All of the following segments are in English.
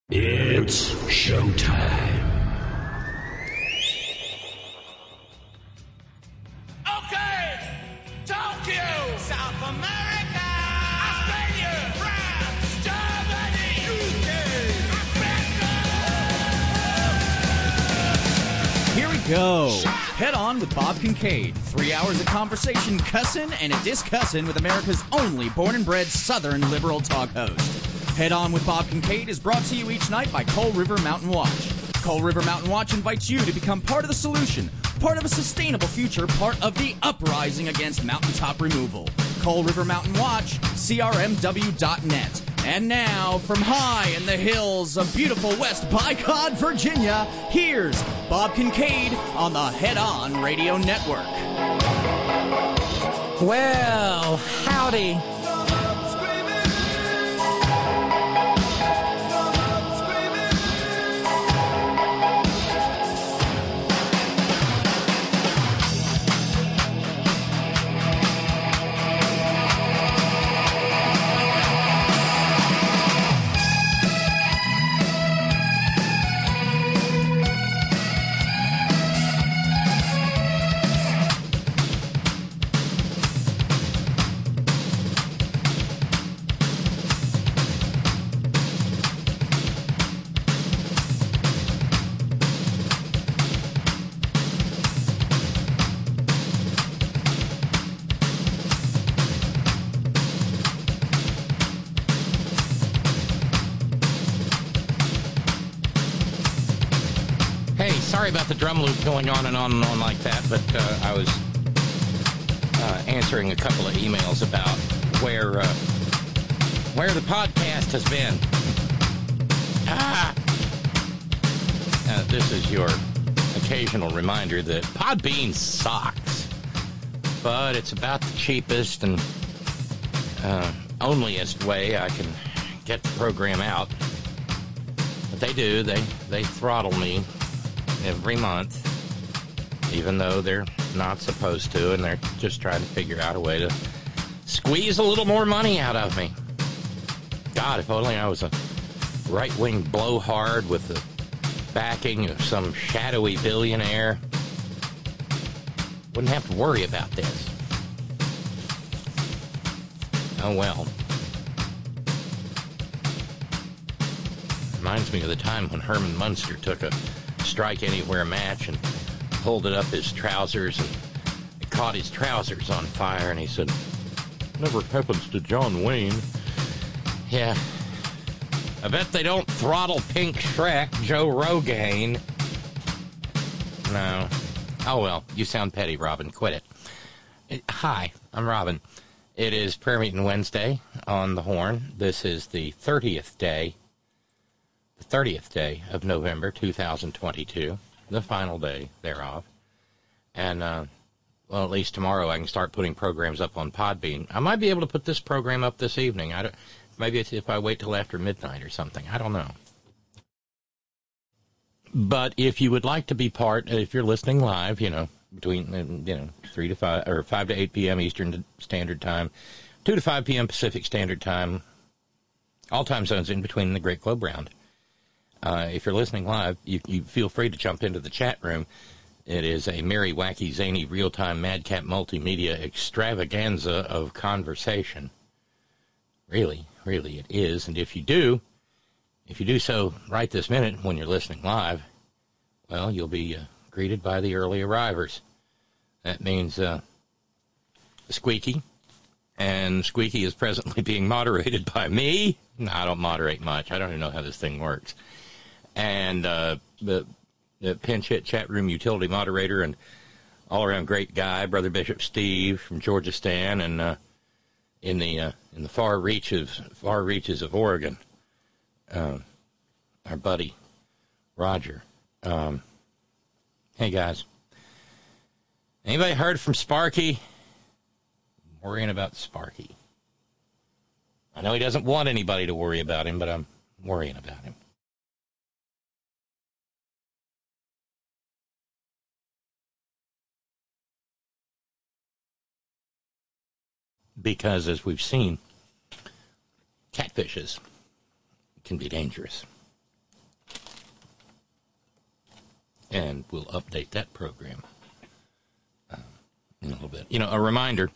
It's showtime. Okay! Tokyo! South America! Australia! France! Germany! UK! America! Here we go. Head On with Bob Kincaid. 3 hours of conversation, cussing, and a discussin' with America's only born and bred Southern liberal talk host. Head On with Bob Kincaid is brought to you each night by Coal River Mountain Watch. Coal River Mountain Watch invites you to become part of the solution, part of a sustainable future, part of the uprising against mountaintop removal. Coal River Mountain Watch, crmw.net. And now, from high in the hills of beautiful West Bicod, Virginia, here's Bob Kincaid on the Head On Radio Network. Well, howdy. Sorry about the drum loop going on and on and on like that, but I was answering a couple of emails about where the podcast has been. This is your occasional reminder that Podbean sucks, but it's about the cheapest and onlyest way I can get the program out. But they do. They throttle me every month, even though they're not supposed to, and they're just trying to figure out a way to squeeze a little more money out of me. God, if only I was a right-wing blowhard with the backing of some shadowy billionaire. Wouldn't have to worry about this. Oh well. Reminds me of the time when Herman Munster took a Strike Anywhere match and pulled it up his trousers, and it caught his trousers on fire, and he said, "Never happens to John Wayne." Yeah. I bet they don't throttle Pink Shrek, Joe Rogan. No. Oh well, you sound petty, Robin. Quit it. Hi, I'm Robin. It is Prayer Meeting Wednesday on the Horn. This is the 30th day of November 2022, the final day thereof. And, well, at least tomorrow I can start putting programs up on Podbean. I might be able to put this program up this evening. Maybe it's if I wait till after midnight or something. I don't know. But if you would like to be part, if you're listening live, between, 3 to 5, or 5 to 8 p.m. Eastern Standard Time, 2 to 5 p.m. Pacific Standard Time, all time zones in between the Great Globe Round. If you're listening live, you feel free to jump into the chat room. It is a merry, wacky, zany, real-time, madcap multimedia extravaganza of conversation. Really, really it is. And if you do so right this minute when you're listening live, well, you'll be greeted by the early arrivers. That means Squeaky. And Squeaky is presently being moderated by me. No, I don't moderate much. I don't even know how this thing works. And the pinch hit chat room utility moderator and all around great guy, Brother Bishop Steve from Georgia Stan, and in the far reaches of Oregon, our buddy Roger. Hey guys, anybody heard from Sparky? I'm worrying about Sparky. I know he doesn't want anybody to worry about him, but I'm worrying about him. Because, as we've seen, catfishes can be dangerous. and we'll update that program in a little bit. You know, a reminder,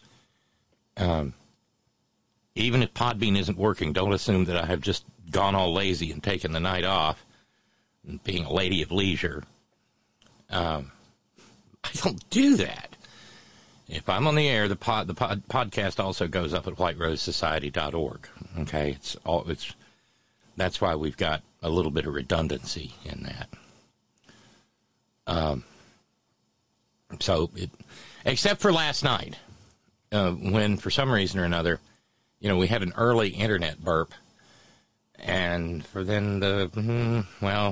even if Podbean isn't working, don't assume that I have just gone all lazy and taken the night off and being a lady of leisure. I don't do that. If I'm on the air, the podcast also goes up at whiterosesociety.org. Okay, that's why we've got a little bit of redundancy in that. Except for last night, when for some reason or another, you know, we had an early internet burp, and for then the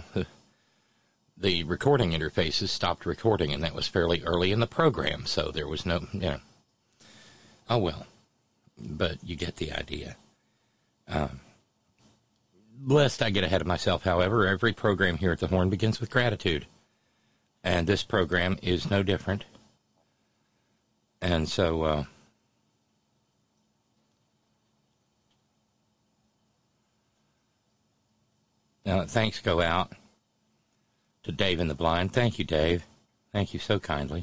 recording interfaces stopped recording, and that was fairly early in the program, so there was no, you know, oh well, but you get the idea. Lest I get ahead of myself, however, every program here at the Horn begins with gratitude, and this program is no different, and so, thanks go out to Dave in the Blind. Thank you, Dave. Thank you so kindly.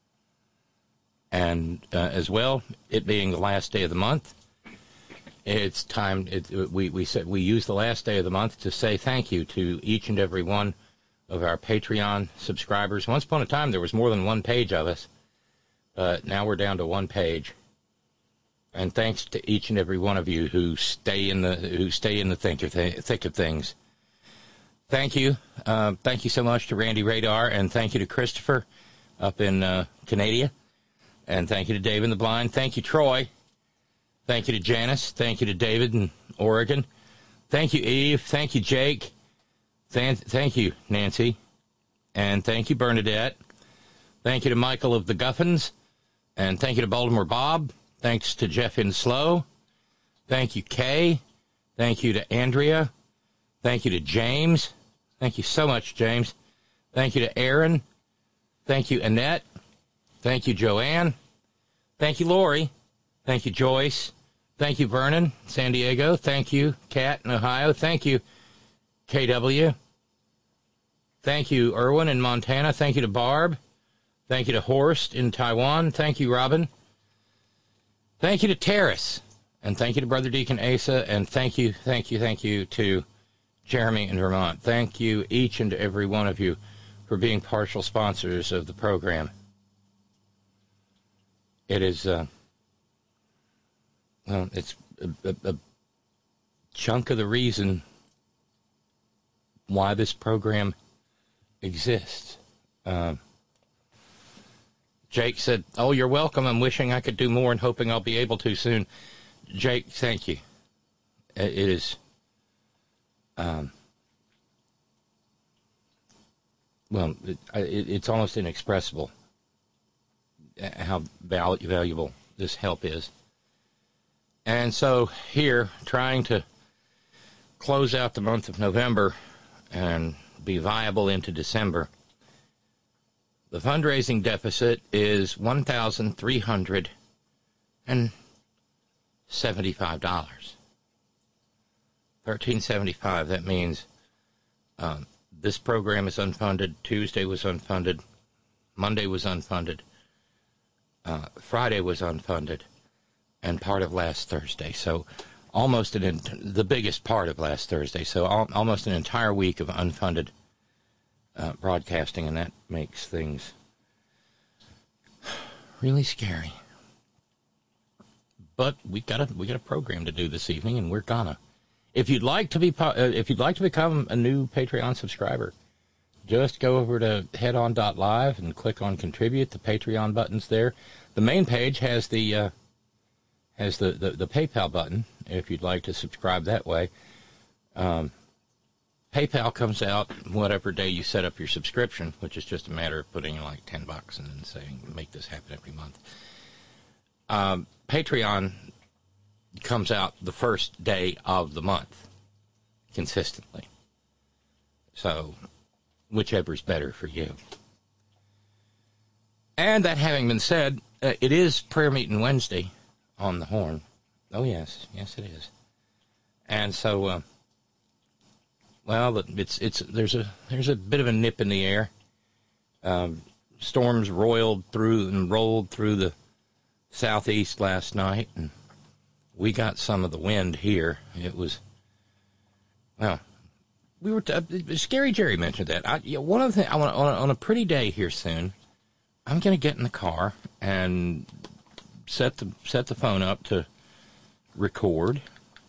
And as well, it being the last day of the month, it's time. We said we use the last day of the month to say thank you to each and every one of our Patreon subscribers. Once upon a time, there was more than one page of us, but now we're down to one page. And thanks to each and every one of you who stay in the thick of things. Thank you. Thank you so much to Randy Radar, and thank you to Christopher up in Canada. And thank you to Dave in the Blind. Thank you, Troy. Thank you to Janice. Thank you to David in Oregon. Thank you, Eve. Thank you, Jake. Thank you, Nancy. And thank you, Bernadette. Thank you to Michael of the Guffins. And thank you to Baltimore Bob. Thanks to Jeff in Slow. Thank you, Kay. Thank you to Andrea. Thank you to James. Thank you so much, James. Thank you to Aaron. Thank you, Annette. Thank you, Joanne. Thank you, Lori. Thank you, Joyce. Thank you, Vernon, San Diego. Thank you, Kat in Ohio. Thank you, KW. Thank you, Irwin in Montana. Thank you to Barb. Thank you to Horst in Taiwan. Thank you, Robin. Thank you to Terrace. And thank you to Brother Deacon Asa. And thank you to Jeremy in Vermont. Thank you, each and every one of you, for being partial sponsors of the program. It is, it's a chunk of the reason why this program exists. Jake said, "Oh, you're welcome. I'm wishing I could do more and hoping I'll be able to soon." Jake, thank you. It is, it's almost inexpressible how valuable this help is. And so here, trying to close out the month of November and be viable into December, the fundraising deficit is $1,375. $1,375. That means this program is unfunded. Tuesday was unfunded. Monday was unfunded. Friday was unfunded, and part of last Thursday. So almost the biggest part of last Thursday. So almost an entire week of unfunded broadcasting, and that makes things really scary. But we got a program to do this evening, and we're gonna. If you'd like to become a new Patreon subscriber, just go over to headon.live and click on Contribute. The Patreon button's there. The main page has the PayPal button if you'd like to subscribe that way. PayPal comes out whatever day you set up your subscription, which is just a matter of putting in like $10 and then saying, make this happen every month. Patreon comes out the first day of the month, consistently. So, whichever's better for you. And that having been said, it is prayer meeting Wednesday on the Horn. Oh, yes. Yes, it is. And so, there's a bit of a nip in the air Storms rolled through the southeast last night, and we got some of the wind here. It was, well, we were. Scary Jerry mentioned that. One of the things I want on a pretty day here soon, I'm going to get in the car and set the phone up to record,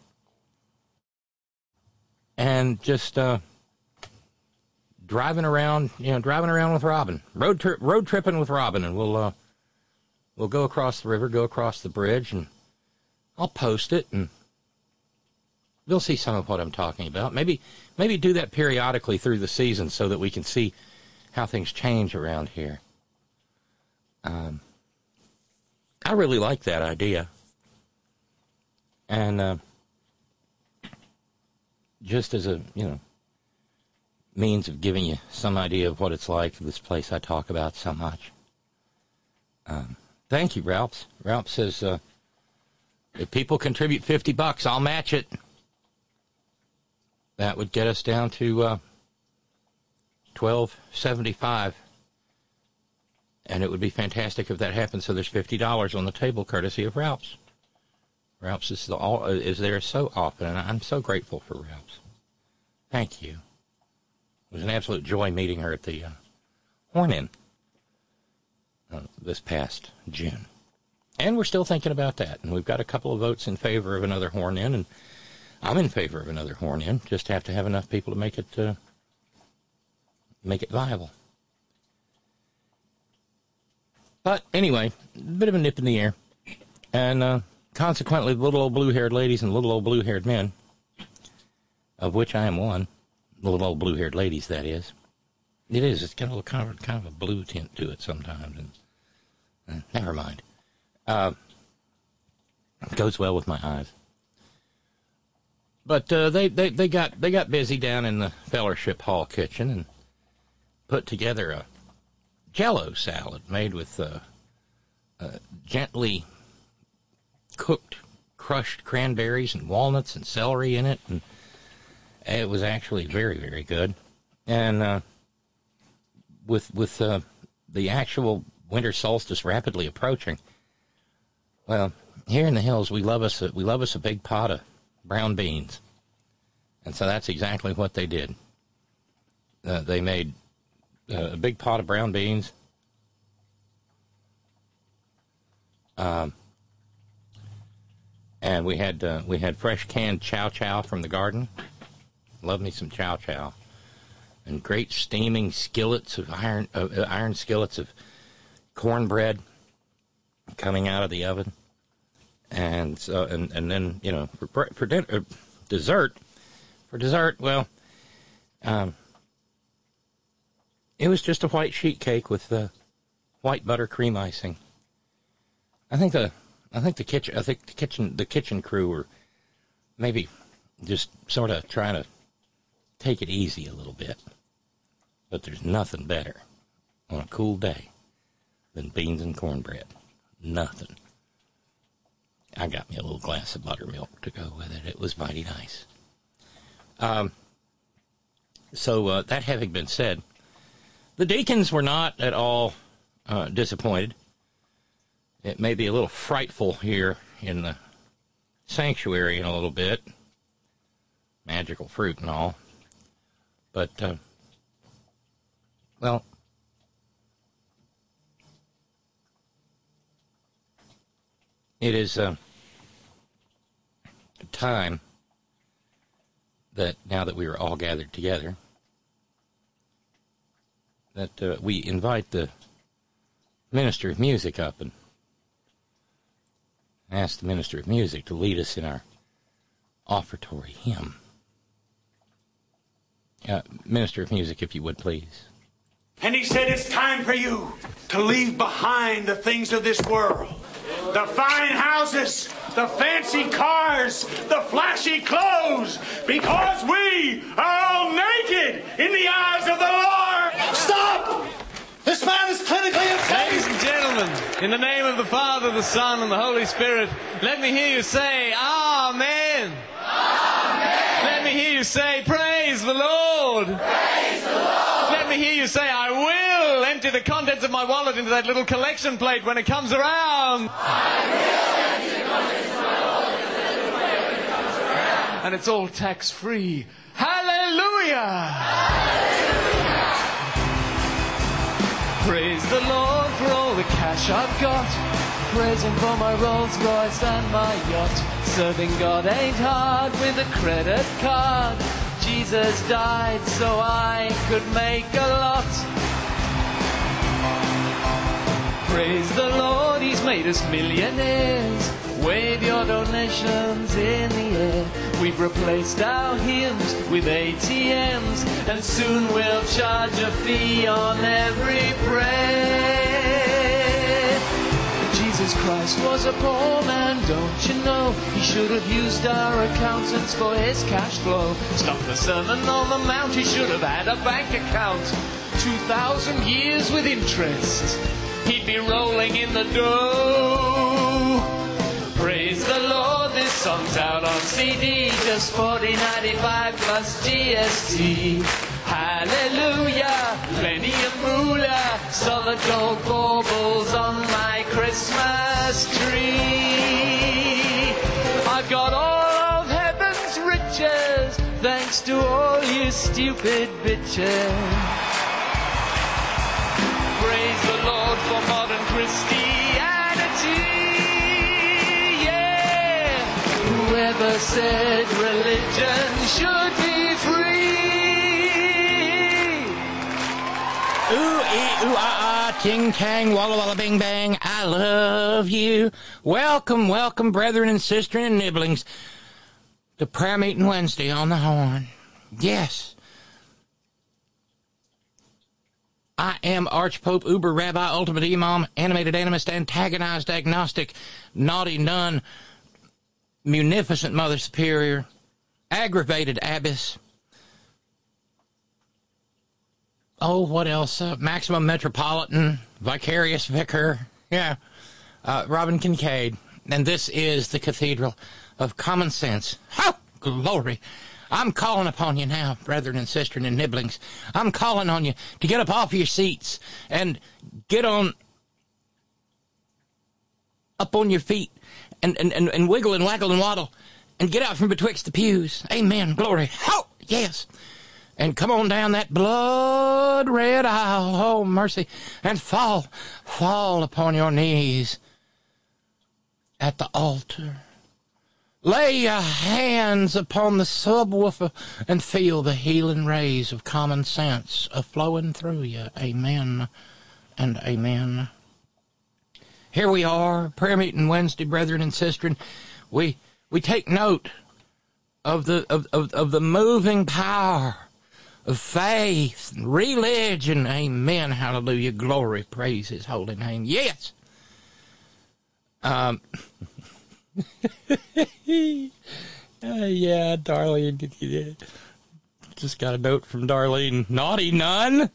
and just driving around with Robin, road tripping with Robin, and we'll go across the river, go across the bridge, and I'll post it, and you'll see some of what I'm talking about. Maybe do that periodically through the season so that we can see how things change around here. I really like that idea. And just as a, means of giving you some idea of what it's like, this place I talk about so much. Thank you, Ralph. Ralph says, if people contribute $50, I'll match it. That would get us down to $12.75. And it would be fantastic if that happened. So there's $50 on the table, courtesy of Ralph's. Ralph's is there so often, and I'm so grateful for Ralph's. Thank you. It was an absolute joy meeting her at the Horn Inn this past June. And we're still thinking about that. And we've got a couple of votes in favor of another Horn Inn, and I'm in favor of another Horn Inn. Just have to have enough people to make it viable. But anyway, a bit of a nip in the air. And consequently, little old blue-haired ladies and little old blue-haired men, of which I am one. Little old blue-haired ladies, that is. It is. It's got a little kind of a blue tint to it sometimes. And never mind. It goes well with my eyes. But they got busy down in the Fellowship Hall kitchen and put together a Jell-O salad made with gently cooked crushed cranberries and walnuts and celery in it, and it was actually very, very good. And with the actual winter solstice rapidly approaching, well, here in the hills we love us a big pot of brown beans, and so that's exactly what they did. They made a big pot of brown beans. And we had fresh canned chow chow from the garden. Love me some chow chow. And great steaming skillets of iron skillets cornbread coming out of the oven. And so and then for dessert, well, it was just a white sheet cake with the white buttercream icing. I think the kitchen crew were maybe just sort of trying to take it easy a little bit. But there's nothing better on a cool day than beans and cornbread. Nothing. I got me a little glass of buttermilk to go with it. It was mighty nice. So that having been said, the deacons were not at all disappointed. It may be a little frightful here in the sanctuary in a little bit. Magical fruit and all. But, well, it is a time that now that we are all gathered together, that we invite the Minister of Music up and ask the Minister of Music to lead us in our offertory hymn. Minister of Music, if you would, please. And he said, it's time for you to leave behind the things of this world. The fine houses, the fancy cars, the flashy clothes, because we are all naked in the eyes of the Lord. Stop! This man is clinically insane. Ladies and gentlemen, in the name of the Father, the Son, and the Holy Spirit, let me hear you say, Amen. Amen. Let me hear you say, praise the Lord. Praise the Lord. Let Let me hear you say, I will empty the contents of my wallet into that little collection plate when it comes around. I will empty the contents of my wallet into that little plate when it comes around. And it's all tax-free. Hallelujah! Hallelujah! Praise the Lord for all the cash I've got. Praise Him for my Rolls Royce and my yacht. Serving God ain't hard with a credit card. Jesus died so I could make a lot. Praise the Lord, He's made us millionaires. Wave your donations in the air. We've replaced our hymns with ATMs, and soon we'll charge a fee on every prayer. Jesus Christ was a poor man, don't you know? He should have used our accountants for his cash flow. Stop the Sermon on the Mount, he should have had a bank account. 2,000 years with interest, he'd be rolling in the dough. Praise the Lord, this song's out on CD, just $40.95 plus GST. Hallelujah, plenty of moolah, solid gold baubles on my Christmas tree. I've got all of heaven's riches, thanks to all you stupid bitches. Praise the Lord for modern Christianity. Whoever said religion should be free? Ooh, ee, ooh, ah, ah, ting, tang, walla, walla, bing, bang, I love you. Welcome, welcome, brethren and sisters and nibblings, to Prayer Meeting Wednesday on the Horn. Yes. I am Archpope, Uber Rabbi, Ultimate Imam, Animated Animist, Antagonized Agnostic, Naughty Nun, Munificent Mother Superior, Aggravated Abbess. Oh, what else? Maximum Metropolitan, Vicarious Vicar. Yeah. Robin Kincaid. And this is the Cathedral of Common Sense. Oh, glory. I'm calling upon you now, brethren and sisters and nibblings. I'm calling on you to get up off your seats and get on up on your feet and wiggle and waggle and waddle and get out from betwixt the pews. Amen. Glory. Oh, yes. And come on down that blood-red aisle. Oh, mercy. And fall upon your knees at the altar. Lay your hands upon the subwoofer and feel the healing rays of common sense a-flowing through you. Amen and amen. Here we are, Prayer Meeting Wednesday, brethren and sisters. We take note of the moving power of faith and religion. Amen. Hallelujah. Glory. Praise His holy name. Yes. Yeah, Darlene. Just got a note from Darlene. Naughty nun.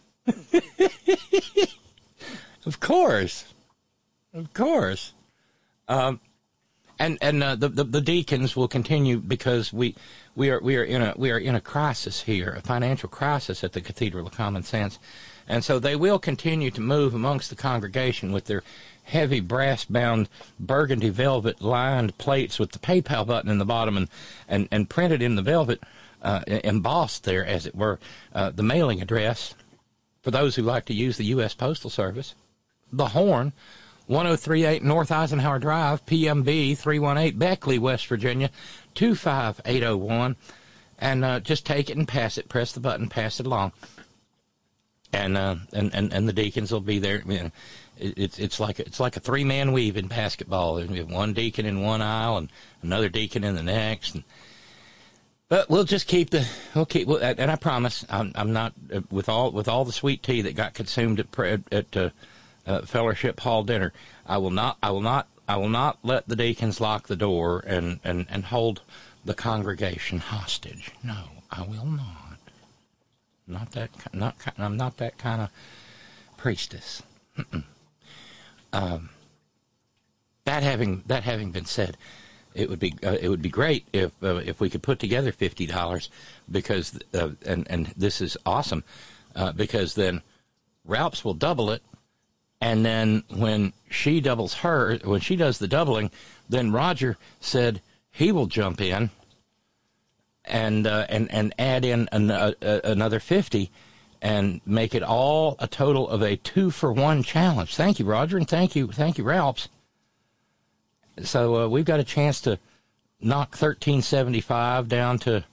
Of course. And the deacons will continue because we are in a crisis here, a financial crisis at the Cathedral of Common Sense, and so they will continue to move amongst the congregation with their heavy brass-bound burgundy velvet lined plates with the PayPal button in the bottom and printed in the velvet, embossed there, as it were, the mailing address for those who like to use the U.S. Postal Service. The Horn, 1038 North Eisenhower Drive, PMB 318, Beckley, West Virginia, 25801. And just take it and pass it. Press the button, pass it along. And the deacons will be there. You know, it's like a three-man weave in basketball. We have one deacon in one aisle and another deacon in the next. But we'll just keep and I promise I'm not with all the sweet tea that got consumed at Fellowship Hall dinner. I will not let the deacons lock the door and hold the congregation hostage. No, I will not. I'm not that kind of priestess. That having been said, it would be great if we could put together $50 because and this is awesome. because then Ralphs will double it, and then when she does the doubling, then Roger said he will jump in and add in another 50 and make it all a total of a 2-for-1 challenge. Thank you, Roger, and thank you, Ralphs. So we've got a chance to knock 1375 down to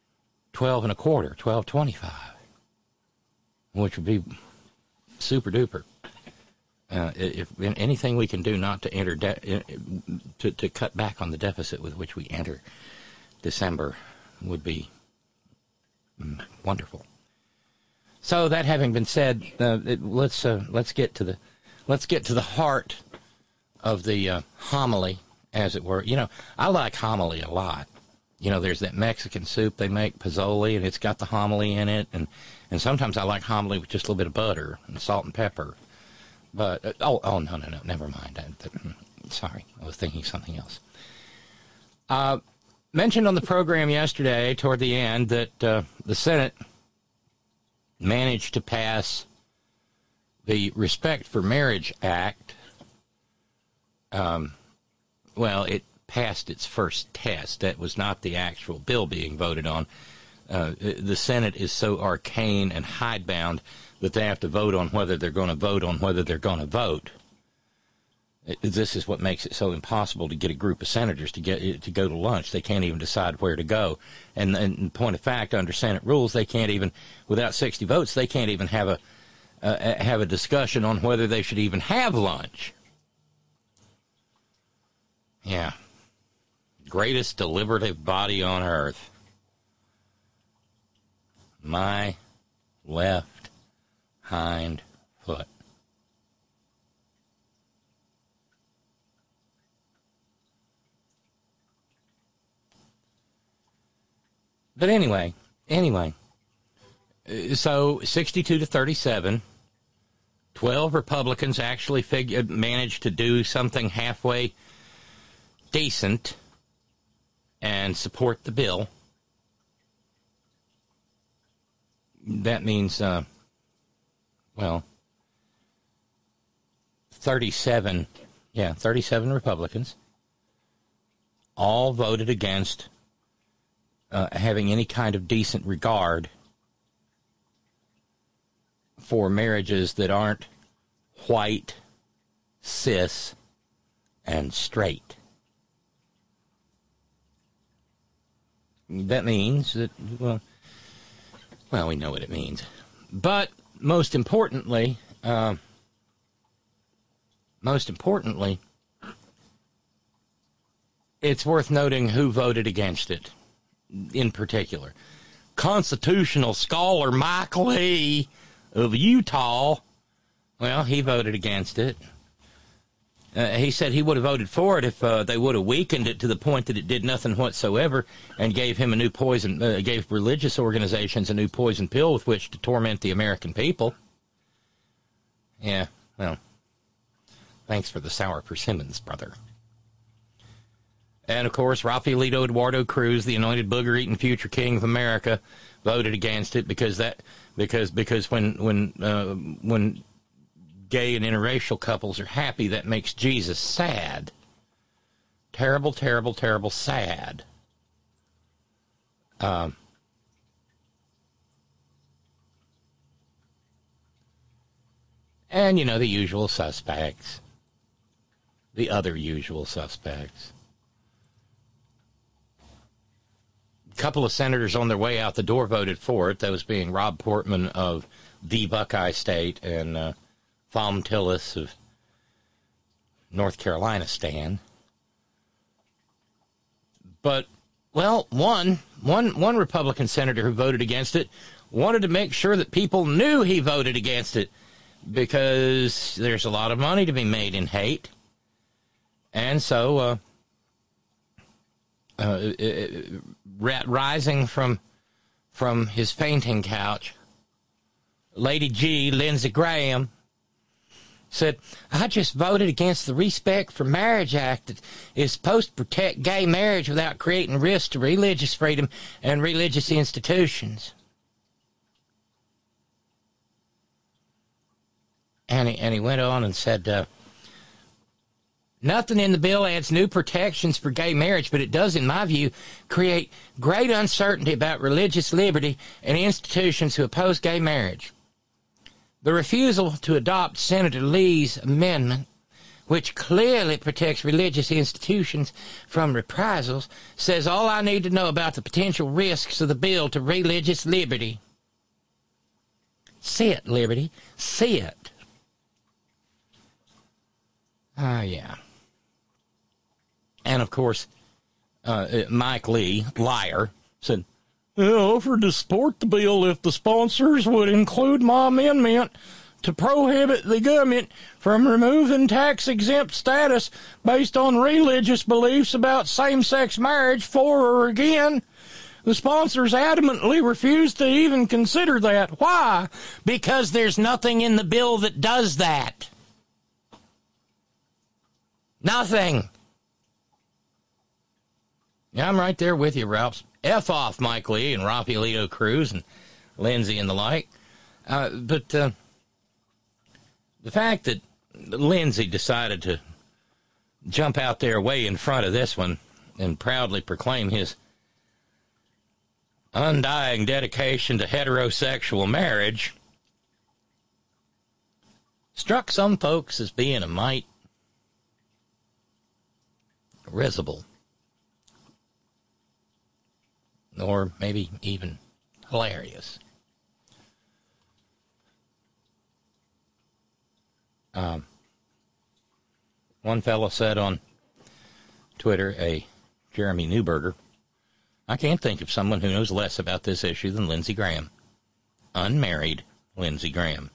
12.25, which would be super duper. If anything we can do not to enter to cut back on the deficit with which we enter December would be wonderful. So that having been said, let's get to the heart of the homily, as it were. You know, I like homily a lot. You know, there's that Mexican soup they make, pozole, and it's got the homily in it, and sometimes I like homily with just a little bit of butter and salt and pepper. But, no, never mind. Sorry, I was thinking something else. Mentioned on the program yesterday, toward the end, that the Senate managed to pass the Respect for Marriage Act. Well, it passed its first test. That was not the actual bill being voted on. The Senate is so arcane and hidebound that they have to vote on whether they're going to vote on whether they're going to vote. This is what makes it so impossible to get a group of senators to go to lunch. They can't even decide where to go. And in point of fact, under Senate rules, they can't even, without 60 votes, they can't even have a discussion on whether they should even have lunch. Yeah. Greatest deliberative body on earth. My left hind foot. But anyway, so 62 to 37, 12 Republicans actually managed to do something halfway decent and support the bill. That means, 37 Republicans all voted against having any kind of decent regard for marriages that aren't white, cis, and straight. That means that, well, we know what it means. But most importantly, it's worth noting who voted against it in particular. Constitutional scholar Mike Lee of Utah, well, he voted against it. He said he would have voted for it if they would have weakened it to the point that it did nothing whatsoever and gave him a new poison, gave religious organizations a new poison pill with which to torment the American people. Yeah, well, thanks for the sour persimmons, brother. And, of course, Rafaelito Eduardo Cruz, the anointed booger-eating future king of America, voted against it because when gay and interracial couples are happy, that makes Jesus sad. Terrible, terrible, terrible sad. And, you know, the usual suspects. The other usual suspects. A couple of senators on their way out the door voted for it, those being Rob Portman of the Buckeye State and Thom Tillis of North Carolina Stan. But, well, one Republican senator who voted against it wanted to make sure that people knew he voted against it because there's a lot of money to be made in hate. And so, rising from his fainting couch, Lady G, Lindsey Graham, said, I just voted against the Respect for Marriage Act that is supposed to protect gay marriage without creating risks to religious freedom and religious institutions. And he went on and said, nothing in the bill adds new protections for gay marriage, but it does, in my view, create great uncertainty about religious liberty and institutions who oppose gay marriage. The refusal to adopt Senator Lee's amendment, which clearly protects religious institutions from reprisals, says all I need to know about the potential risks of the bill to religious liberty. See it, liberty. See it. Yeah. And, of course, Mike Lee, liar, said, I offered to support the bill if the sponsors would include my amendment to prohibit the government from removing tax-exempt status based on religious beliefs about same-sex marriage for or again. The sponsors adamantly refused to even consider that. Why? Because there's nothing in the bill that does that. Nothing. Yeah, I'm right there with you, Ralph. F off Mike Lee and Rafaelito Cruz and Lindsay and the like. But the fact that Lindsay decided to jump out there way in front of this one and proudly proclaim his undying dedication to heterosexual marriage struck some folks as being a mite risible, or maybe even hilarious. One fellow said on Twitter, Jeremy Newberger, I can't think of someone who knows less about this issue than Lindsey Graham. Unmarried Lindsey Graham.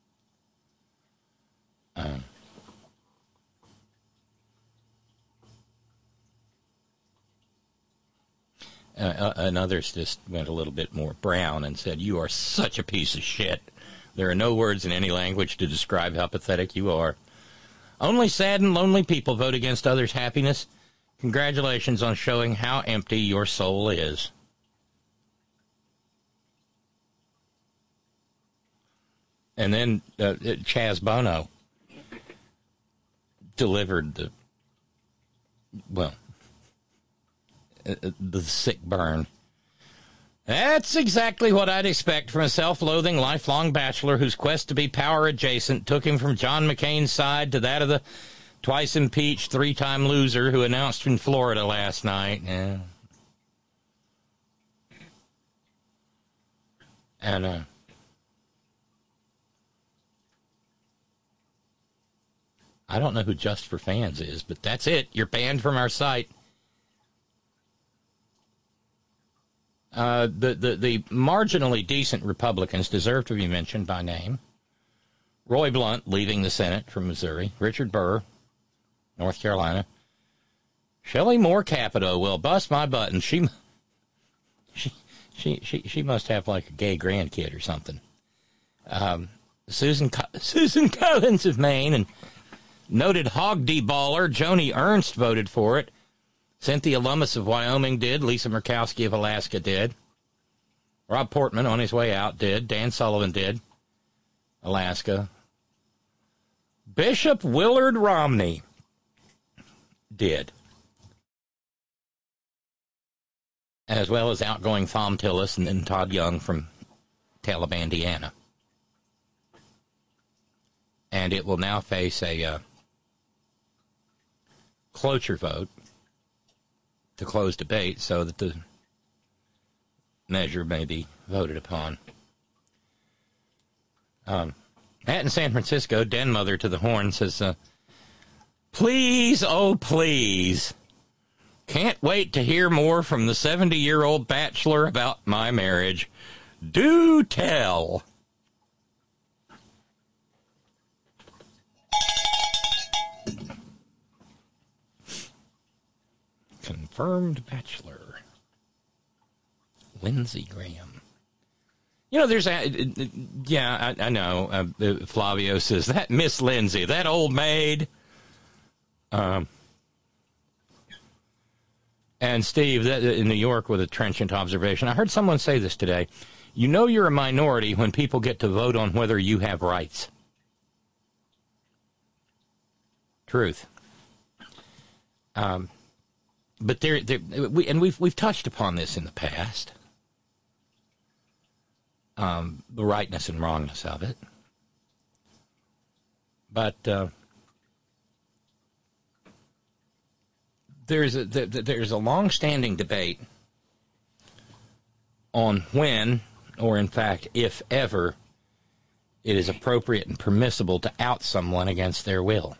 And others just went a little bit more brown and said, you are such a piece of shit. There are no words in any language to describe how pathetic you are. Only sad and lonely people vote against others' happiness. Congratulations on showing how empty your soul is. And then Chaz Bono delivered the sick burn. That's exactly what I'd expect from a self-loathing, lifelong bachelor whose quest to be power-adjacent took him from John McCain's side to that of the twice-impeached, three-time loser who announced in Florida last night. Yeah. And, I don't know who Just for Fans is, but that's it. You're banned from our site. The marginally decent Republicans deserve to be mentioned by name. Roy Blunt leaving the Senate from Missouri. Richard Burr, North Carolina. Shelley Moore Capito will bust my button. She must have like a gay grandkid or something. Susan Collins of Maine and noted hog deballer Joni Ernst voted for it. Cynthia Lummis of Wyoming did. Lisa Murkowski of Alaska did. Rob Portman on his way out did. Dan Sullivan did. Alaska. Bishop Willard Romney did. As well as outgoing Thom Tillis and then Todd Young from Taliban, Indiana. And it will now face a cloture vote to close debate so that the measure may be voted upon. Matt in San Francisco, den mother to the horn, says, please, oh please, can't wait to hear more from the 70-year-old bachelor about my marriage. Do tell. Confirmed bachelor. Lindsey Graham. You know, there's I know. Flavio says, that Miss Lindsay, that old maid. And Steve, in New York with a trenchant observation. I heard someone say this today. You know you're a minority when people get to vote on whether you have rights. truth. But we've touched upon this in the past, the rightness and wrongness of it. But there's a long-standing debate on when, or in fact, if ever, it is appropriate and permissible to out someone against their will.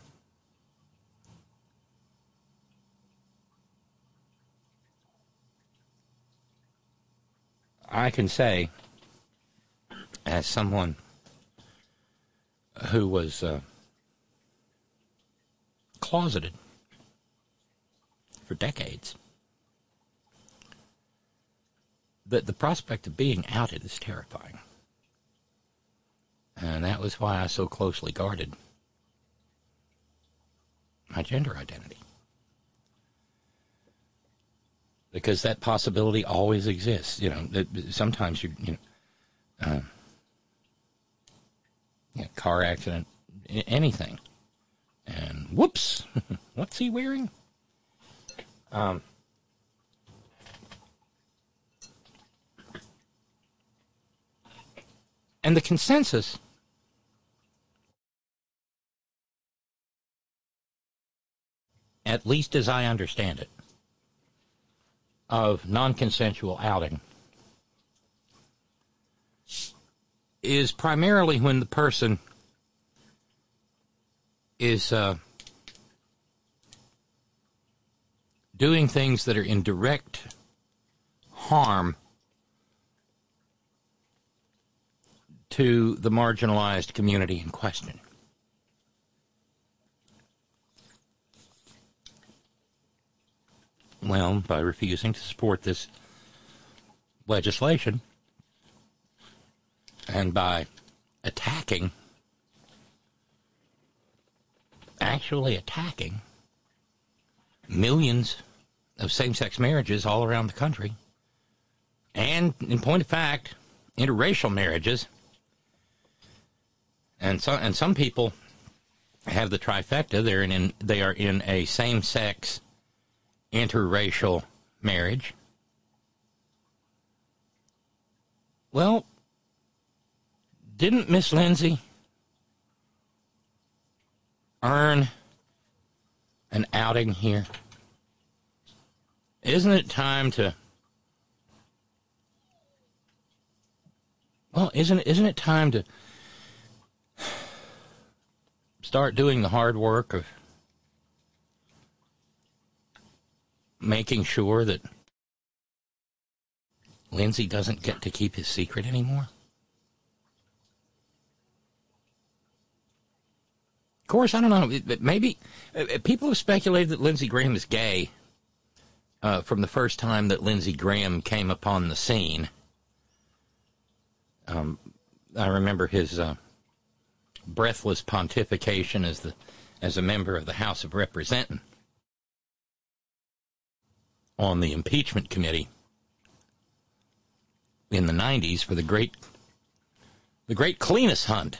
I can say, as someone who was closeted for decades, that the prospect of being outed is terrifying. And that was why I so closely guarded my gender identity. Because that possibility always exists. You know, sometimes car accident, anything. And whoops, what's he wearing? And the consensus at least as I understand it, of non-consensual outing is primarily when the person is doing things that are in direct harm to the marginalized community in question. Well, by refusing to support this legislation and by actually attacking millions of same-sex marriages all around the country, and in point of fact, interracial marriages, and some people have the trifecta. They are in a same-sex interracial marriage. Well, didn't Miss Lindsay earn an outing here? Isn't it time to... Well, isn't it time to start doing the hard work of making sure that Lindsay doesn't get to keep his secret anymore? Of course, I don't know. Maybe people have speculated that Lindsey Graham is gay from the first time that Lindsey Graham came upon the scene. I remember his breathless pontification as a member of the House of Representatives on the impeachment committee in the 90s for the great cleanest hunt.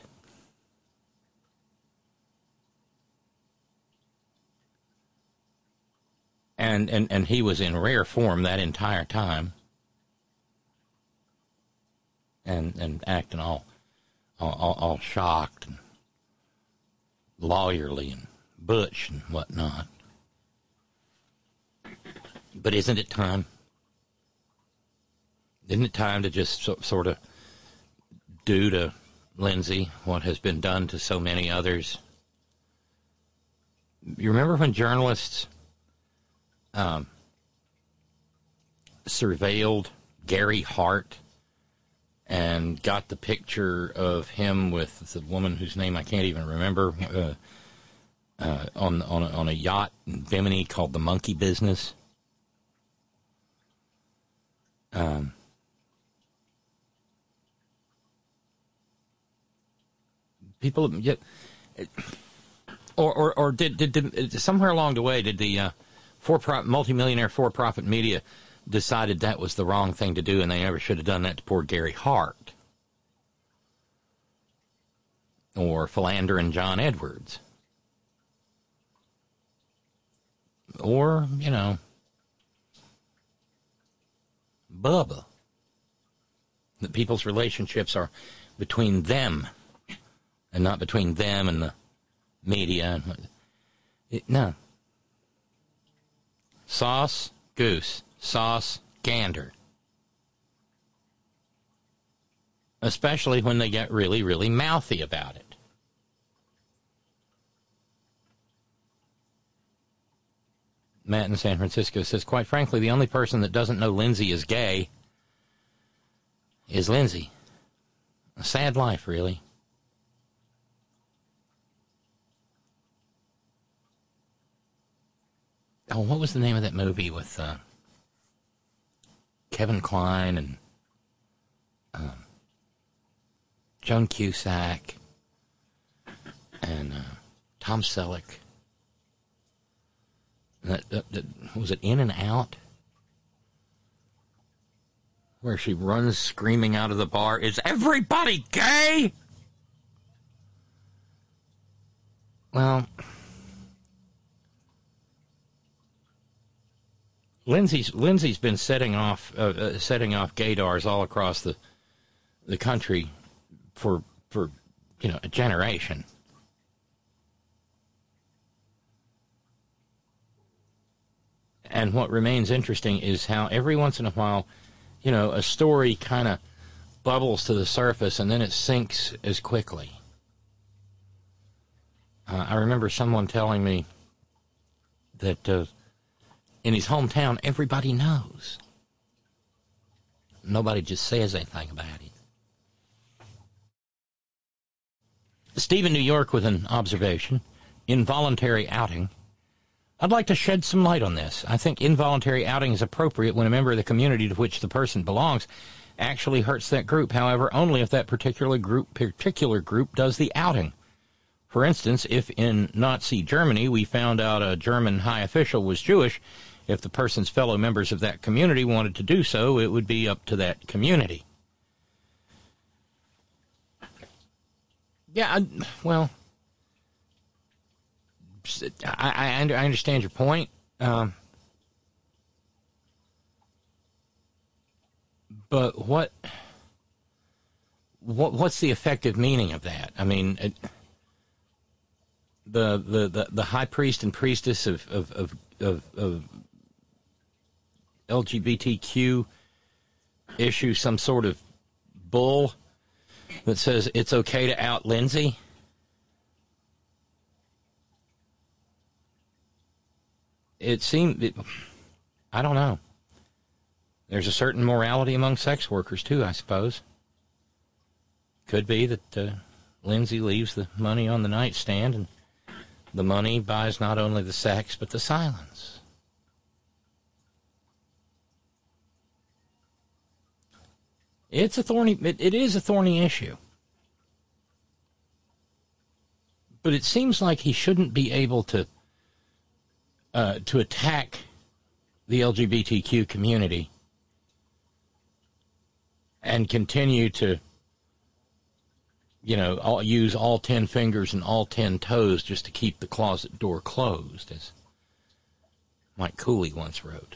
And he was in rare form that entire time, and acting all shocked and lawyerly and butch and whatnot. But isn't it time? Isn't it time to just sort of do to Lindsay what has been done to so many others? You remember when journalists surveilled Gary Hart and got the picture of him with the woman whose name I can't even remember on a yacht in Bimini called the Monkey Business? People yet, or did somewhere along the way did the multimillionaire for-profit media decided that was the wrong thing to do, and they never should have done that to poor Gary Hart or Philander and John Edwards? or, Bubba. That people's relationships are between them and not between them and the media. No. Sauce, goose. Sauce, gander. Especially when they get really, really mouthy about it. Matt in San Francisco says, quite frankly, the only person that doesn't know Lindsay is gay is Lindsay. A sad life, really. Oh, what was the name of that movie with Kevin Kline and Joan Cusack and Tom Selleck? Was it In and Out? Where she runs screaming out of the bar, is everybody gay? Well, Lindsay's been setting off gaydars all across the country for a generation. And what remains interesting is how every once in a while, a story kind of bubbles to the surface and then it sinks as quickly. I remember someone telling me that in his hometown, everybody knows. Nobody just says anything about it. Steve in New York with an observation. Involuntary outing. I'd like to shed some light on this. I think involuntary outing is appropriate when a member of the community to which the person belongs actually hurts that group. However, only if that particular group does the outing. For instance, if in Nazi Germany we found out a German high official was Jewish, if the person's fellow members of that community wanted to do so, it would be up to that community. Yeah, I understand your point. But what's the effective meaning of that? I mean, the high priest and priestess of LGBTQ issue some sort of bull that says it's okay to out Lindsay? I don't know. There's a certain morality among sex workers, too, I suppose. Could be that Lindsay leaves the money on the nightstand, and the money buys not only the sex, but the silence. It is a thorny issue. But it seems like he shouldn't be able to attack the LGBTQ community and continue to, use all 10 fingers and all 10 toes just to keep the closet door closed, as Mike Cooley once wrote.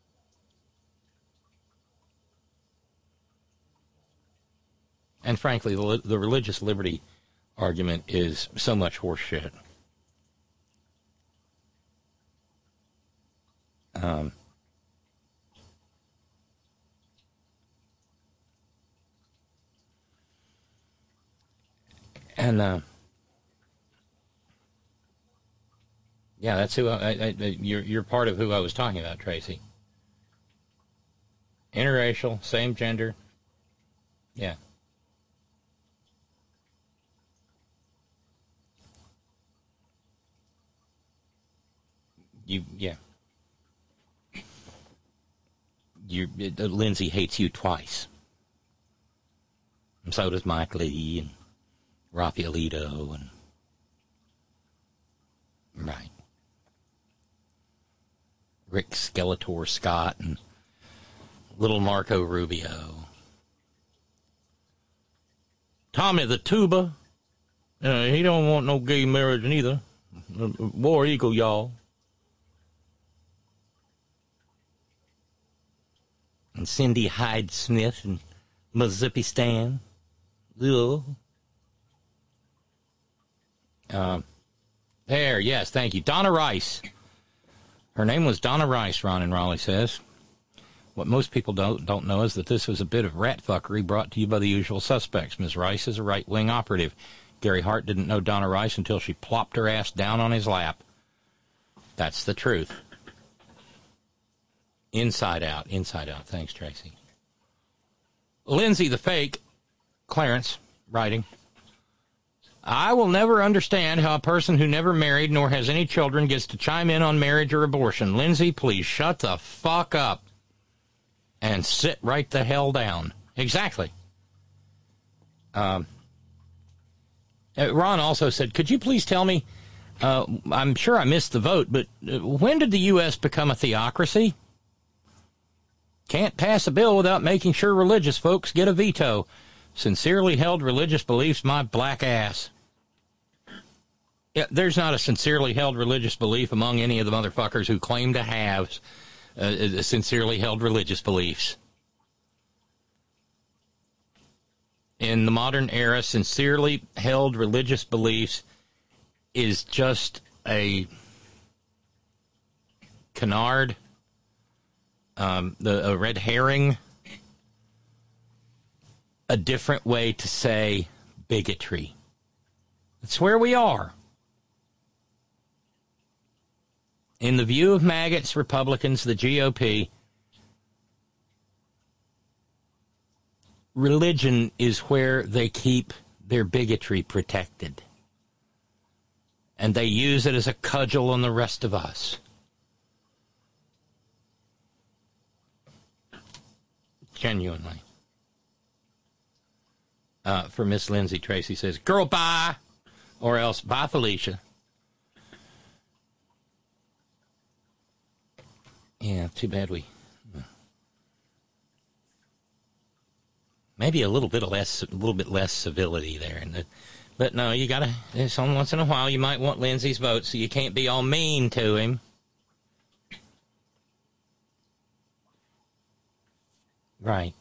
And frankly, the religious liberty argument is so much horseshit. Yeah, that's who you're part of who I was talking about, Tracy. Interracial, same gender. Yeah. Lindsay hates you twice. And so does Mike Lee and Rafaelito and right. Rick Skeletor Scott and little Marco Rubio. Tommy the Tuba. He don't want no gay marriage neither. War Eagle, y'all. And Cindy Hyde-Smith and Mississippi Stan. There, yes, thank you. Donna Rice. Her name was Donna Rice, Ron and Raleigh says. What most people don't know is that this was a bit of rat fuckery brought to you by the usual suspects. Ms. Rice is a right-wing operative. Gary Hart didn't know Donna Rice until she plopped her ass down on his lap. That's the truth. Inside out. Thanks, Tracy. Lindsay the Fake, Clarence, writing, I will never understand how a person who never married nor has any children gets to chime in on marriage or abortion. Lindsay, please shut the fuck up and sit right the hell down. Exactly. Ron also said, could you please tell me, I'm sure I missed the vote, but when did the U.S. become a theocracy? Can't pass a bill without making sure religious folks get a veto. Sincerely held religious beliefs, my black ass. Yeah, there's not a sincerely held religious belief among any of the motherfuckers who claim to have sincerely held religious beliefs. In the modern era, sincerely held religious beliefs is just a canard, a red herring, a different way to say bigotry. That's where we are. In the view of maggots, Republicans, the GOP, religion is where they keep their bigotry protected. And they use it as a cudgel on the rest of us. Genuinely. For Miss Lindsay, Tracy says, girl, bye. Or else, bye, Felicia. Yeah, too bad we... Maybe a little bit less civility there. But no, you gotta... Some once in a while, you might want Lindsay's vote, so you can't be all mean to him. Right.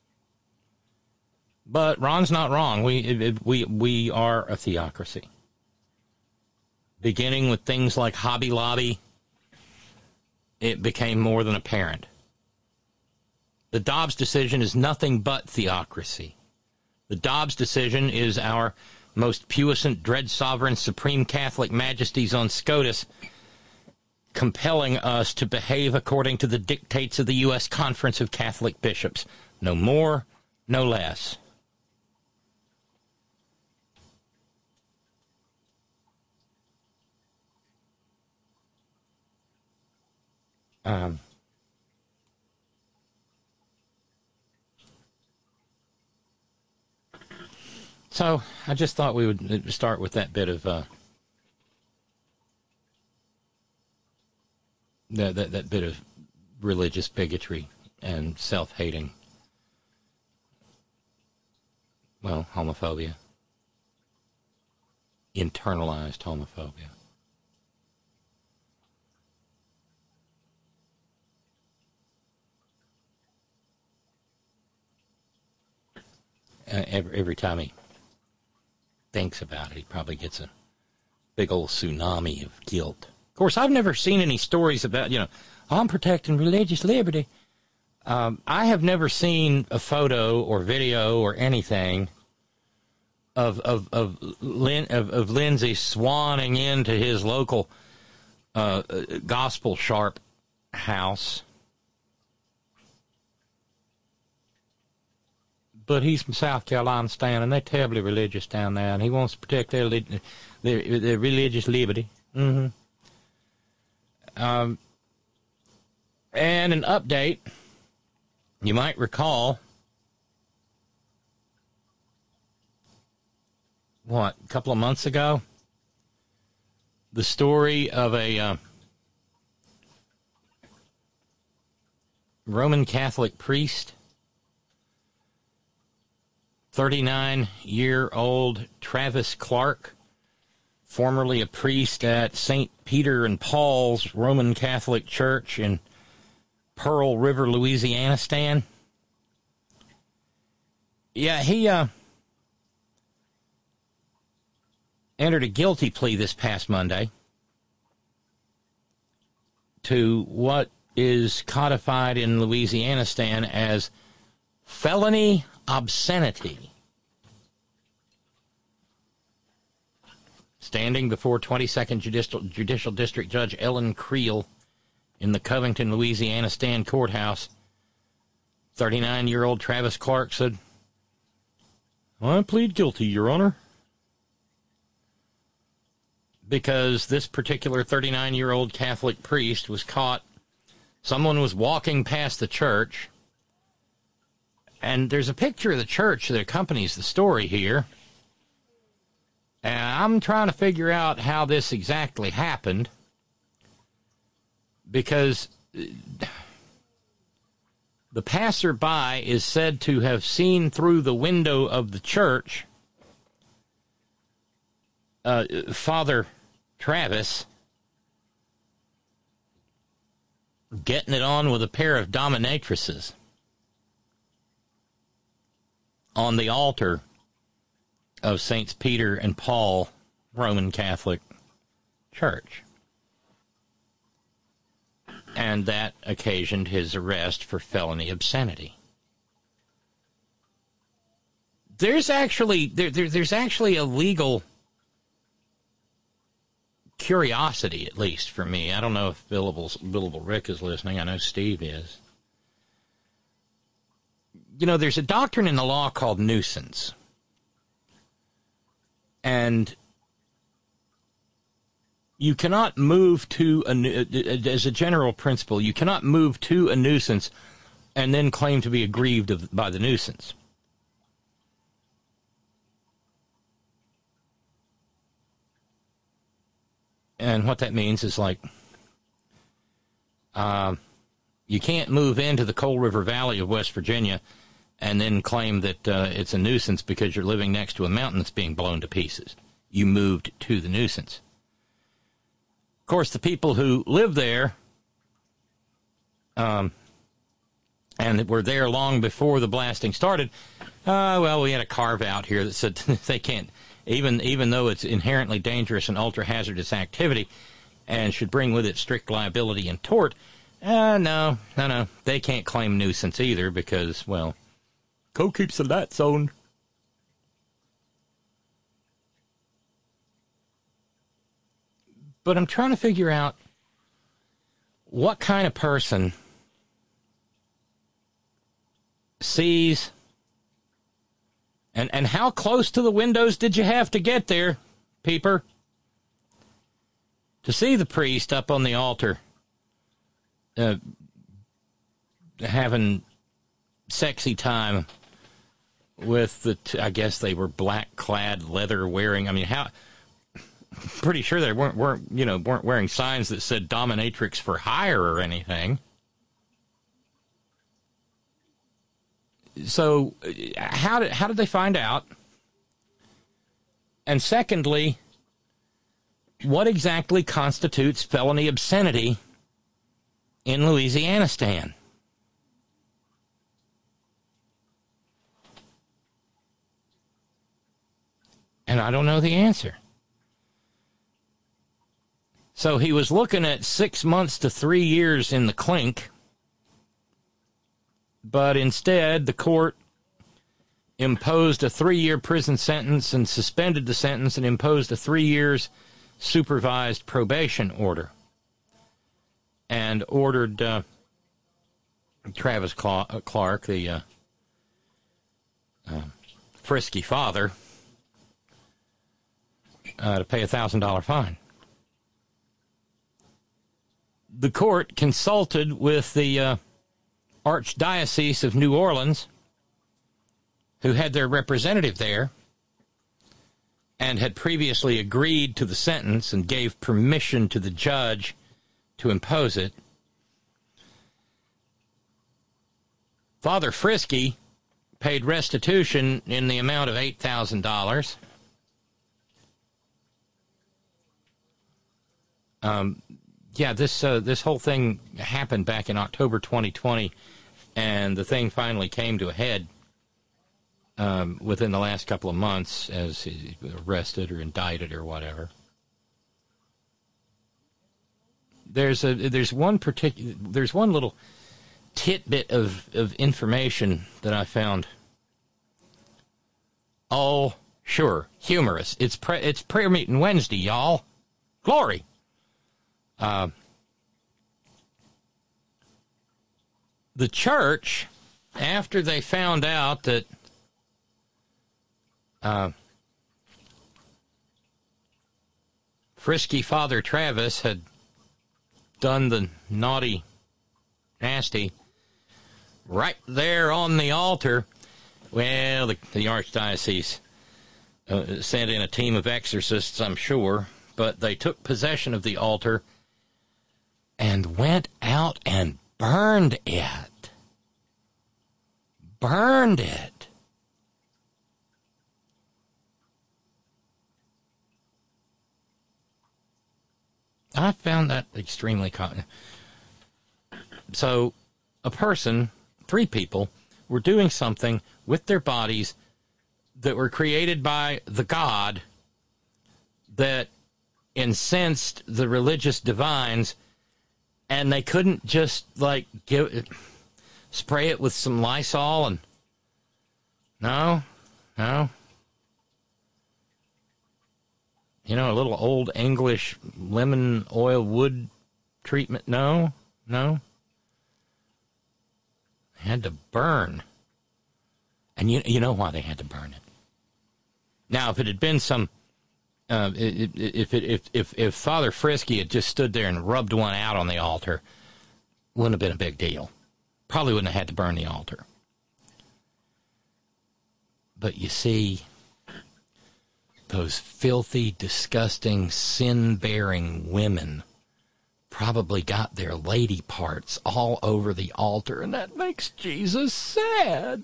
But Ron's not wrong. We are a theocracy. Beginning with things like Hobby Lobby, it became more than apparent. The Dobbs decision is nothing but theocracy. The Dobbs decision is our most puissant, dread sovereign, supreme Catholic majesties on SCOTUS compelling us to behave according to the dictates of the U.S. Conference of Catholic Bishops. No more, no less. So I just thought we would start with that bit of that bit of religious bigotry and self-hating. Well, homophobia. Internalized homophobia. Every time he thinks about it, he probably gets a big old tsunami of guilt. Of course, I've never seen any stories about, I'm protecting religious liberty. I have never seen a photo or video or anything of Lindsay swanning into his local gospel sharp house. But he's from South Carolina, Stan, and they're terribly religious down there, and he wants to protect their religious liberty. Mm-hmm. And an update, you might recall, a couple of months ago, the story of a Roman Catholic priest, 39-year-old Travis Clark, formerly a priest at St. Peter and Paul's Roman Catholic Church in Pearl River, Louisiana stand. Yeah, he entered a guilty plea this past Monday to what is codified in Louisiana stand as felony obscenity. Standing before 22nd Judicial District Judge Ellen Creel in the Covington, Louisiana stand courthouse, 39-year-old Travis Clark said, "I plead guilty, Your Honor." Because this particular 39-year-old Catholic priest was caught. Someone was walking past the church, and there's a picture of the church that accompanies the story here. And I'm trying to figure out how this exactly happened, because the passerby is said to have seen through the window of the church Father Travis getting it on with a pair of dominatrices on the altar of Saints Peter and Paul Roman Catholic Church. And that occasioned his arrest for felony obscenity. There's actually a legal curiosity, at least for me. I don't know if Billable Rick is listening. I know Steve is. You know, there's a doctrine in the law called nuisance. And you cannot move to, as a general principle, you cannot move to a nuisance and then claim to be aggrieved by the nuisance. And what that means is, like, you can't move into the Coal River Valley of West Virginia and then claim that it's a nuisance because you're living next to a mountain that's being blown to pieces. You moved to the nuisance. Of course, the people who live there and were there long before the blasting started, well, we had a carve-out here that said they can't, even though it's inherently dangerous and ultra-hazardous activity and should bring with it strict liability and tort, no, they can't claim nuisance either because, well, code keeps the lights on. But I'm trying to figure out what kind of person sees, and how close to the windows did you have to get there, peeper, to see the priest up on the altar having sexy time with I guess they were black-clad, leather-wearing. I mean, pretty sure they weren't wearing signs that said dominatrix for hire or anything. So, how did they find out? And secondly, what exactly constitutes felony obscenity in Louisiana, Stan? And I don't know the answer. So he was looking at 6 months to 3 years in the clink, but instead the court imposed a 3-year prison sentence and suspended the sentence and imposed a 3 years supervised probation order and ordered Travis Clark, the frisky father, to pay a $1,000 fine. The court consulted with the Archdiocese of New Orleans, who had their representative there, and had previously agreed to the sentence and gave permission to the judge to impose it. Father Frisky paid restitution in the amount of $8,000. yeah, this whole thing happened back in October 2020, and the thing finally came to a head within the last couple of months as he was arrested or indicted or whatever. There's one little tidbit of information that I found. Oh, sure, humorous. It's prayer meeting Wednesday, y'all. Glory. The church, after they found out that frisky Father Travis had done the naughty, nasty, right there on the altar, well, the archdiocese sent in a team of exorcists, I'm sure, but they took possession of the altar and went out and burned it. Burned it. I found that extremely So, a person, 3 people, were doing something with their bodies that were created by the God that incensed the religious divines, and they couldn't just, like, spray it with some Lysol and... No. You know, a little old English lemon oil wood treatment. No. They had to burn. And you know why they had to burn it. Now, if it had been some, if Father Frisky had just stood there and rubbed one out on the altar, wouldn't have been a big deal. Probably wouldn't have had to burn the altar. But you see, those filthy, disgusting, sin-bearing women probably got their lady parts all over the altar, and that makes Jesus sad.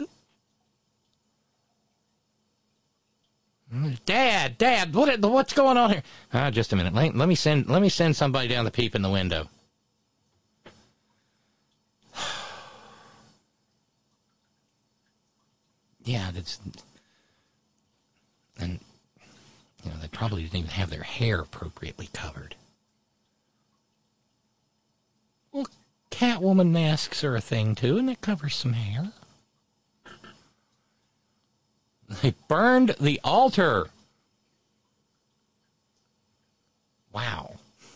Dad, what's going on here? Just a minute. Let me send somebody down to peep in the window. Yeah, and you know, they probably didn't even have their hair appropriately covered. Well, Catwoman masks are a thing too, and it covers some hair. They burned the altar. Wow.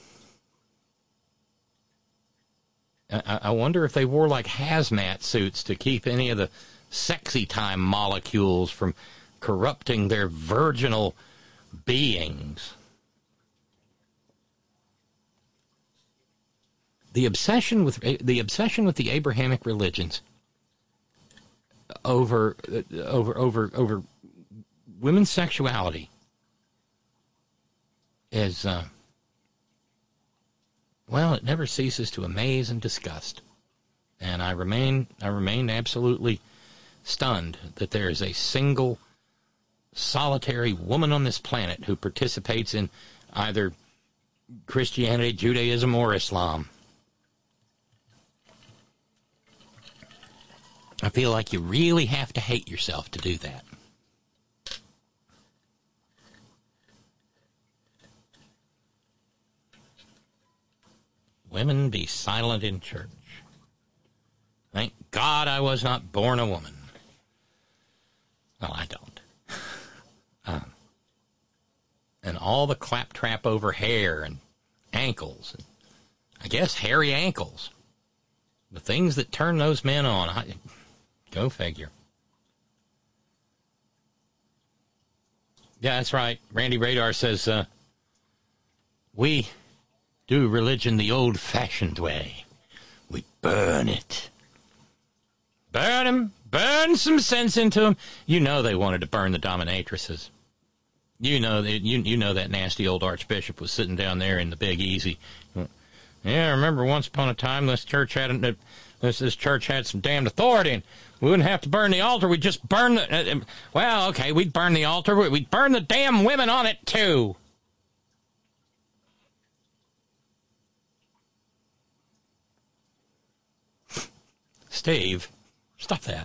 I wonder if they wore like hazmat suits to keep any of the sexy time molecules from corrupting their virginal beings. The obsession with the Abrahamic religions over women's sexuality is well, it never ceases to amaze and disgust. And I remain absolutely stunned that there is a single solitary woman on this planet who participates in either Christianity, Judaism, or Islam. I feel like you really have to hate yourself to do that. Women, be silent in church. Thank God I was not born a woman. Well, I don't. And all the claptrap over hair and ankles. And I guess hairy ankles. The things that turn those men on. Go figure. Yeah, that's right. Randy Radar says, we do religion the old-fashioned way. We burn it. Burn them. Burn some sense into them. You know they wanted to burn the dominatrices. You know that nasty old archbishop was sitting down there in the Big Easy. Yeah, I remember once upon a time this church had some damned authority, and we wouldn't have to burn the altar. We'd just burn the... well, okay, we'd burn the altar. We'd burn the damn women on it, too. Steve, stop that.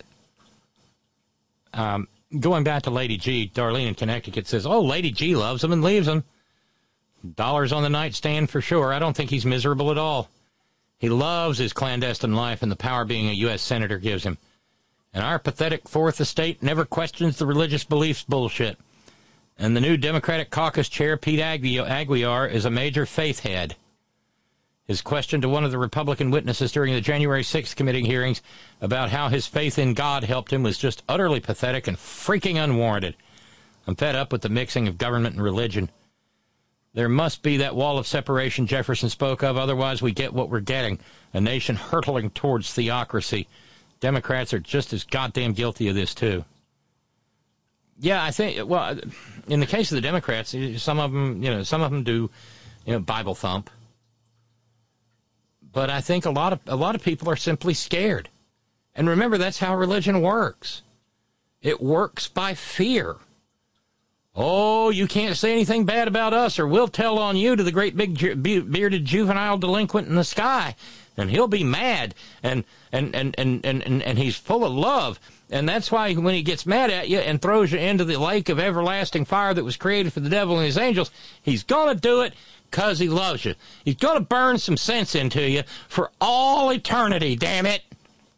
Going back to Lady G, Darlene in Connecticut says, oh, Lady G loves him and leaves him. Dollars on the nightstand for sure. I don't think he's miserable at all. He loves his clandestine life and the power being a U.S. Senator gives him. And our pathetic fourth estate never questions the religious beliefs bullshit. And the new Democratic caucus chair, Pete Aguilar, is a major faith head. His question to one of the Republican witnesses during the January 6th committee hearings about how his faith in God helped him was just utterly pathetic and freaking unwarranted. I'm fed up with the mixing of government and religion. There must be that wall of separation Jefferson spoke of, otherwise we get what we're getting, a nation hurtling towards theocracy. Democrats are just as goddamn guilty of this, too. Yeah, I think, well, in the case of the Democrats, some of them do, Bible thump. But I think a lot of people are simply scared. And remember, that's how religion works. It works by fear. Oh, you can't say anything bad about us or we'll tell on you to the great big bearded juvenile delinquent in the sky. And he'll be mad. And he's full of love. And that's why when he gets mad at you and throws you into the lake of everlasting fire that was created for the devil and his angels, he's going to do it because he loves you. He's going to burn some sense into you for all eternity, damn it.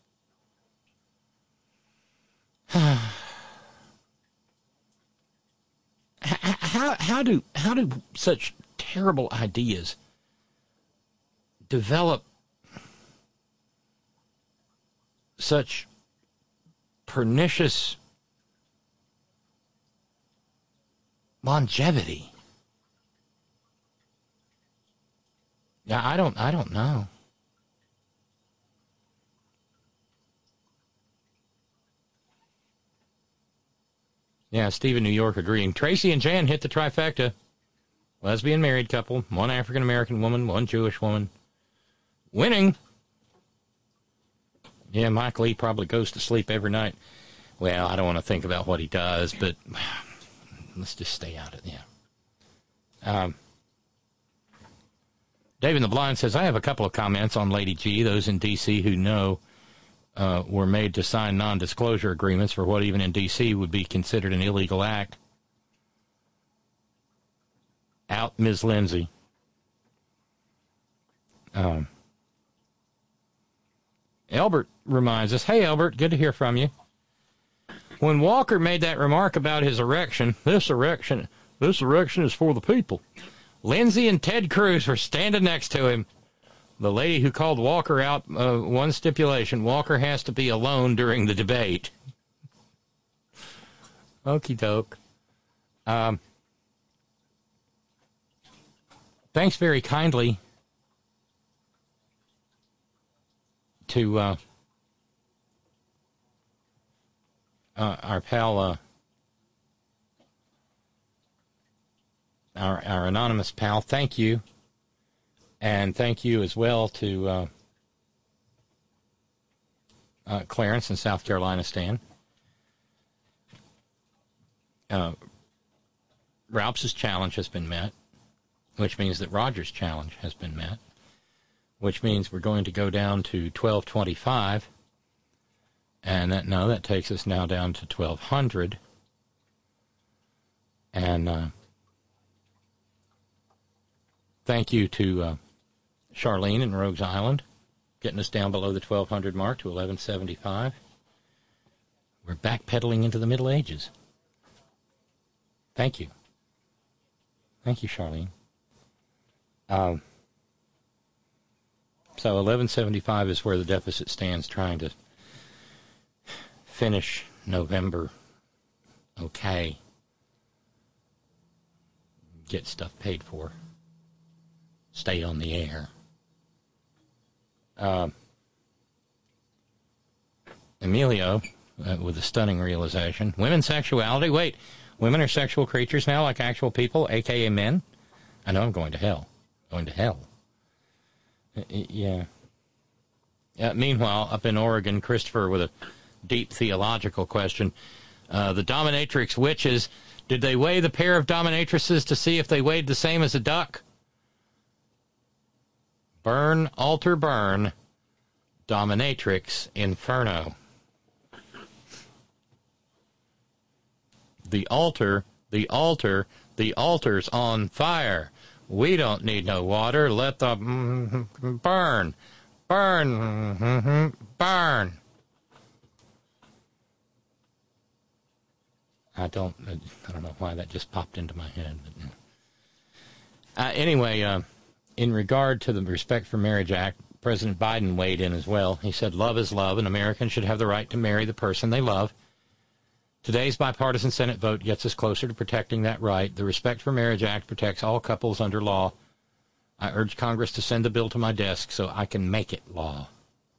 How do such terrible ideas develop such pernicious longevity? Yeah, I don't know. Yeah, Steve in New York agreeing. Tracy and Jan hit the trifecta. Lesbian married couple, one African-American woman, one Jewish woman. Winning. Yeah, Mike Lee probably goes to sleep every night. Well, I don't want to think about what he does, but let's just stay out of it, yeah. Dave in the Blind says, I have a couple of comments on Lady G. Those in D.C. who know were made to sign non-disclosure agreements for what even in D.C. would be considered an illegal act. Out, Ms. Lindsay. Albert reminds us, hey, Albert, good to hear from you. When Walker made that remark about his erection, this erection is for the people. Lindsay and Ted Cruz were standing next to him. The lady who called Walker out, one stipulation, Walker has to be alone during the debate. Okie doke. Thanks very kindly to our pal, our anonymous pal. Thank you. And thank you as well to Clarence in South Carolina, Stan. Ralph's challenge has been met, which means that Roger's challenge has been met, which means we're going to go down to 1225, and that takes us now down to 1200, and thank you to Charlene in Rogues Island, getting us down below the 1200 mark to 1175. We're backpedaling into the Middle Ages. Thank you. Thank you, Charlene. So 1175 is where the deficit stands, trying to finish November okay. Get stuff paid for. Stay on the air. Emilio, with a stunning realization. Women's sexuality? Wait, women are sexual creatures now like actual people, a.k.a. men? I know I'm going to hell. Going to hell. Yeah. Meanwhile, up in Oregon, Christopher with a deep theological question. The dominatrix witches, did they weigh the pair of dominatrices to see if they weighed the same as a duck? Burn, altar, burn. dominatrix inferno. The altar's on fire. We don't need no water. Let the burn. Burn. Burn. I don't know why that just popped into my head. But, anyway, in regard to the Respect for Marriage Act, President Biden weighed in as well. He said, love is love, and Americans should have the right to marry the person they love. Today's bipartisan Senate vote gets us closer to protecting that right. The Respect for Marriage Act protects all couples under law. I urge Congress to send the bill to my desk so I can make it law.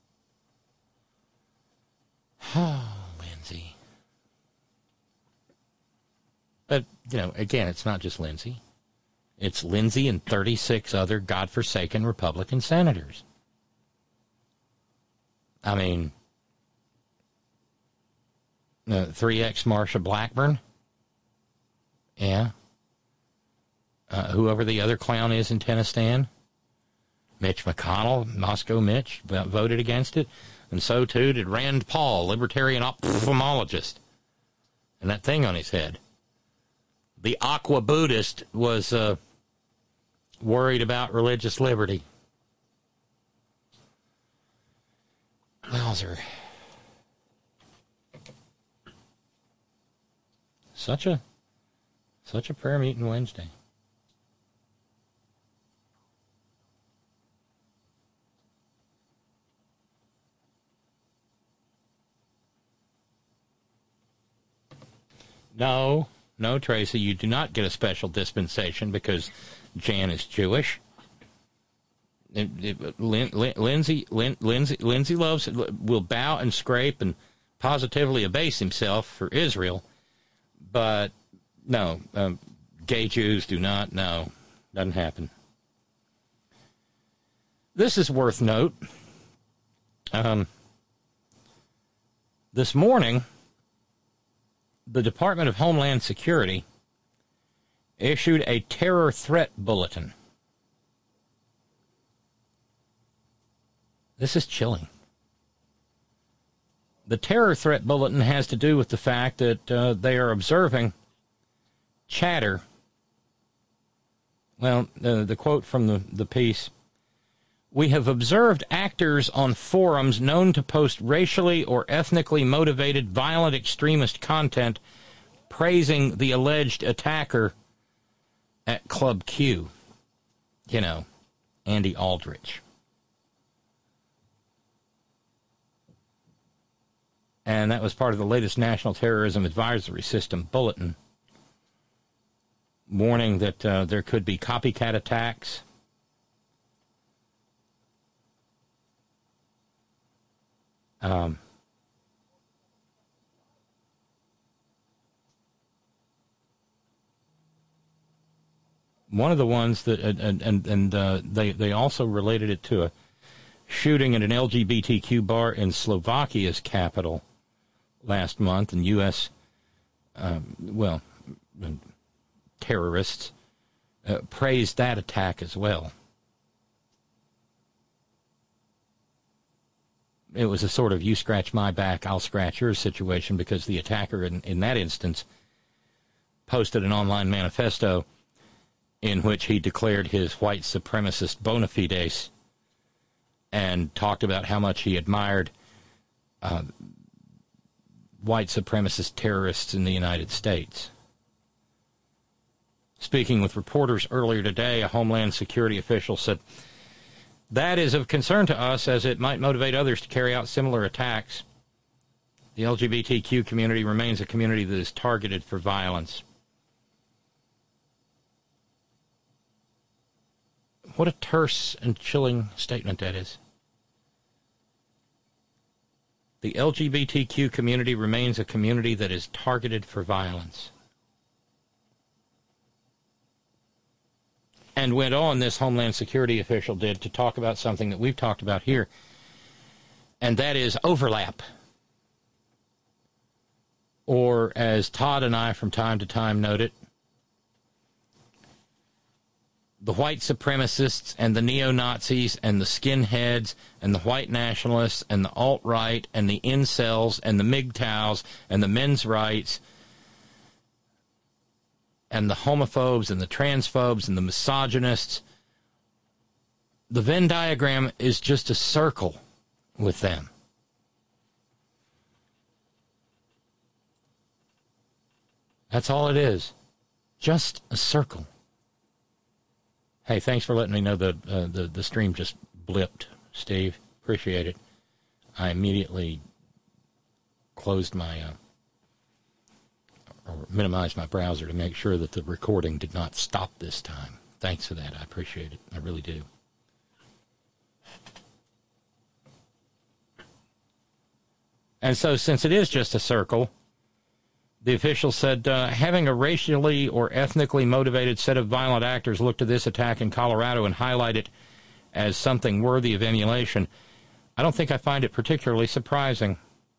Oh, Lindsay. But, again, it's not just Lindsay. It's Lindsay and 36 other godforsaken Republican senators. I mean, 3X Marsha Blackburn. Yeah. Whoever the other clown is in Tennessee. Mitch McConnell, Moscow Mitch, voted against it. And so, too, did Rand Paul, libertarian ophthalmologist. And that thing on his head. The Aqua Buddhist was worried about religious liberty. Wowzer. Such a prayer meeting Wednesday. No, Tracy, you do not get a special dispensation because Jan is Jewish. Lindsay will bow and scrape and positively abase himself for Israel, but no, gay Jews do not. No, doesn't happen. This is worth note. This morning, the Department of Homeland Security issued a terror threat bulletin. This is chilling. The terror threat bulletin has to do with the fact that they are observing chatter. Well, the quote from the piece, we have observed actors on forums known to post racially or ethnically motivated violent extremist content praising the alleged attacker at Club Q. Andy Aldrich. And that was part of the latest National Terrorism Advisory System bulletin, warning that there could be copycat attacks. One of the ones that, they also related it to a shooting at an LGBTQ bar in Slovakia's capital last month, and U.S. Terrorists praised that attack as well. It was a sort of you scratch my back, I'll scratch yours situation, because the attacker in that instance posted an online manifesto in which he declared his white supremacist bona fides and talked about how much he admired white supremacist terrorists in the United States. Speaking with reporters earlier today, a Homeland Security official said, that is of concern to us as it might motivate others to carry out similar attacks. The LGBTQ community remains a community that is targeted for violence. What a terse and chilling statement that is. The LGBTQ community remains a community that is targeted for violence. And went on, this Homeland Security official did, to talk about something that we've talked about here, and that is overlap. Or, as Todd and I from time to time note it, the white supremacists and the neo-Nazis and the skinheads and the white nationalists and the alt-right and the incels and the MGTOWs and the men's rights and the homophobes and the transphobes and the misogynists. The Venn diagram is just a circle with them. That's all it is. Just a circle. Hey, thanks for letting me know the stream just blipped, Steve. Appreciate it. I immediately closed my, or minimized my browser to make sure that the recording did not stop this time. Thanks for that. I appreciate it. I really do. And so, since it is just a circle, the official said, having a racially or ethnically motivated set of violent actors look to this attack in Colorado and highlight it as something worthy of emulation, I don't think I find it particularly surprising.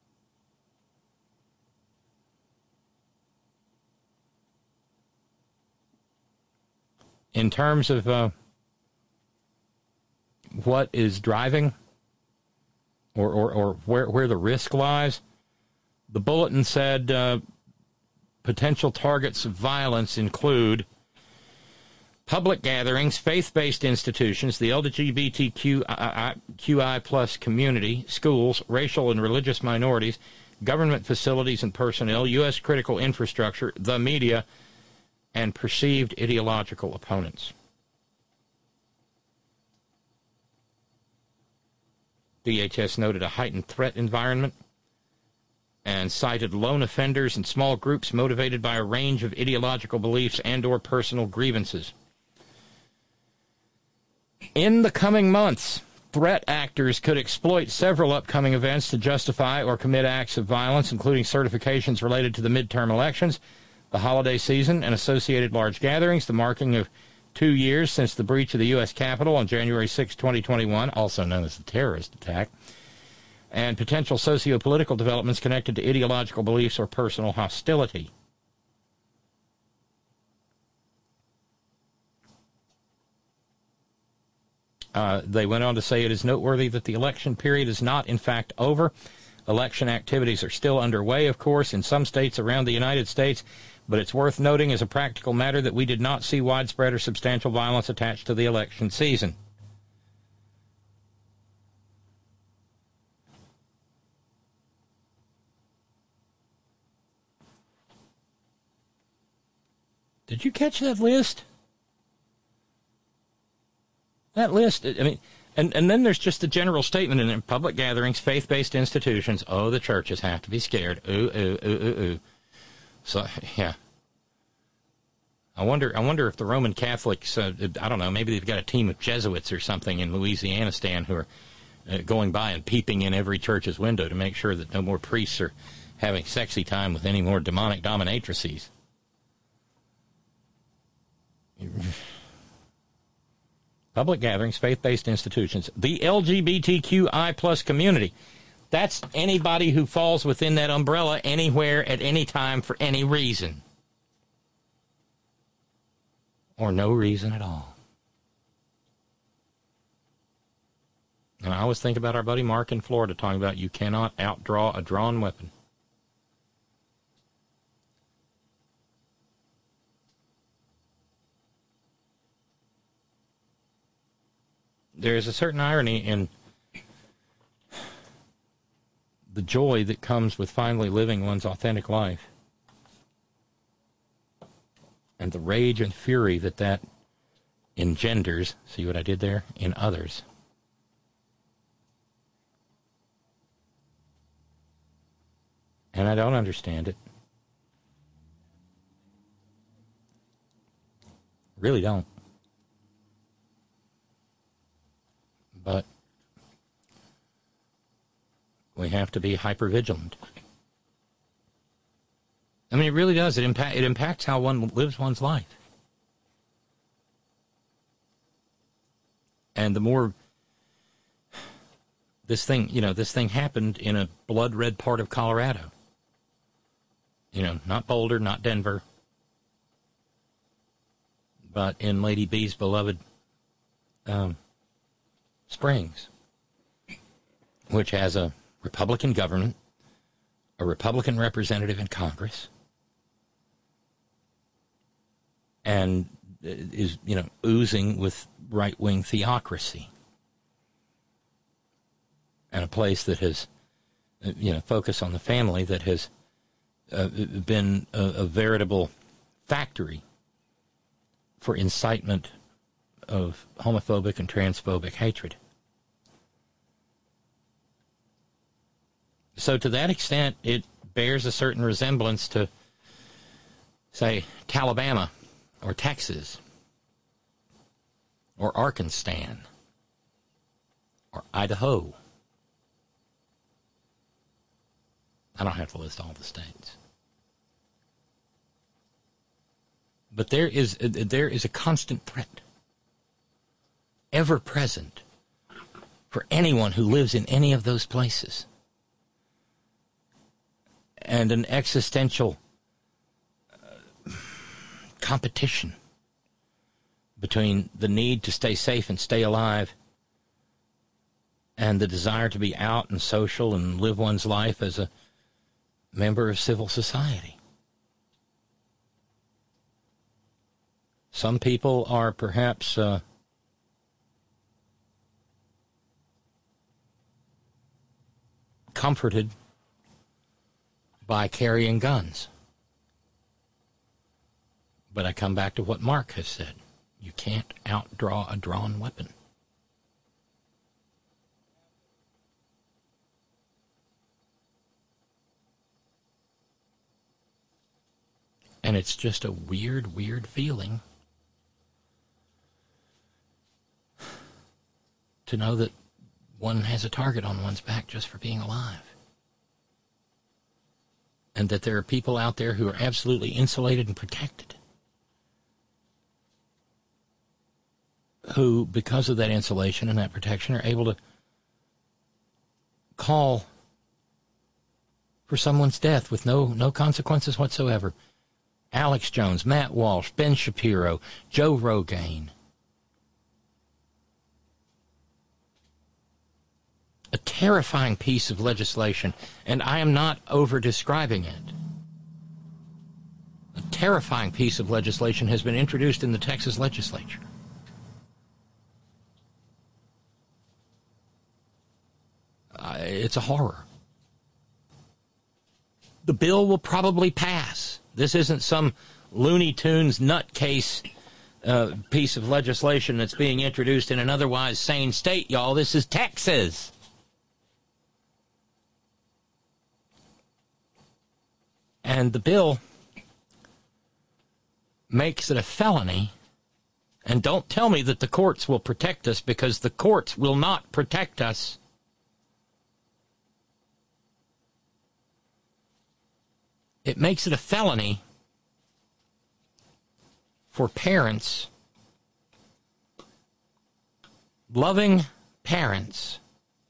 In terms of what is driving or where the risk lies, the bulletin said potential targets of violence include public gatherings, faith-based institutions, the LGBTQI plus community, schools, racial and religious minorities, government facilities and personnel, U.S. critical infrastructure, the media, and perceived ideological opponents. DHS noted a heightened threat environment and cited lone offenders and small groups motivated by a range of ideological beliefs and or personal grievances. In the coming months, threat actors could exploit several upcoming events to justify or commit acts of violence, including certifications related to the midterm elections, the holiday season, and associated large gatherings, the marking of 2 years since the breach of the U.S. Capitol on January 6, 2021, also known as the terrorist attack, and potential socio-political developments connected to ideological beliefs or personal hostility. They went on to say it is noteworthy that the election period is not, in fact, over. Election activities are still underway, of course, in some states around the United States, but it's worth noting as a practical matter that we did not see widespread or substantial violence attached to the election season. Did you catch that list? That list, I mean, and then there's just a general statement in public gatherings, faith-based institutions. Oh, the churches have to be scared. Ooh. So, yeah. I wonder if the Roman Catholics, I don't know, maybe they've got a team of Jesuits or something in Louisiana, Stan, who are going by and peeping in every church's window to make sure that no more priests are having sexy time with any more demonic dominatrices. Public gatherings, faith-based institutions, the LGBTQI plus community. That's anybody who falls within that umbrella anywhere at any time for any reason. Or no reason at all. And I always think about our buddy Mark in Florida talking about you cannot outdraw a drawn weapon. There is a certain irony in the joy that comes with finally living one's authentic life, and the rage and fury that engenders, see what I did there, in others. And I don't understand it. Really don't. But we have to be hypervigilant. I mean, it really does. It impacts how one lives one's life. And the more this thing happened in a blood red part of Colorado. Not Boulder, not Denver. but in Lady B's beloved Springs, which has a Republican government, a Republican representative in Congress, and is, oozing with right-wing theocracy. And a place that has, focus on the family that has been a veritable factory for incitement of homophobic and transphobic hatred. So to that extent, it bears a certain resemblance to, say, Alabama or Texas or Arkansas or Idaho. I don't have to list all the states. But there is a constant threat, ever present, for anyone who lives in any of those places. And an existential competition between the need to stay safe and stay alive and the desire to be out and social and live one's life as a member of civil society. Some people are perhaps comforted by carrying guns. But I come back to what Mark has said. You can't outdraw a drawn weapon. And it's just a weird, weird feeling to know that one has a target on one's back just for being alive. And that there are people out there who are absolutely insulated and protected, who, because of that insulation and that protection, are able to call for someone's death with no consequences whatsoever. Alex Jones, Matt Walsh, Ben Shapiro, Joe Rogaine. A terrifying piece of legislation, and I am not over-describing it. A terrifying piece of legislation has been introduced in the Texas legislature. It's a horror. The bill will probably pass. This isn't some Looney Tunes nutcase piece of legislation that's being introduced in an otherwise sane state, y'all. This is Texas. And the bill makes it a felony. And don't tell me that the courts will protect us, because the courts will not protect us. It makes it a felony for parents, loving parents,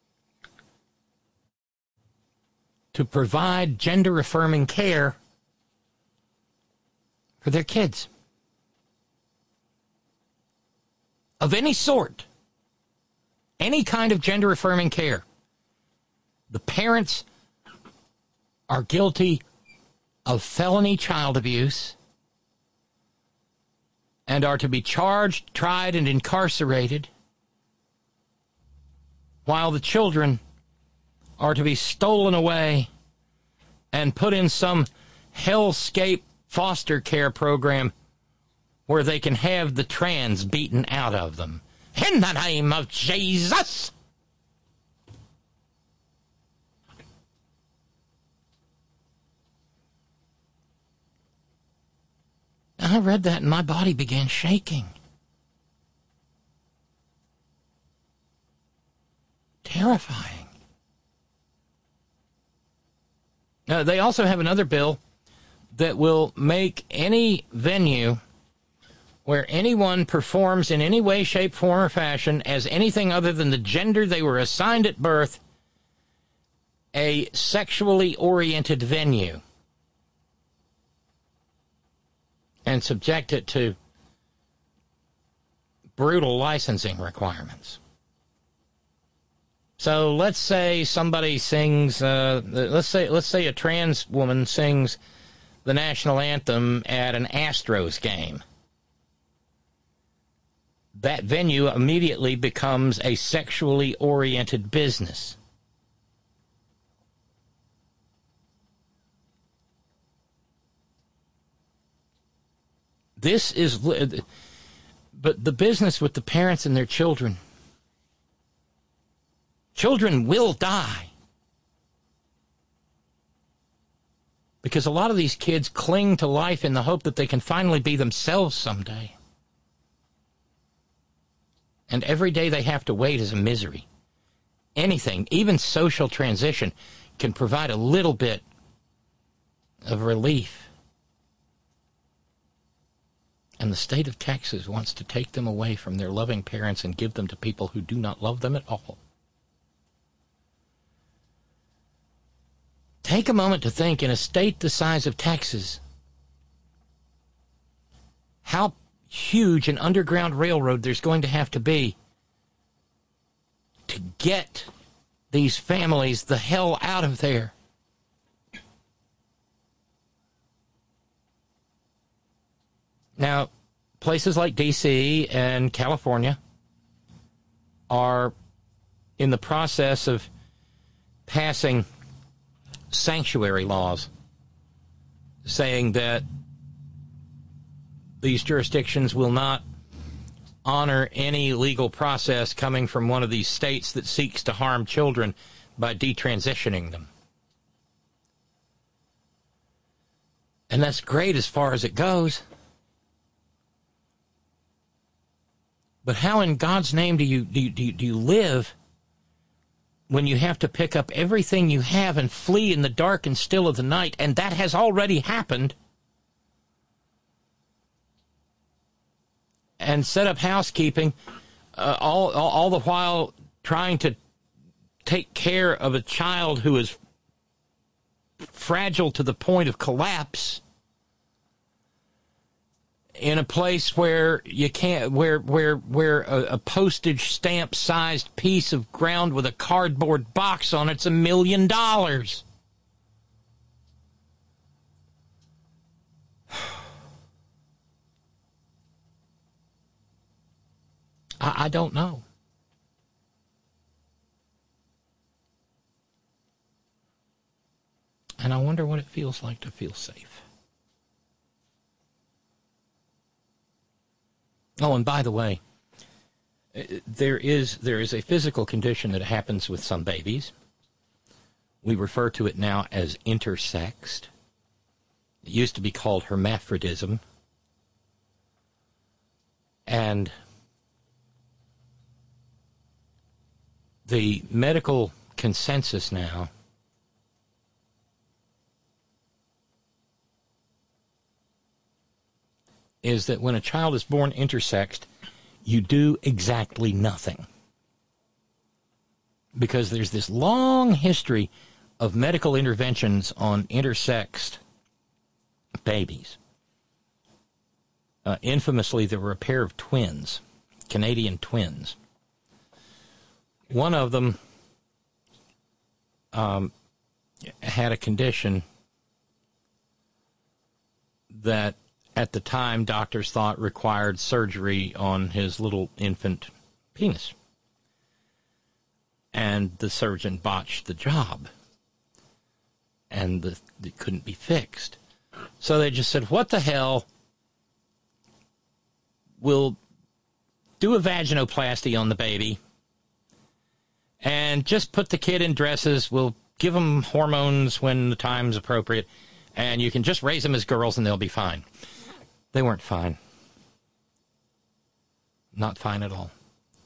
to provide gender-affirming care for their kids of any sort, any kind of gender-affirming care. The parents are guilty of felony child abuse and are to be charged, tried, and incarcerated, while the children are to be stolen away and put in some hellscape foster care program where they can have the trans beaten out of them. In the name of Jesus! I read that and my body began shaking. Terrifying. They also have another bill that will make any venue where anyone performs in any way, shape, form, or fashion as anything other than the gender they were assigned at birth a sexually oriented venue, and subject it to brutal licensing requirements. So let's say somebody sings, let's say a trans woman sings the national anthem at an Astros game. That venue immediately becomes a sexually oriented business. This is, but the business with the parents and their children. Children will die. Because a lot of these kids cling to life in the hope that they can finally be themselves someday. And every day they have to wait is a misery. Anything, even social transition, can provide a little bit of relief. And the state of Texas wants to take them away from their loving parents and give them to people who do not love them at all. Take a moment to think, in a state the size of Texas, how huge an underground railroad there's going to have to be to get these families the hell out of there. Now, places like D.C. and California are in the process of passing sanctuary laws saying that these jurisdictions will not honor any legal process coming from one of these states that seeks to harm children by detransitioning them. And that's great as far as it goes. But how in God's name do you live when you have to pick up everything you have and flee in the dark and still of the night? And that has already happened. And set up housekeeping, all the while trying to take care of a child who is fragile to the point of collapse, in a place where you can't, where a postage stamp sized piece of ground with a cardboard box on it's $1 million. I don't know. And I wonder what it feels like to feel safe. Oh, and by the way, there is a physical condition that happens with some babies. We refer to it now as intersexed. It used to be called hermaphrodism. And the medical consensus now is that when a child is born intersexed, you do exactly nothing. Because there's this long history of medical interventions on intersexed babies. Infamously, there were a pair of twins, Canadian twins. One of them had a condition that at the time doctors thought required surgery on his little infant penis. And the surgeon botched the job. And it couldn't be fixed. So they just said, what the hell? We'll do a vaginoplasty on the baby and just put the kid in dresses. We'll give them hormones when the time's appropriate, and you can just raise them as girls and they'll be fine. They weren't fine. Not fine at all.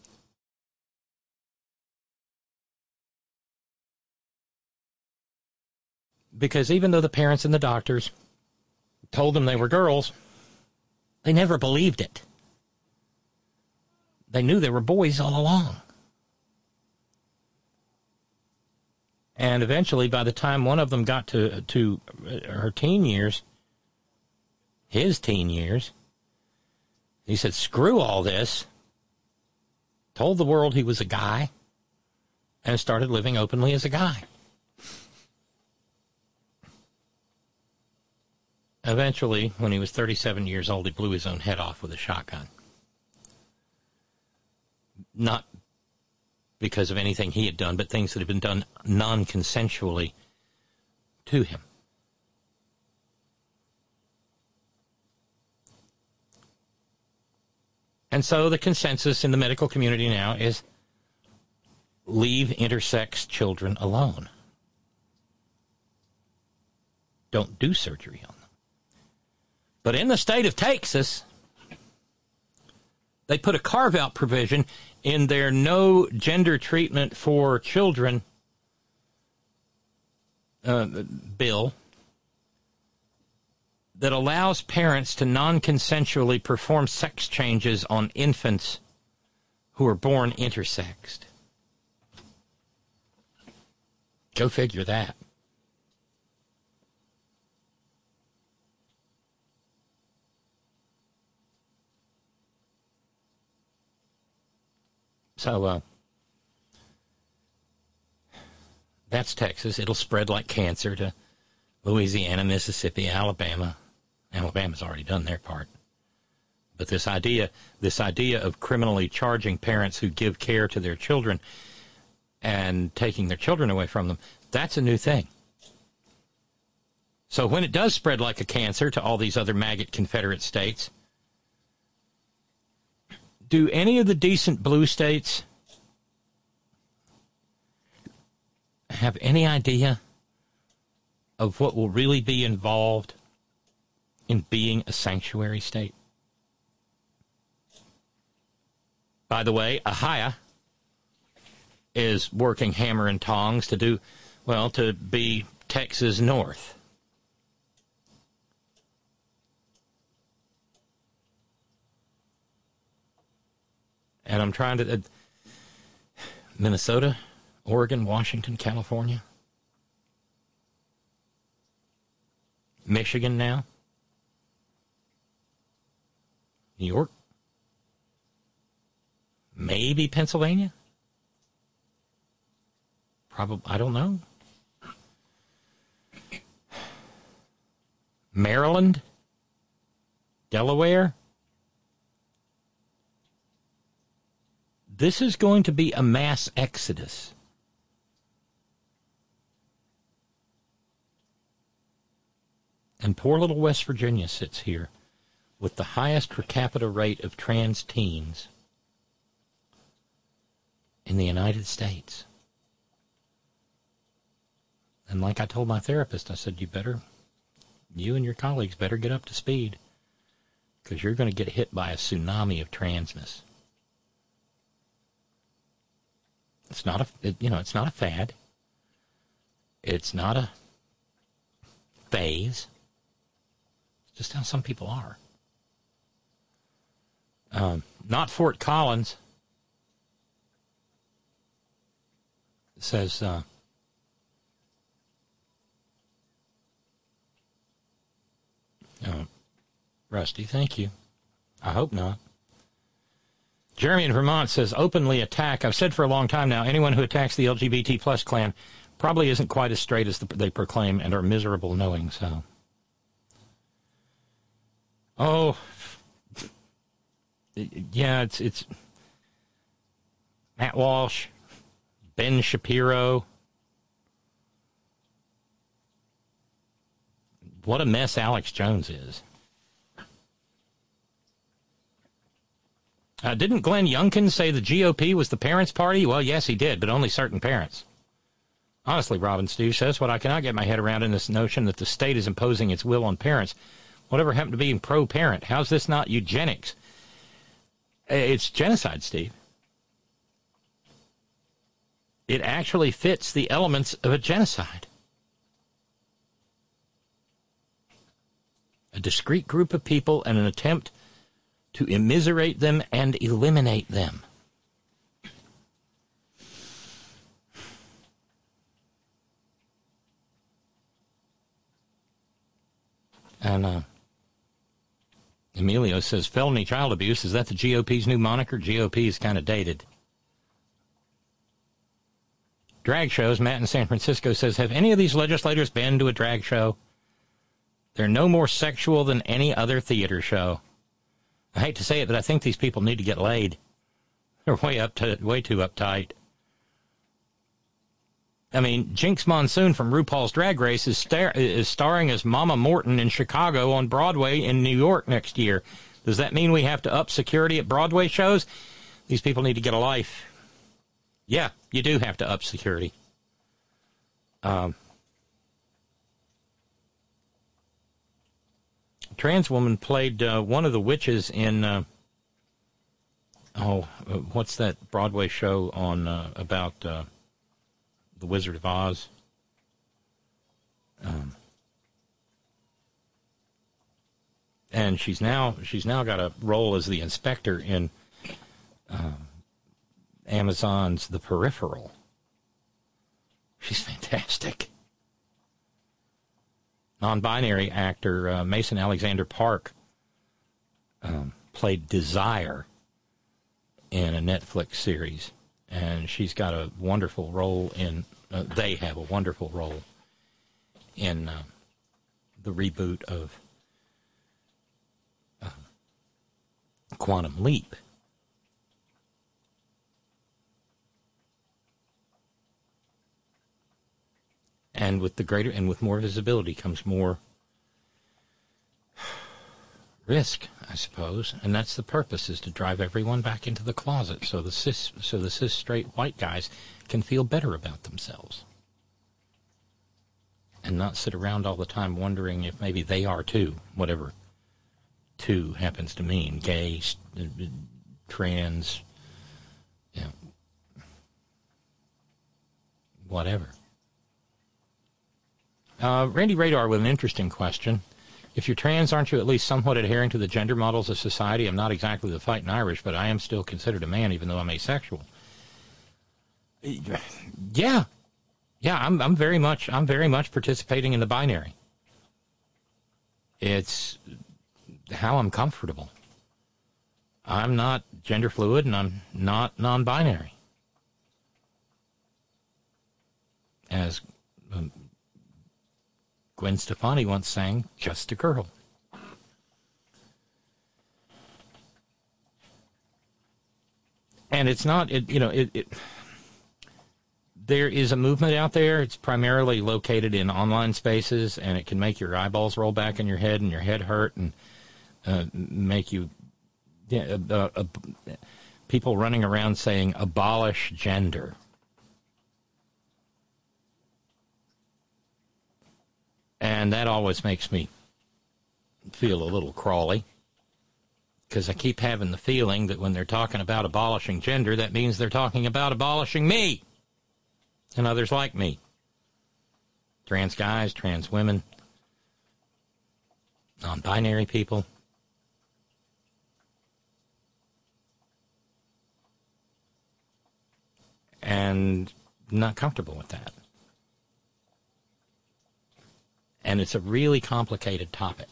Because even though the parents and the doctors told them they were girls, they never believed it. They knew they were boys all along. And eventually, by the time one of them got to her teen years, his teen years, he said, screw all this. told the world he was a guy, and started living openly as a guy. Eventually, when he was 37 years old, he blew his own head off with a shotgun. Not because of anything he had done, but things that had been done non-consensually to him. And so the consensus in the medical community now is leave intersex children alone. Don't do surgery on them. But in the state of Texas, they put a carve-out provision in their no gender treatment for children bill that allows parents to non-consensually perform sex changes on infants who are born intersexed. Go figure that. So, that's Texas. It'll spread like cancer to Louisiana, Mississippi, Alabama. Alabama's already done their part. But this idea of criminally charging parents who give care to their children and taking their children away from them, that's a new thing. So when it does spread like a cancer to all these other maggot Confederate states, do any of the decent blue states have any idea of what will really be involved in being a sanctuary state? By the way, Ohio is working hammer and tongs to be Texas North. And I'm trying to... Minnesota, Oregon, Washington, California. Michigan now. New York. Maybe Pennsylvania. Probably, I don't know. Maryland. Delaware. This is going to be a mass exodus. And poor little West Virginia sits here with the highest per capita rate of trans teens in the United States. And like I told my therapist, I said, you and your colleagues better get up to speed, because you're going to get hit by a tsunami of transness. It's not it's not a fad. It's not a phase. It's just how some people are. Not Fort Collins says, Rusty, thank you. I hope not. Jeremy in Vermont says, openly attack. I've said for a long time now, anyone who attacks the LGBT plus clan probably isn't quite as straight as they proclaim and are miserable knowing so. Oh, yeah, it's Matt Walsh, Ben Shapiro. What a mess Alex Jones is. Didn't Glenn Youngkin say the GOP was the parents' party? Well, yes, he did, but only certain parents. Honestly, Robin Steve says, what I cannot get my head around in this notion that the state is imposing its will on parents. Whatever happened to being pro-parent? How's this not eugenics? It's genocide, Steve. It actually fits the elements of a genocide. A discrete group of people and an attempt to immiserate them and eliminate them. And Emilio says, felony child abuse, is that the GOP's new moniker? GOP is kind of dated. drag shows. Matt in San Francisco says, have any of these legislators been to a drag show? They're no more sexual than any other theater show. I hate to say it, but I think these people need to get laid. They're way too uptight. I mean, Jinx Monsoon from RuPaul's Drag Race is starring as Mama Morton in Chicago on Broadway in New York next year. Does that mean we have to up security at Broadway shows? These people need to get a life. Yeah, you do have to up security. Trans woman played one of the witches in, what's that Broadway show on about the Wizard of Oz? And she's now got a role as the inspector in Amazon's The Peripheral. She's fantastic. Non-binary actor Mason Alexander Park played Desire in a Netflix series, and she's got a wonderful role in. They have a wonderful role in the reboot of Quantum Leap. And with more visibility comes more risk, I suppose. And that's the purpose, is to drive everyone back into the closet so the cis straight white guys can feel better about themselves. And not sit around all the time wondering if maybe they are too, whatever two happens to mean, gay, trans, whatever. Randy Radar with an interesting question. If you're trans, aren't you at least somewhat adhering to the gender models of society? I'm not exactly the fighting Irish, but I am still considered a man, even though I'm asexual. Yeah, I'm very much participating in the binary. It's how I'm comfortable. I'm not gender fluid, and I'm not non-binary. As Gwen Stefani once sang, just a girl. And it's not, there is a movement out there. It's primarily located in online spaces, and it can make your eyeballs roll back in your head and your head hurt and make you, people running around saying, abolish gender. And that always makes me feel a little crawly, because I keep having the feeling that when they're talking about abolishing gender, that means they're talking about abolishing me and others like me. Trans guys, trans women, non-binary people. And I'm not comfortable with that. And it's a really complicated topic.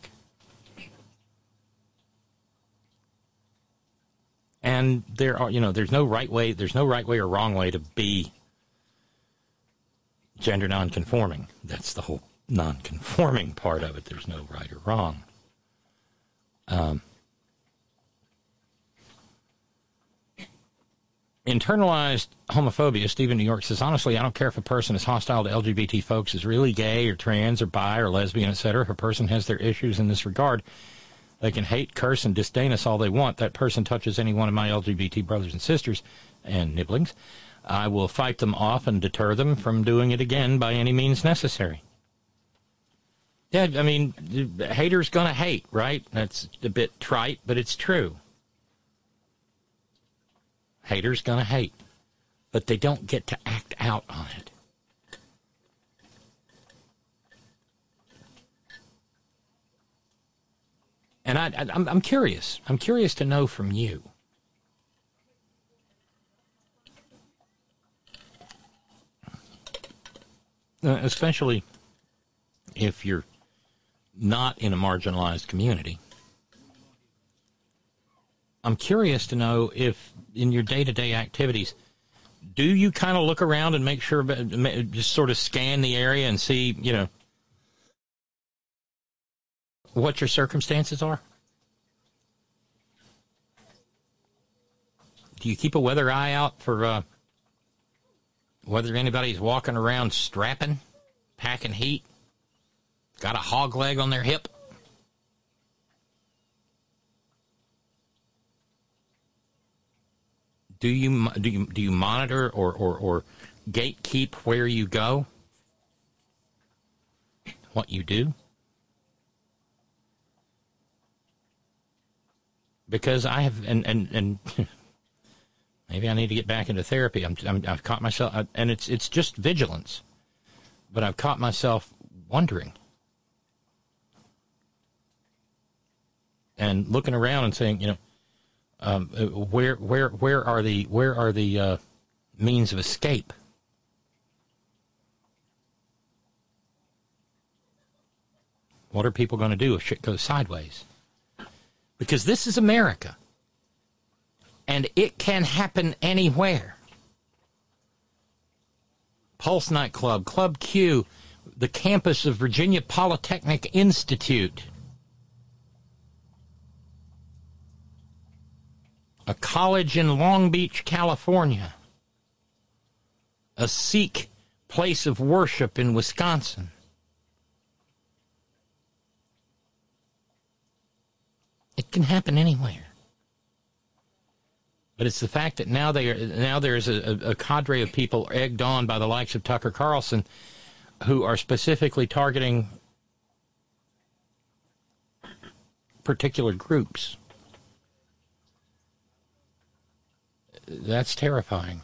And there are, there's no right way or wrong way to be gender nonconforming. That's the whole nonconforming part of it. There's no right or wrong. Internalized homophobia, Stephen New York says, honestly, I don't care if a person is hostile to LGBT folks, is really gay or trans or bi or lesbian, etc. If a person has their issues in this regard, they can hate, curse, and disdain us all they want. That person touches any one of my LGBT brothers and sisters and nibblings, I will fight them off and deter them from doing it again by any means necessary. Yeah, I mean, haters gonna hate, right? That's a bit trite, but it's true. Haters gonna hate, but they don't get to act out on it. And I'm curious. I'm curious to know from you. Especially if you're not in a marginalized community. I'm curious to know if in your day-to-day activities, do you kind of look around and make sure, just sort of scan the area and see, what your circumstances are? Do you keep a weather eye out for whether anybody's walking around strapping, packing heat, got a hog leg on their hip? Do you monitor or gatekeep where you go? What you do? Because I have, and maybe I need to get back into therapy. I've caught myself, and it's just vigilance, but I've caught myself wondering and looking around and saying, where are the means of escape? What are people going to do if shit goes sideways? Because this is America, and it can happen anywhere. Pulse Nightclub, Club Q, the campus of Virginia Polytechnic Institute, a college in Long Beach, California, a Sikh place of worship in Wisconsin. It can happen anywhere. But it's the fact that now there's a cadre of people egged on by the likes of Tucker Carlson who are specifically targeting particular groups. That's terrifying.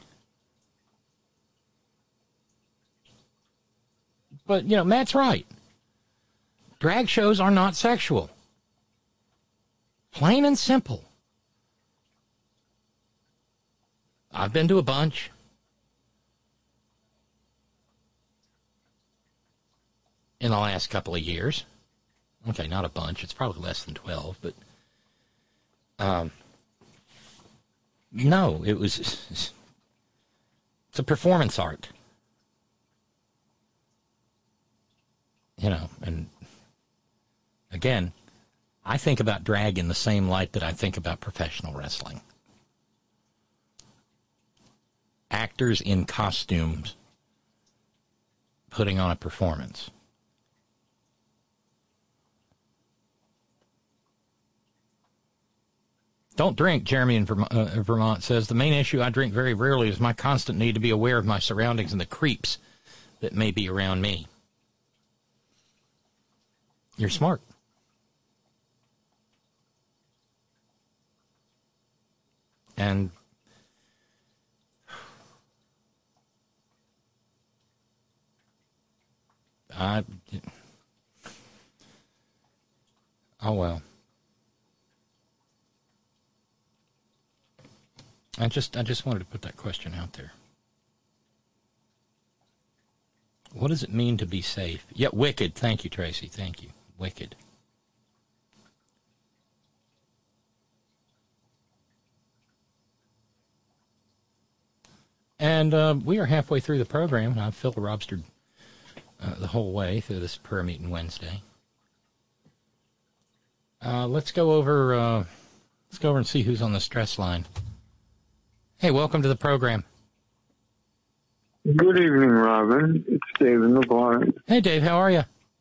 But, Matt's right. Drag shows are not sexual. Plain and simple. I've been to a bunch. In the last couple of years. Okay, not a bunch. It's probably less than 12, but no, it's a performance art. And again, I think about drag in the same light that I think about professional wrestling. Actors in costumes putting on a performance. Don't drink, Jeremy in Vermont says. The main issue I drink very rarely is my constant need to be aware of my surroundings and the creeps that may be around me. You're smart. And oh well. I just wanted to put that question out there. What does it mean to be safe? Yeah, wicked. Thank you, Tracy. Thank you. Wicked. And we are halfway through the program, and I've filibustered the whole way through this prayer meeting Wednesday. Let's go over and see who's on the stress line. Hey, welcome to the program. Good evening, Robin. It's Dave in the barn. Hey, Dave, how are you?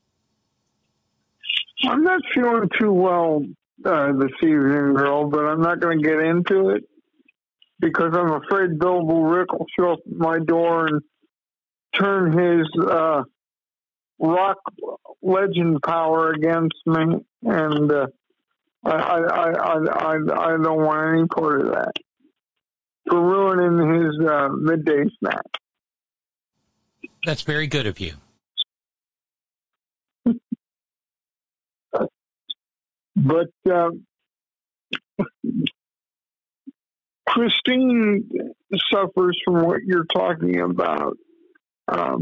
I'm not feeling too well this evening, girl, but I'm not going to get into it because I'm afraid Billable Rick will show up at my door and turn his rock legend power against me, and I don't want any part of that. For ruining his midday snack. That's very good of you. But Christine suffers from what you're talking about, and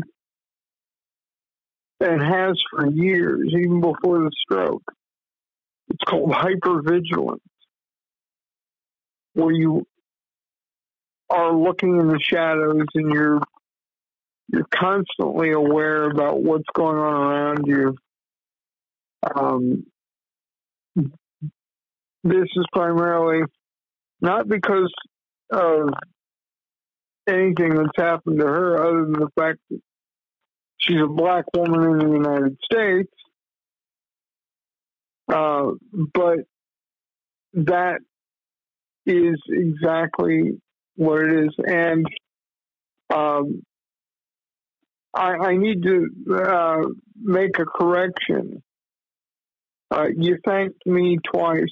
has for years, even before the stroke. It's called hypervigilance, where you are looking in the shadows, and you're constantly aware about what's going on around you. This is primarily not because of anything that's happened to her, other than the fact that she's a black woman in the United States. But that is exactly what it is. And I need to make a correction. You thanked me twice.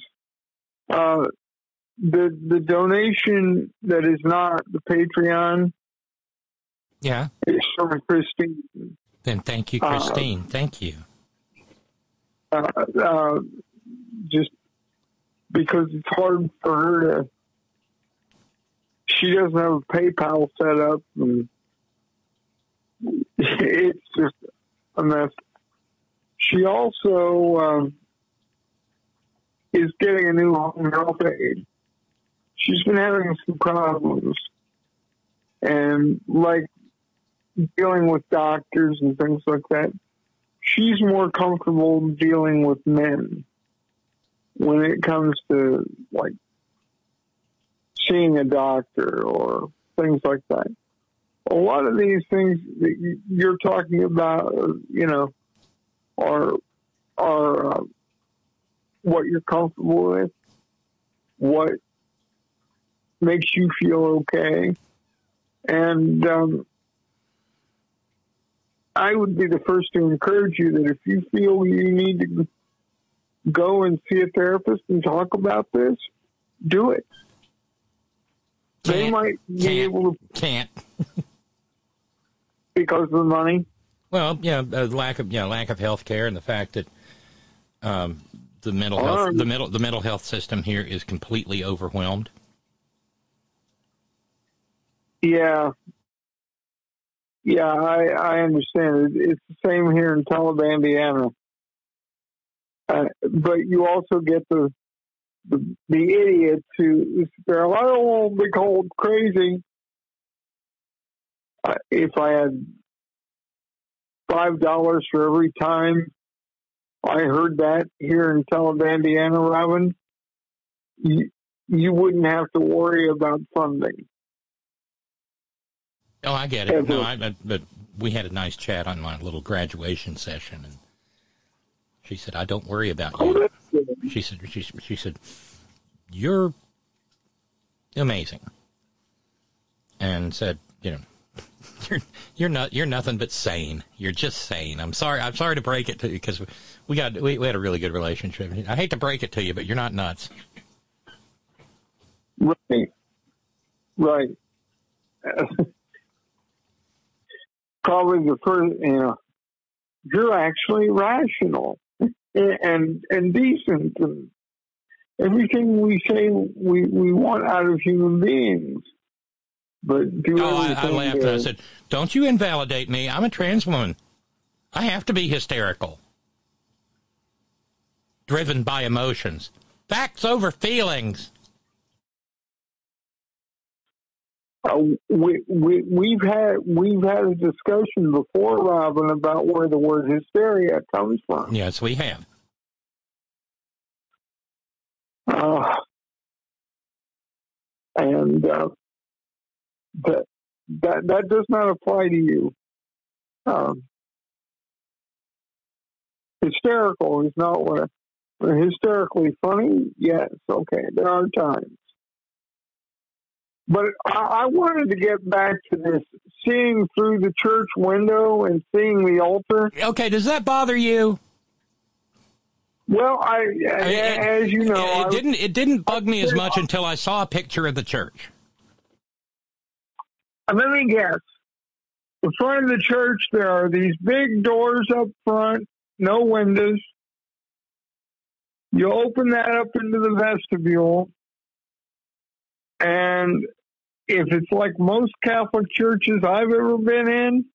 The donation that is not the Patreon, Yeah. is from Christine. Then thank you, Christine. Thank you. Just because it's hard for her to. She doesn't have a PayPal set up, and it's just a mess. She also is getting a new home health aide. She's been having some problems, and like dealing with doctors and things like that. She's more comfortable dealing with men when it comes to like seeing a doctor or things like that. A lot of these things that you're talking about, are what you're comfortable with, what makes you feel okay. And I would be the first to encourage you that if you feel you need to go and see a therapist and talk about this, do it. They might be able to. Can't. Because of the money? Well, yeah, lack of health care, and the fact that the mental health system here is completely overwhelmed. Yeah. Yeah, I understand. It's the same here in Talibandiana. But you also get the idiots who they're like, I won't be called crazy. If I had $5 for every time I heard that here in Talibandiana, Robin, you wouldn't have to worry about funding. Oh, I get it. No, but we had a nice chat on my little graduation session, and she said, "I don't worry about you." She said, "You're amazing," and said, You're nothing but sane. You're just sane. I'm sorry to break it to you, because we had a really good relationship. I hate to break it to you, but you're not nuts. Right. Probably the first, you're actually rational and decent, and everything we say we want out of human beings. But I laughed and I said, "Don't you invalidate me. I'm a trans woman. I have to be hysterical, driven by emotions, facts over feelings." We've had a discussion before, Robin, about where the word hysteria comes from. Yes, we have. And that does not apply to you. Hysterical is not what. Hysterically funny, yes, okay, there are times. But I wanted to get back to this seeing through the church window and seeing the altar. Okay, does that bother you? Well, as you know, it didn't bug me as much until I saw a picture of the church. Let me guess. In front of the church, there are these big doors up front, no windows. You open that up into the vestibule, and if it's like most Catholic churches I've ever been in,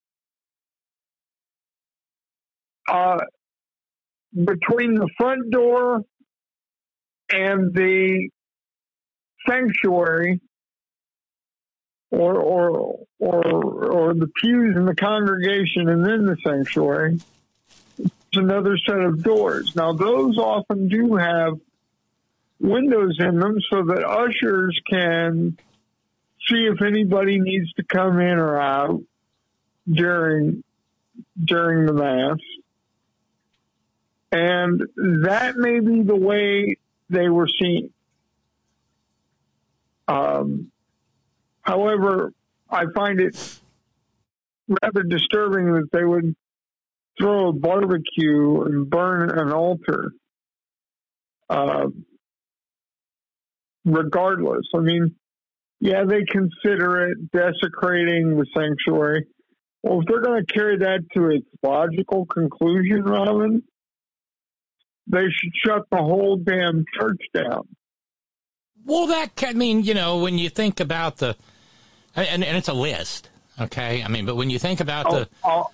between the front door and the sanctuary, or the pews in the congregation and then the sanctuary. It's another set of doors. Now, those often do have windows in them so that ushers can see if anybody needs to come in or out during the Mass. And that may be the way they were seen. However, I find it rather disturbing that they would throw a barbecue and burn an altar. Regardless. I mean, yeah, they consider it desecrating the sanctuary. Well, if they're going to carry that to its logical conclusion, Robin, they should shut the whole damn church down. Well, when you think about and it's a list, okay? I mean, but when you think about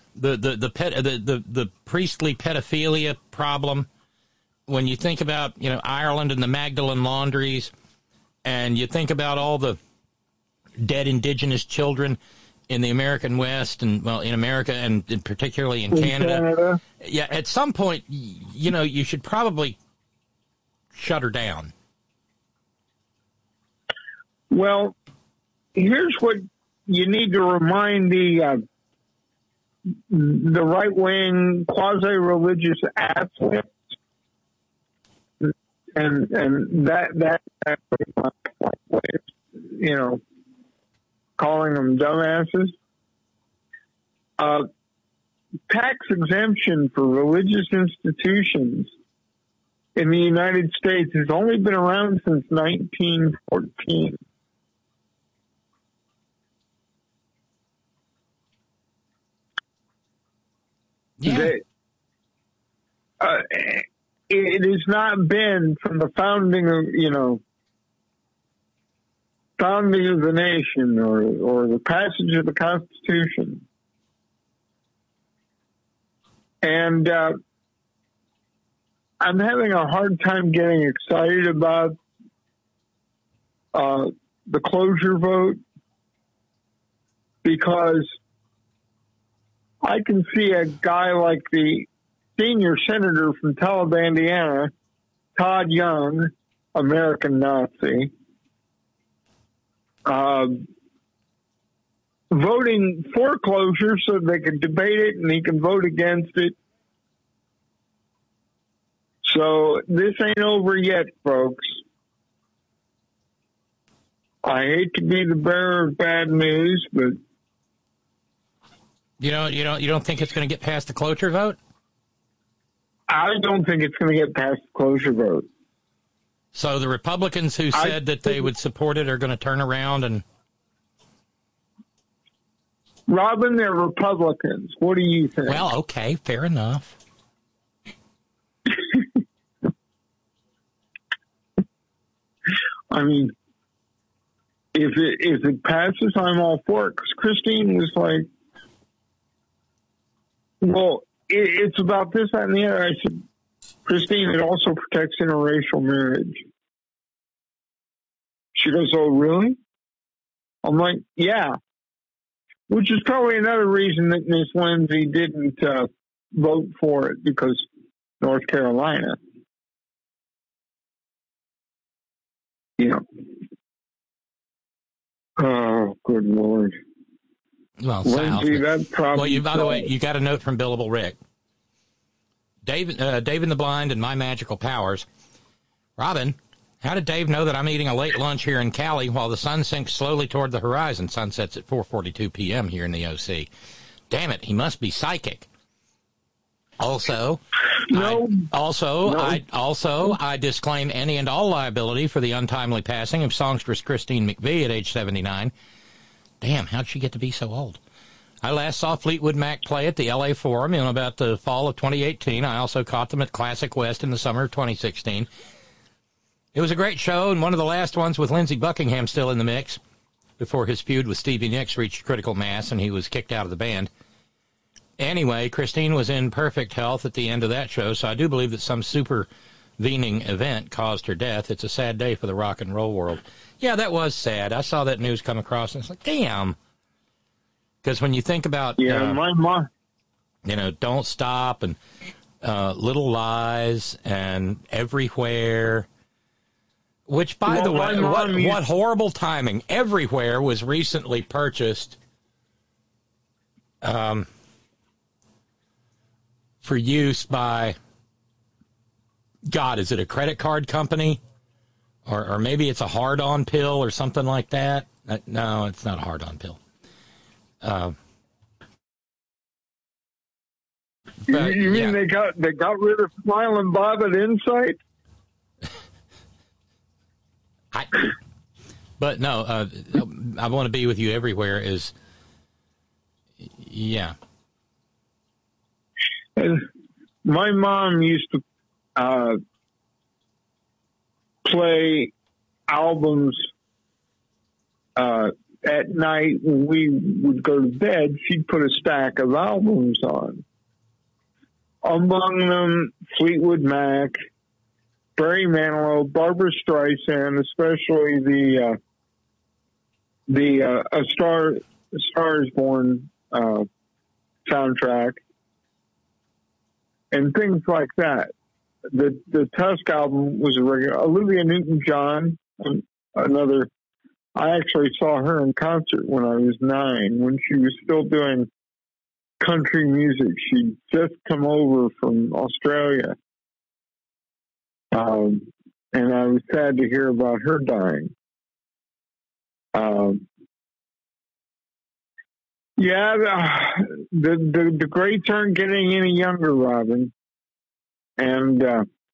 the priestly pedophilia problem, when you think about, Ireland and the Magdalene laundries, and you think about all the dead indigenous children in the American West and, in America and particularly in Canada. Yeah, at some point, you should probably shut her down. Well, here's what you need to remind the right-wing quasi-religious athletes, and that calling them dumbasses. Tax exemption for religious institutions in the United States has only been around since 1914. Yeah. It has not been from the founding of the nation or the passage of the Constitution. And I'm having a hard time getting excited about the closure vote, because I can see a guy like the senior senator from Talladega, Indiana, Todd Young, American Nazi, voting for closure so they can debate it and he can vote against it. So this ain't over yet, folks. I hate to be the bearer of bad news, but you don't think it's going to get past the cloture vote? I don't think it's going to get past the closure vote. So the Republicans who said that they would support it are going to turn around and... Robin, they're Republicans. What do you think? Well, okay, fair enough. I mean, if it passes, I'm all for it. Because Christine was like, well, it's about this, that, and the other. I said, Christine, it also protects interracial marriage. She goes, oh, really? I'm like, yeah. Which is probably another reason that Miss Lindsay didn't vote for it, because North Carolina. Oh, good Lord. Well, Lindsay, that probably... Well, by the way, you got a note from Billable Rick. Dave and the Blind and My Magical Powers. Robin, how did Dave know that I'm eating a late lunch here in Cali while the sun sinks slowly toward the horizon? Sunsets at 4:42 p.m. here in the OC. Damn it, he must be psychic. I disclaim any and all liability for the untimely passing of songstress Christine McVie at age 79. Damn, how'd she get to be so old? I last saw Fleetwood Mac play at the LA Forum in about the fall of 2018. I also caught them at Classic West in the summer of 2016. It was a great show, and one of the last ones with Lindsey Buckingham still in the mix before his feud with Stevie Nicks reached critical mass and he was kicked out of the band. Anyway, Christine was in perfect health at the end of that show, so I do believe that some super intervening event caused her death. It's a sad day for the rock and roll world. Yeah, that was sad. I saw that news come across, and it's like, damn. Because when you think about, my mom, Don't Stop and Little Lies and Everywhere, which, by the way, what horrible timing. Everywhere was recently purchased for use by, God, is it a credit card company? Or maybe it's a hard-on pill or something like that. No, it's not a hard-on pill. You mean they got rid of Smiling Bob at Insight? But no, I Want to Be With You Everywhere is, yeah. My mom used to play albums at night when we would go to bed. She'd put a stack of albums on. Among them, Fleetwood Mac, Barry Manilow, Barbra Streisand, especially the A Star Is Born soundtrack, and things like that. The Tusk album was a regular. Olivia Newton-John, another. I actually saw her in concert when I was 9, when she was still doing country music. She'd just come over from Australia. And I was sad to hear about her dying. The greats aren't getting any younger, Robin. And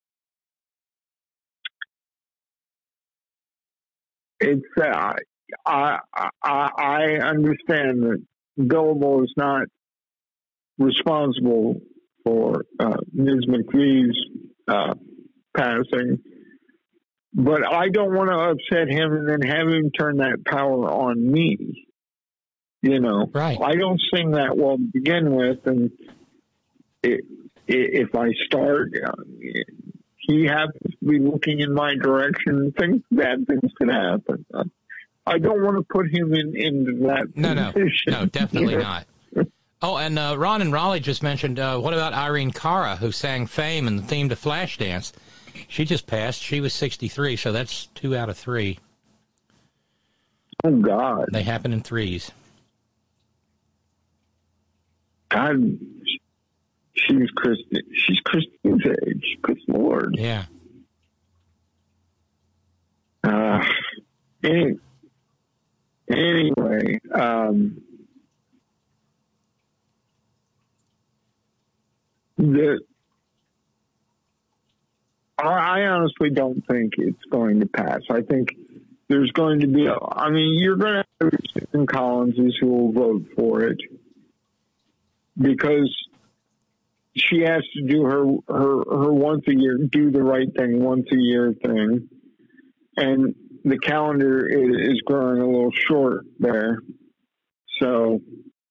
it's I understand that Billable is not responsible for Ms. McVie's passing, but I don't want to upset him and then have him turn that power on me. Right. I don't sing that well to begin with, and if I start, he happens to be looking in my direction, bad things could happen. I don't want to put him into that position. No, definitely not. Oh, and Ron and Raleigh just mentioned, what about Irene Cara, who sang Fame and the theme to Flashdance? She just passed. She was 63, so that's 2 out of 3. Oh, God. They happen in threes. God, she's Christine's age. Good Lord. Yeah. Anyway, I honestly don't think it's going to pass. I think there's going to be, you're going to have Susan Collinses who will vote for it because she has to do her once a year, do the right thing once a year thing. And the calendar is growing a little short there. So,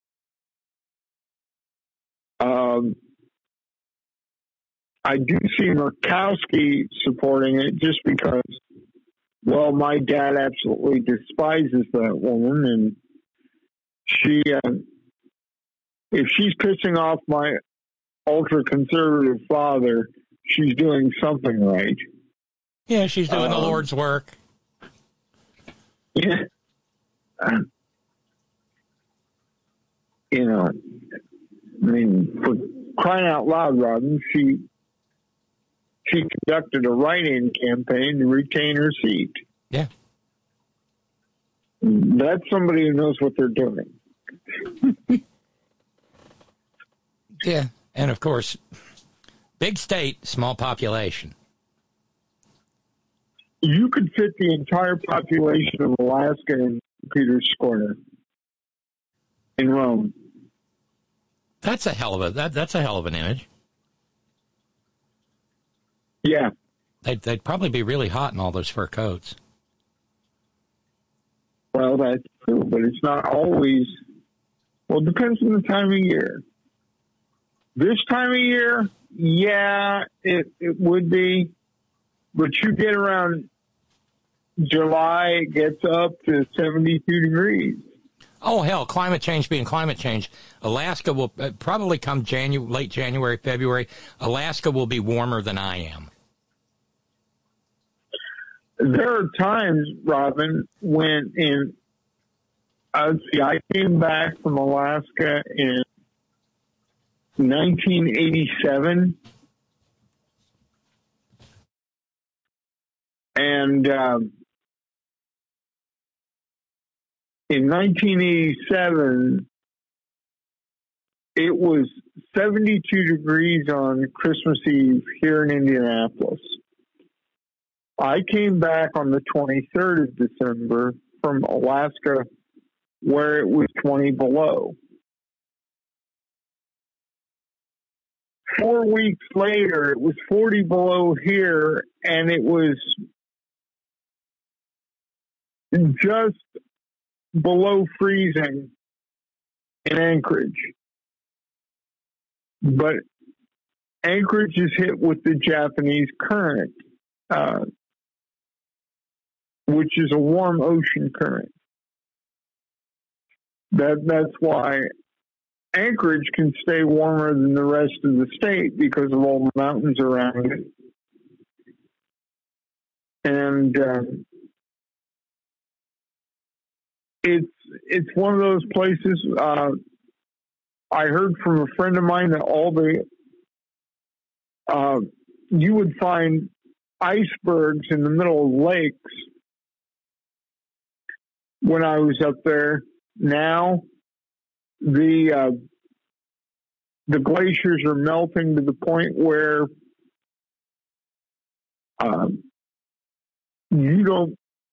I do see Murkowski supporting it just because, well, my dad absolutely despises that woman, and she, if she's pissing off my ultra-conservative father, she's doing something right. Yeah, she's doing the Lord's work. Yeah. For crying out loud, Robin, she conducted a write-in campaign to retain her seat. Yeah. That's somebody who knows what they're doing. Yeah. And, of course, big state, small population. You could fit the entire population of Alaska in Peter's Square in Rome. That's a hell of an image. Yeah. They'd probably be really hot in all those fur coats. Well, that's true, but it's not always. Well, it depends on the time of year. This time of year, yeah, it would be. But you get around July, it gets up to 72 degrees. Oh, hell, climate change being climate change. Alaska will probably come late January, February. Alaska will be warmer than I am. There are times, Robin, when I came back from Alaska in 1987, and in 1987, it was 72 degrees on Christmas Eve here in Indianapolis. I came back on the 23rd of December from Alaska, where it was 20 below. 4 weeks later, it was 40 below here, and it was just below freezing in Anchorage. But Anchorage is hit with the Japanese current, which is a warm ocean current. That's why Anchorage can stay warmer than the rest of the state because of all the mountains around it. And it's one of those places. I heard from a friend of mine that you would find icebergs in the middle of lakes when I was up there. Now the glaciers are melting to the point where you don't.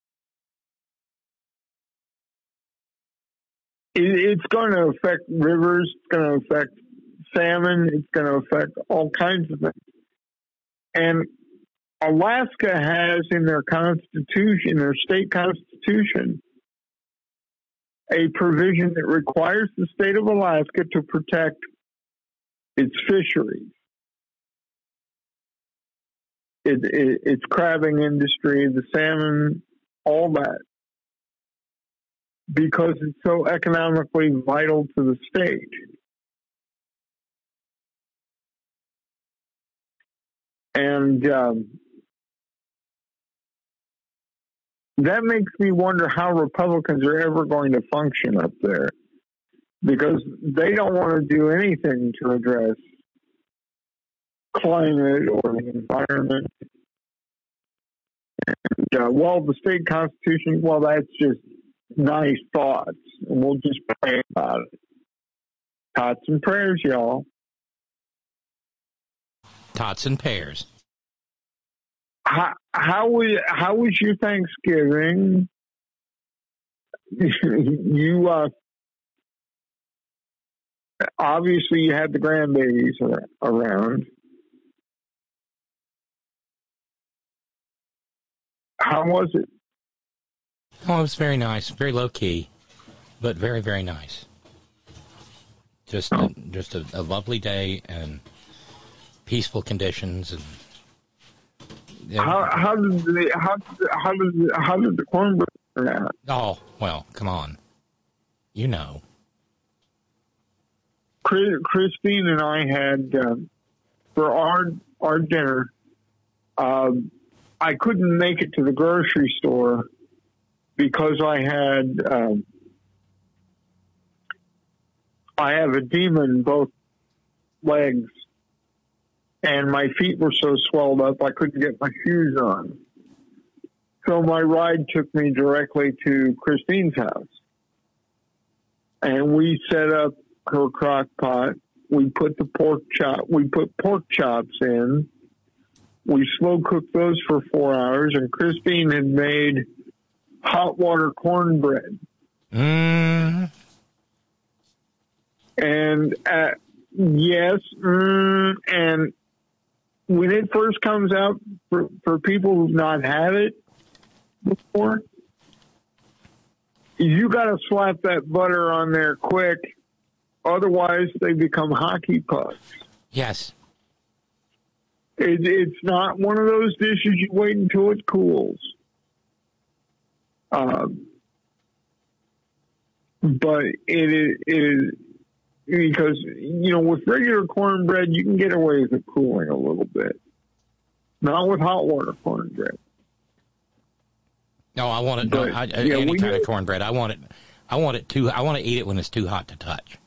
It's going to affect rivers. It's going to affect salmon. It's going to affect all kinds of things. And Alaska has in their constitution, their state constitution, a provision that requires the state of Alaska to protect its fisheries, its crabbing industry, the salmon, all that, because it's so economically vital to the state. And that makes me wonder how Republicans are ever going to function up there, because they don't want to do anything to address climate or the environment. And the state constitution, that's just nice thoughts, and we'll just pray about it. Tots and prayers, y'all. Tots and pears. How was your Thanksgiving? You obviously you had the grandbabies around. How was it? Oh, it was very nice, very low key, but very, very nice. Just a lovely day and peaceful conditions. And how did the cornbread turn out? Oh, well, come on, you know. Christine and I had for our dinner. I couldn't make it to the grocery store because I have edema in both legs, and my feet were so swelled up I couldn't get my shoes on. So my ride took me directly to Christine's house, and we set up her crock pot. We put pork chops in. We slow cooked those for 4 hours, and Christine had made hot water cornbread. Mm. And yes, and when it first comes out, for people who've not had it before, you got to slap that butter on there quick, otherwise they become hockey pucks. Yes. It's not one of those dishes you wait until it cools. But it is because, with regular cornbread, you can get away with it cooling a little bit. Not with hot water cornbread. No, I want it. Any kind of cornbread. I want it too. I want to eat it when it's too hot to touch.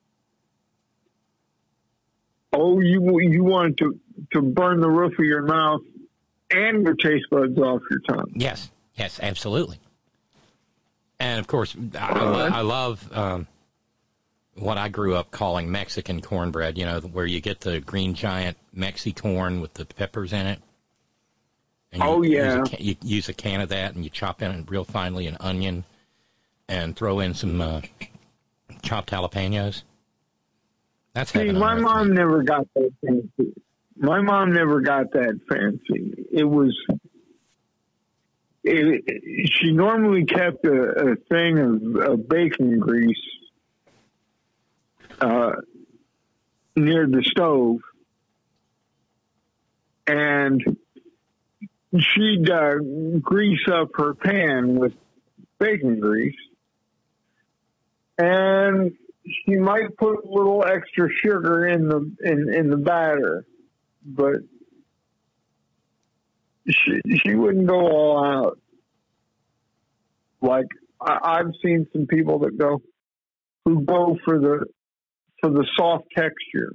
Oh, you want to burn the roof of your mouth and your taste buds off your tongue. Yes, absolutely. And of course, I love what I grew up calling Mexican cornbread. Where you get the green giant Mexi corn with the peppers in it. And you use a can of that, and you chop in real finely an onion, and throw in some chopped jalapenos. That's heaven. My mom never got that fancy. My mom never got that fancy. She normally kept a thing of bacon grease near the stove, and she'd grease up her pan with bacon grease, and she might put a little extra sugar in the batter, but she wouldn't go all out. Like I've seen some people who go for the soft texture.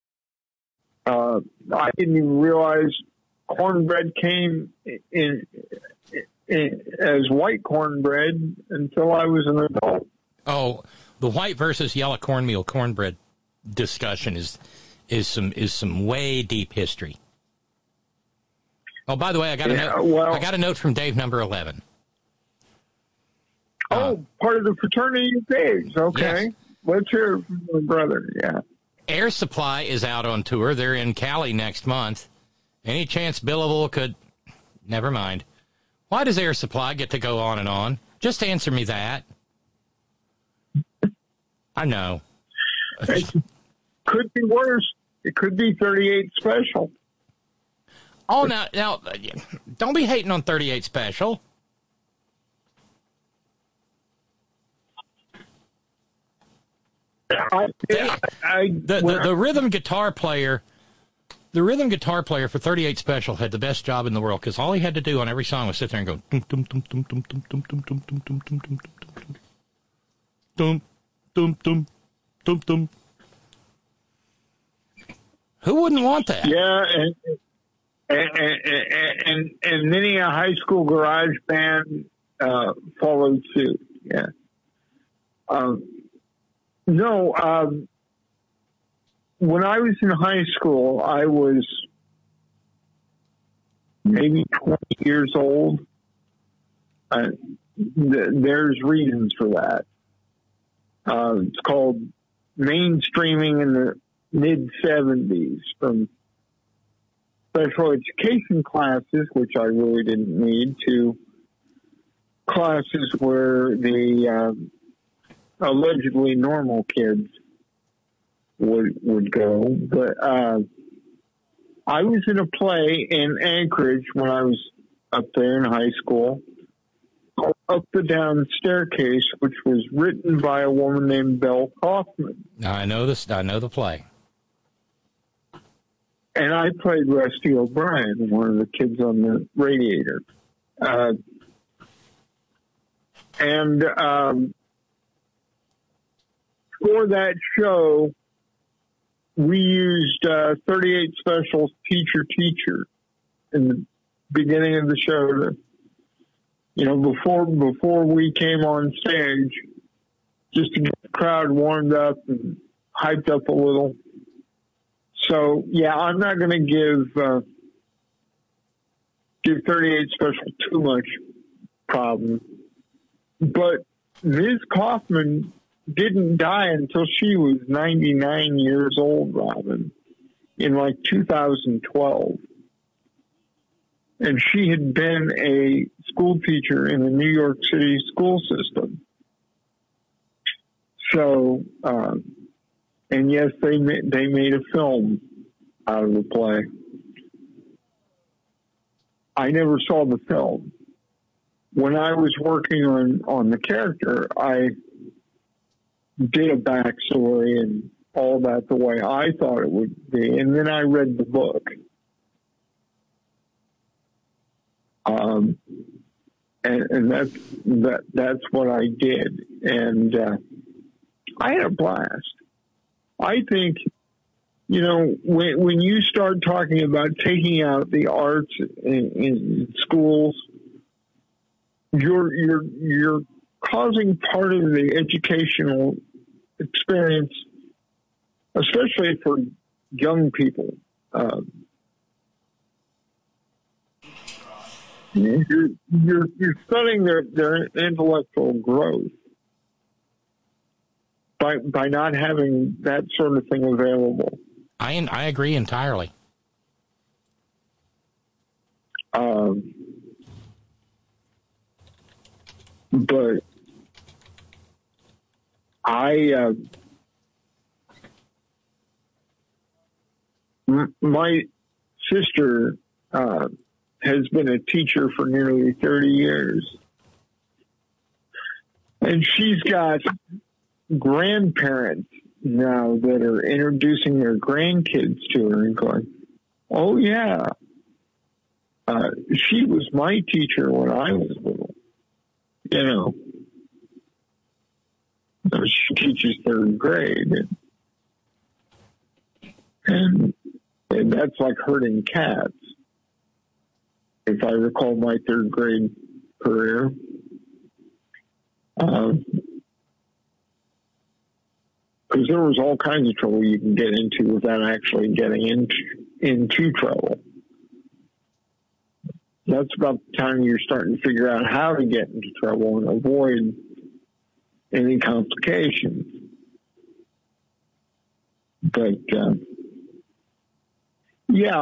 I didn't even realize cornbread came in as white cornbread until I was an adult. Oh, the white versus yellow cornmeal cornbread discussion is some way deep history. Oh, by the way, I got a note from Dave number 11. Part of the fraternity of pigs. Okay. Yes. Let's hear it from my brother. Yeah. Air Supply is out on tour. They're in Cali next month. Any chance Billable could... Never mind. Why does Air Supply get to go on and on? Just answer me that. I know. It could be worse. It could be 38 Special. Oh, now, don't be hating on 38 Special. The rhythm guitar player... The rhythm guitar player for 38 Special had the best job in the world because all he had to do on every song was sit there and go dum dum dum dum dum dum dum dum dum dum dum dum dum dum dum dum dum. Who wouldn't want that? Yeah, and many a high school garage band followed suit. Yeah. When I was in high school, I was maybe 20 years old. There's reasons for that. It's called mainstreaming in the mid-'70s, from special education classes, which I really didn't need, to classes where the allegedly normal kids would go. But I was in a play in Anchorage when I was up there in high school, called Up the Down Staircase, which was written by a woman named Belle Kaufman. I know the play. And I played Rusty O'Brien, one of the kids on the radiator. For that show, we used 38 Special's Teacher in the beginning of the show before we came on stage, just to get the crowd warmed up and hyped up a little. So, yeah, I'm not going to give 38 Special too much problem. But Ms. Kaufman didn't die until she was 99 years old, Robin, in 2012. And she had been a school teacher in the New York City school system. So, and yes, they made a film out of the play. I never saw the film. When I was working on the character, I did a backstory and all that the way I thought it would be, and then I read the book. And that's what I did, and I had a blast. I think, when you start talking about taking out the arts in schools, you're causing part of the educational experience, especially for young people. You're studying their intellectual growth by not having that sort of thing available. I agree entirely. But my sister has been a teacher for nearly 30 years. And she's got grandparents now that are introducing their grandkids to her and going, oh, yeah, she was my teacher when I was little. She teaches third grade. And that's like herding cats. If I recall my third grade career. Because there was all kinds of trouble you can get into without actually getting into trouble. That's about the time you're starting to figure out how to get into trouble and avoid any complications. But, yeah,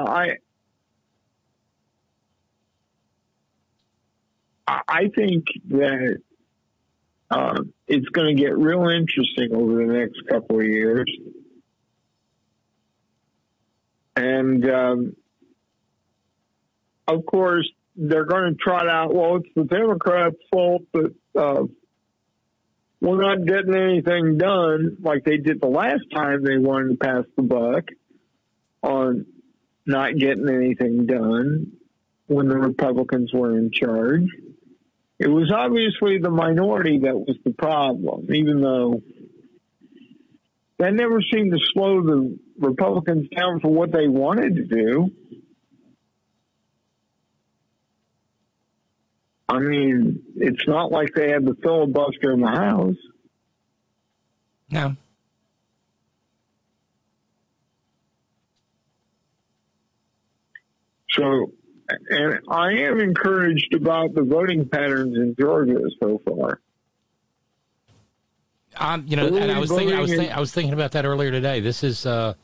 I think that it's going to get real interesting over the next couple of years. And, of course, they're going to trot out, well, it's the Democrats' fault that we're not getting anything done like they did the last time they wanted to pass the buck on not getting anything done when the Republicans were in charge. It was obviously the minority that was the problem, even though that never seemed to slow the Republicans down for what they wanted to do. I mean, it's not like they had the filibuster in the House. No. So, and I am encouraged about the voting patterns in Georgia so far. And I was thinking about that earlier today. This is the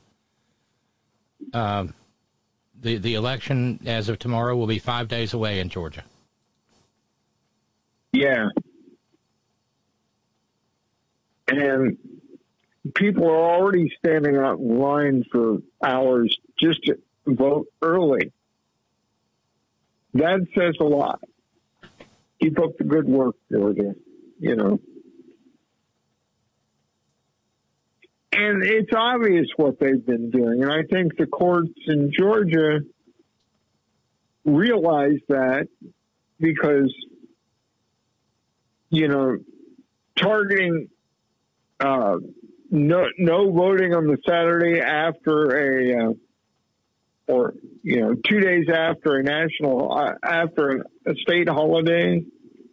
election as of tomorrow will be 5 days away in Georgia. Yeah. And people are already standing out in line for hours just to vote early. That says a lot. Keep up the good work, Georgia, And it's obvious what they've been doing. And I think the courts in Georgia realize that because, targeting no voting on the Saturday after 2 days after after a state holiday.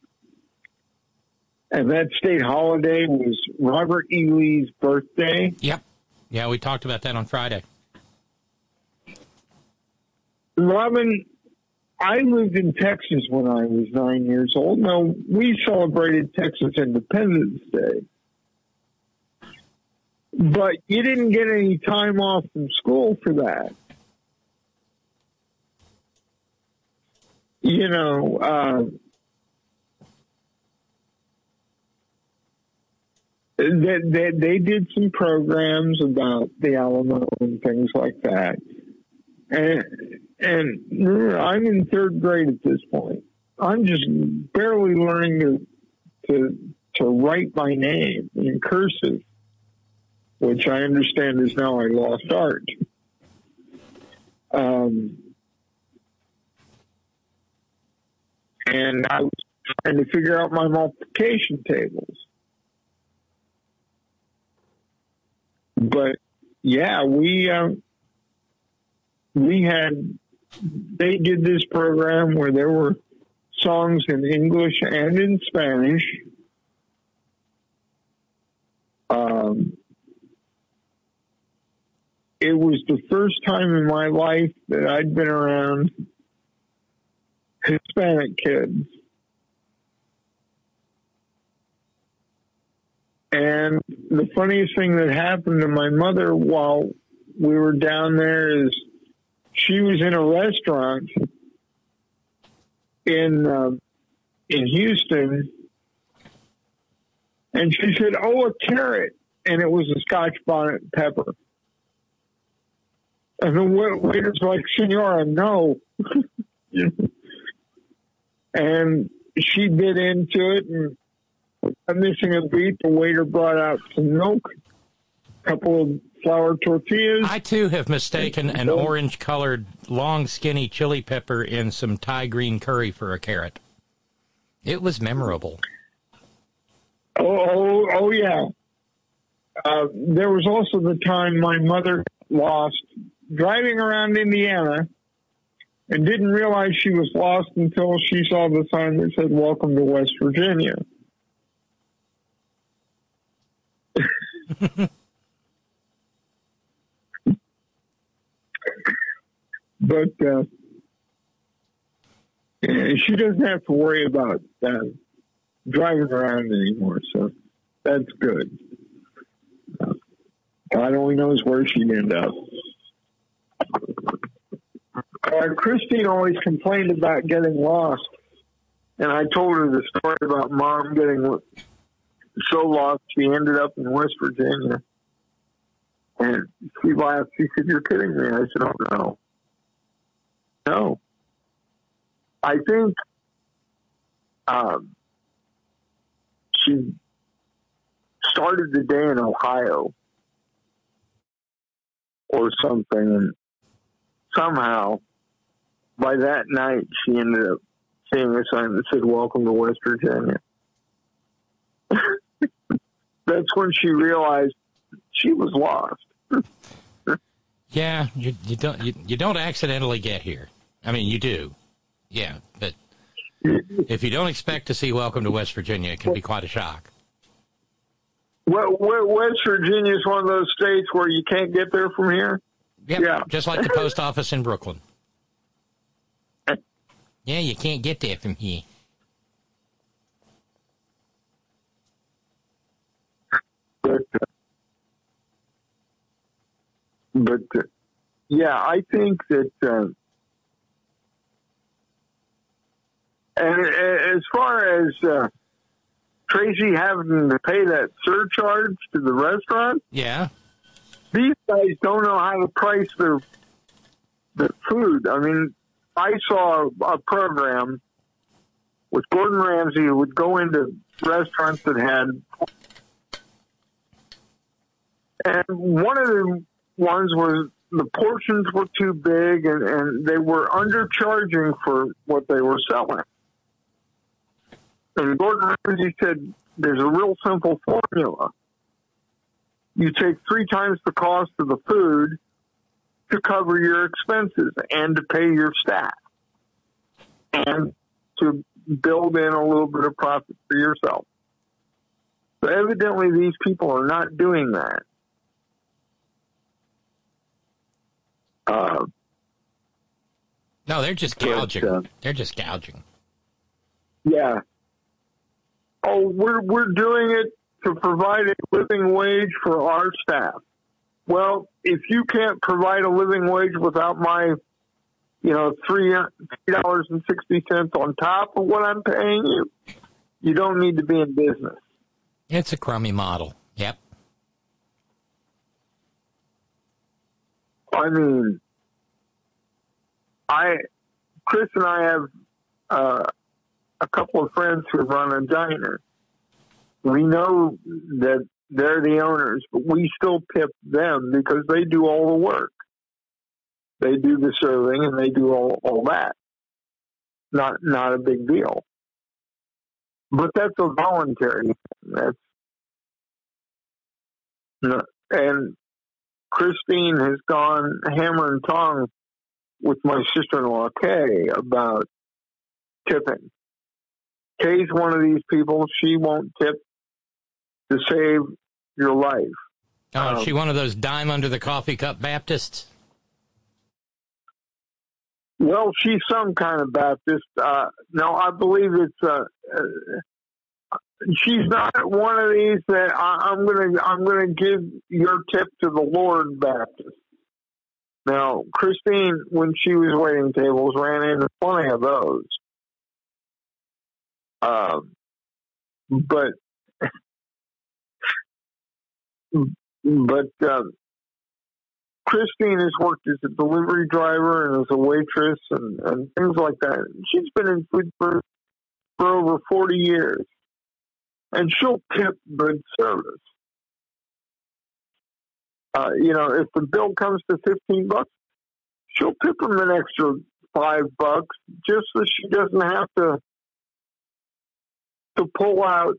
And that state holiday was Robert E. Lee's birthday. Yep. Yeah, we talked about that on Friday. Robin, I lived in Texas when I was 9 years old. Now, we celebrated Texas Independence Day. But you didn't get any time off from school for that. They did some programs about the Alamo and things like that. And and I'm in third grade at this point. I'm just barely learning to write my name in cursive, which I understand is now a lost art. And I was trying to figure out my multiplication tables. But yeah, they did this program where there were songs in English and in Spanish. It was the first time in my life that I'd been around Hispanic kids. And the funniest thing that happened to my mother while we were down there is she was in a restaurant in Houston, and she said, "Oh, a carrot," and it was a Scotch bonnet pepper. And the waiter's like, "Senora, no." And she bit into it, and I'm missing a beat. The waiter brought out some milk, a couple of flour tortillas. I, too, have mistaken an orange-colored, long, skinny chili pepper in some Thai green curry for a carrot. It was memorable. Oh yeah. There was also the time my mother lost driving around Indiana and didn't realize she was lost until she saw the sign that said, "Welcome to West Virginia." But she doesn't have to worry about driving around anymore, so that's good. God only knows where she'd end up. Christine always complained about getting lost, and I told her the story about Mom getting so lost she ended up in West Virginia. And she laughed. She said, "You're kidding me." I said, "Oh, no. No. I think she started the day in Ohio or something, and somehow by that night she ended up seeing a sign that said, "Welcome to West Virginia." That's when she realized she was lost. Yeah, you don't accidentally get here. I mean, you do. Yeah, but if you don't expect to see "Welcome to West Virginia," it can be quite a shock. Well, West Virginia is one of those states where you can't get there from here. Yep, yeah, just like the post office in Brooklyn. Yeah, you can't get there from here. But yeah, I think that, and as far as Tracy having to pay that surcharge to the restaurant, yeah, these guys don't know how to price their food. I mean, I saw a program with Gordon Ramsay who would go into restaurants that had, and one of the ones was the portions were too big and they were undercharging for what they were selling. And Gordon Ramsay said, "There's a real simple formula. You take 3 times the cost of the food to cover your expenses and to pay your staff and to build in a little bit of profit for yourself." But evidently these people are not doing that. No, they're just gouging. They're just gouging. Yeah. Oh, we're doing it to provide a living wage for our staff. Well, if you can't provide a living wage without my, $3.60 on top of what I'm paying you, you don't need to be in business. It's a crummy model. Yep. I mean, Chris and I have a couple of friends who run a diner. We know that they're the owners, but we still tip them because they do all the work. They do the serving and they do all that. Not a big deal. But that's a voluntary thing. And Christine has gone hammer and tongue with my sister-in-law, Kay, about tipping. Kay's one of these people, she won't tip to save your life. Oh, is she one of those dime under the coffee cup Baptists? Well, she's some kind of Baptist. No, I believe it's she's not one of these that I'm gonna give your tip to the Lord Baptist. Now, Christine, when she was waiting tables, ran into plenty of those. But Christine has worked as a delivery driver and as a waitress and things like that. She's been in food for over 40 years. And she'll tip good service. If the bill comes to $15, she'll tip them an extra $5 just so she doesn't have to pull out,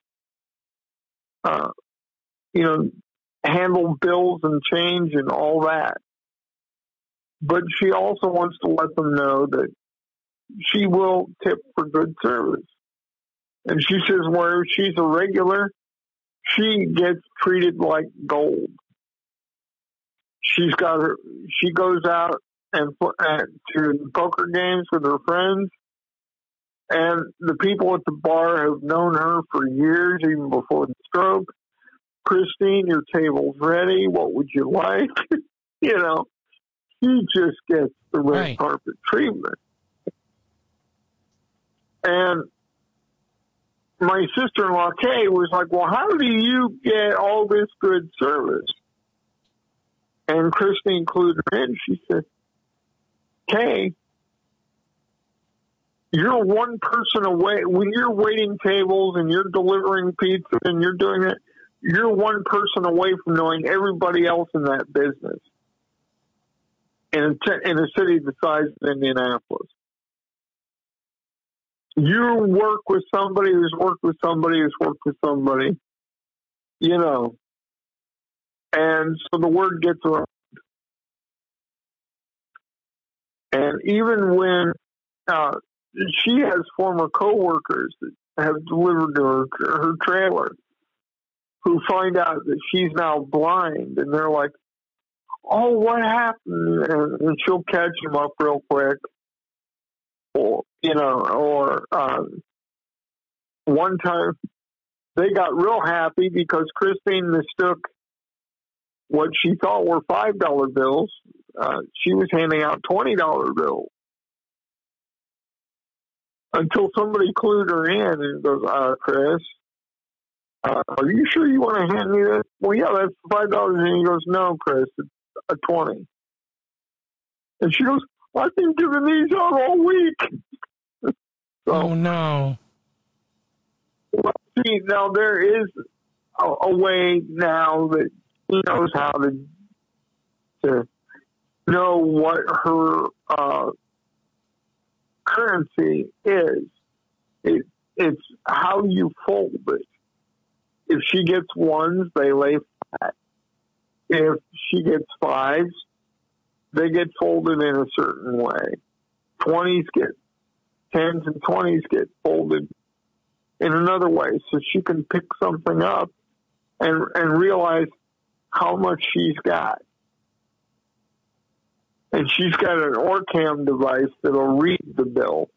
handle bills and change and all that. But she also wants to let them know that she will tip for good service. And she says where she's a regular, she gets treated like gold. She goes out and to poker games with her friends, and the people at the bar have known her for years, even before the stroke. Christine, your table's ready. What would you like? He just gets the red carpet treatment. And my sister-in-law, Kay, was like, well, how do you get all this good service? And Christine clued her in. She said, Kay, you're one person away. When you're waiting tables and you're delivering pizza and you're doing it, you're one person away from knowing everybody else in that business in a city the size of Indianapolis. You work with somebody who's worked with somebody who's worked with somebody, and so the word gets around. And even when she has former coworkers that have delivered to her trailer who find out that she's now blind, and they're like, oh, what happened? And she'll catch them up real quick. Or one time they got real happy because Christine mistook what she thought were $5 bills. She was handing out $20 bills until somebody clued her in and goes, Chris, are you sure you want to hand me this? Well, yeah, that's $5. And he goes, no, Chris, it's a 20. And she goes, I've been giving these out all week. Oh, no. Well, see, now there is a way now that he knows how to know what her currency is. It's how you fold it. If she gets ones, they lay flat. If she gets fives, they get folded in a certain way. 10s and 20s get folded in another way, so she can pick something up and realize how much she's got. And she's got an Orcam device that'll read the bill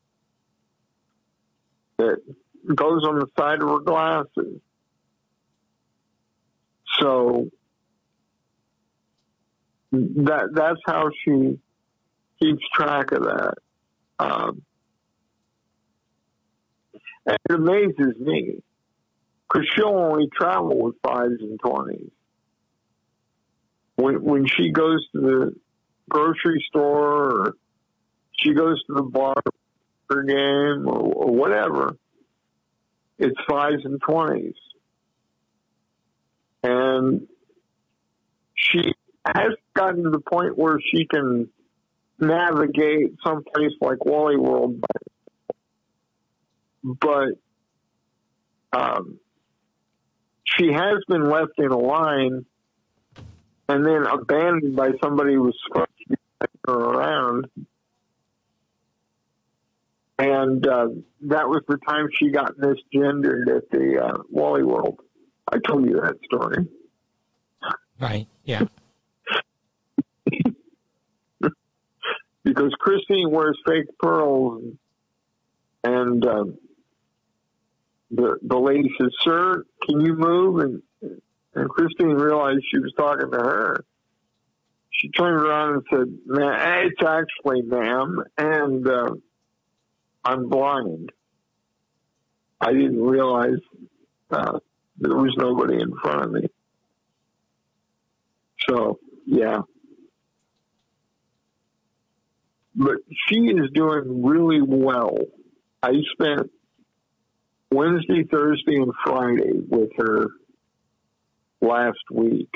that goes on the side of her glasses. So that's how she keeps track of that. And it amazes me because she'll only travel with 5s and 20s. When she goes to the grocery store or she goes to the bar for a game or whatever, it's 5s and 20s. And she has gotten to the point where she can navigate someplace like Wally World, but she has been left in a line and then abandoned by somebody who was supposed to be taking her around. And that was the time she got misgendered at the Wally World. I told you that story. Right, yeah. Because Christine wears fake pearls, and the lady says, "Sir, can you move?" And Christine realized she was talking to her. She turned around and said, "It's actually, ma'am, and I'm blind. I didn't realize there was nobody in front of me." So, yeah. But she is doing really well. I spent Wednesday, Thursday, and Friday with her last week.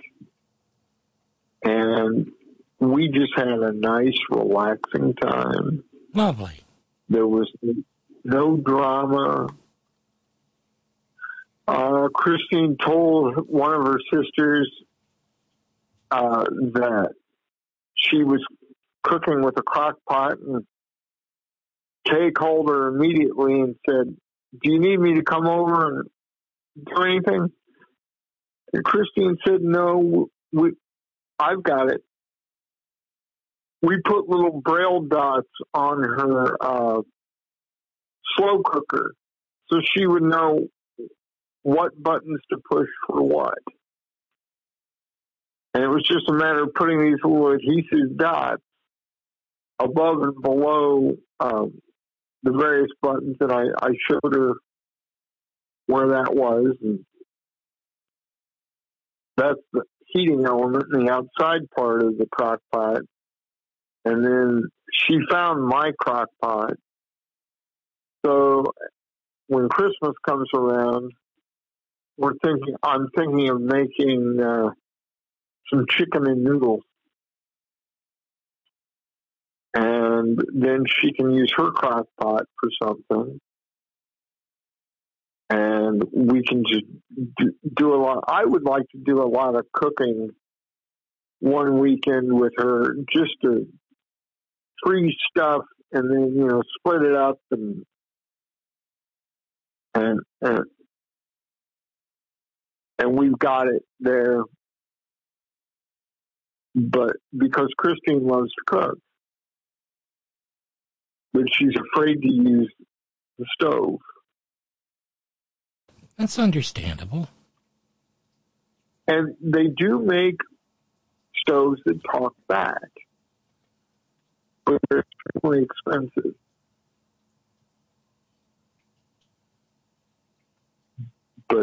And we just had a nice, relaxing time. Lovely. There was no drama. Christine told one of her sisters that she was cooking with a crock pot, and Kay called her immediately and said, "Do you need me to come over and do anything?" And Christine said, "No, I've got it." We put little Braille dots on her slow cooker so she would know what buttons to push for what. And it was just a matter of putting these little adhesive dots above and below the various buttons, and I showed her where that was. And that's the heating element in the outside part of the crock pot. And then she found my crock pot. So when Christmas comes around, I'm thinking of making some chicken and noodles. And then she can use her crock pot for something. And we can just do a lot. I would like to do a lot of cooking one weekend with her, just to freeze stuff and then, split it up and we've got it there. But because Christine loves to cook, but she's afraid to use the stove. That's understandable. And they do make stoves that talk back, but they're extremely expensive. But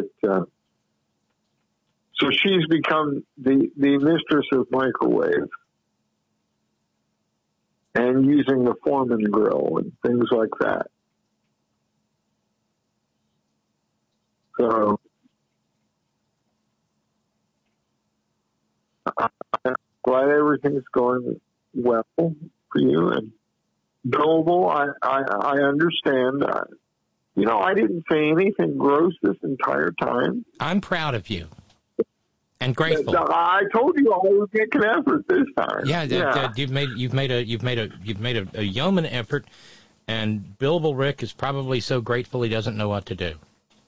so she's become the mistress of microwave and using the Foreman grill and things like that. So I'm glad everything's going well for you and Billable. I understand. I didn't say anything gross this entire time. I'm proud of you and grateful. I told you I would make an effort this time. Yeah. You've made a yeoman effort, and Billable Rick is probably so grateful he doesn't know what to do.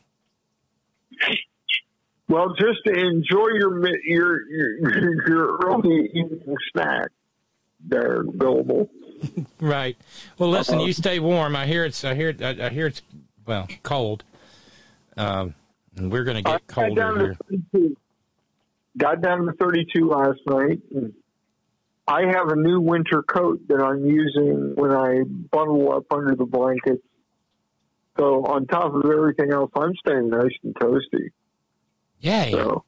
Well, just to enjoy your early evening snack there, Billable. Right. Well, listen, you stay warm. I hear it's cold. And we're going to get colder here. Got down to 32 last night. And I have a new winter coat that I'm using when I bundle up under the blankets. So on top of everything else, I'm staying nice and toasty. Yay. So,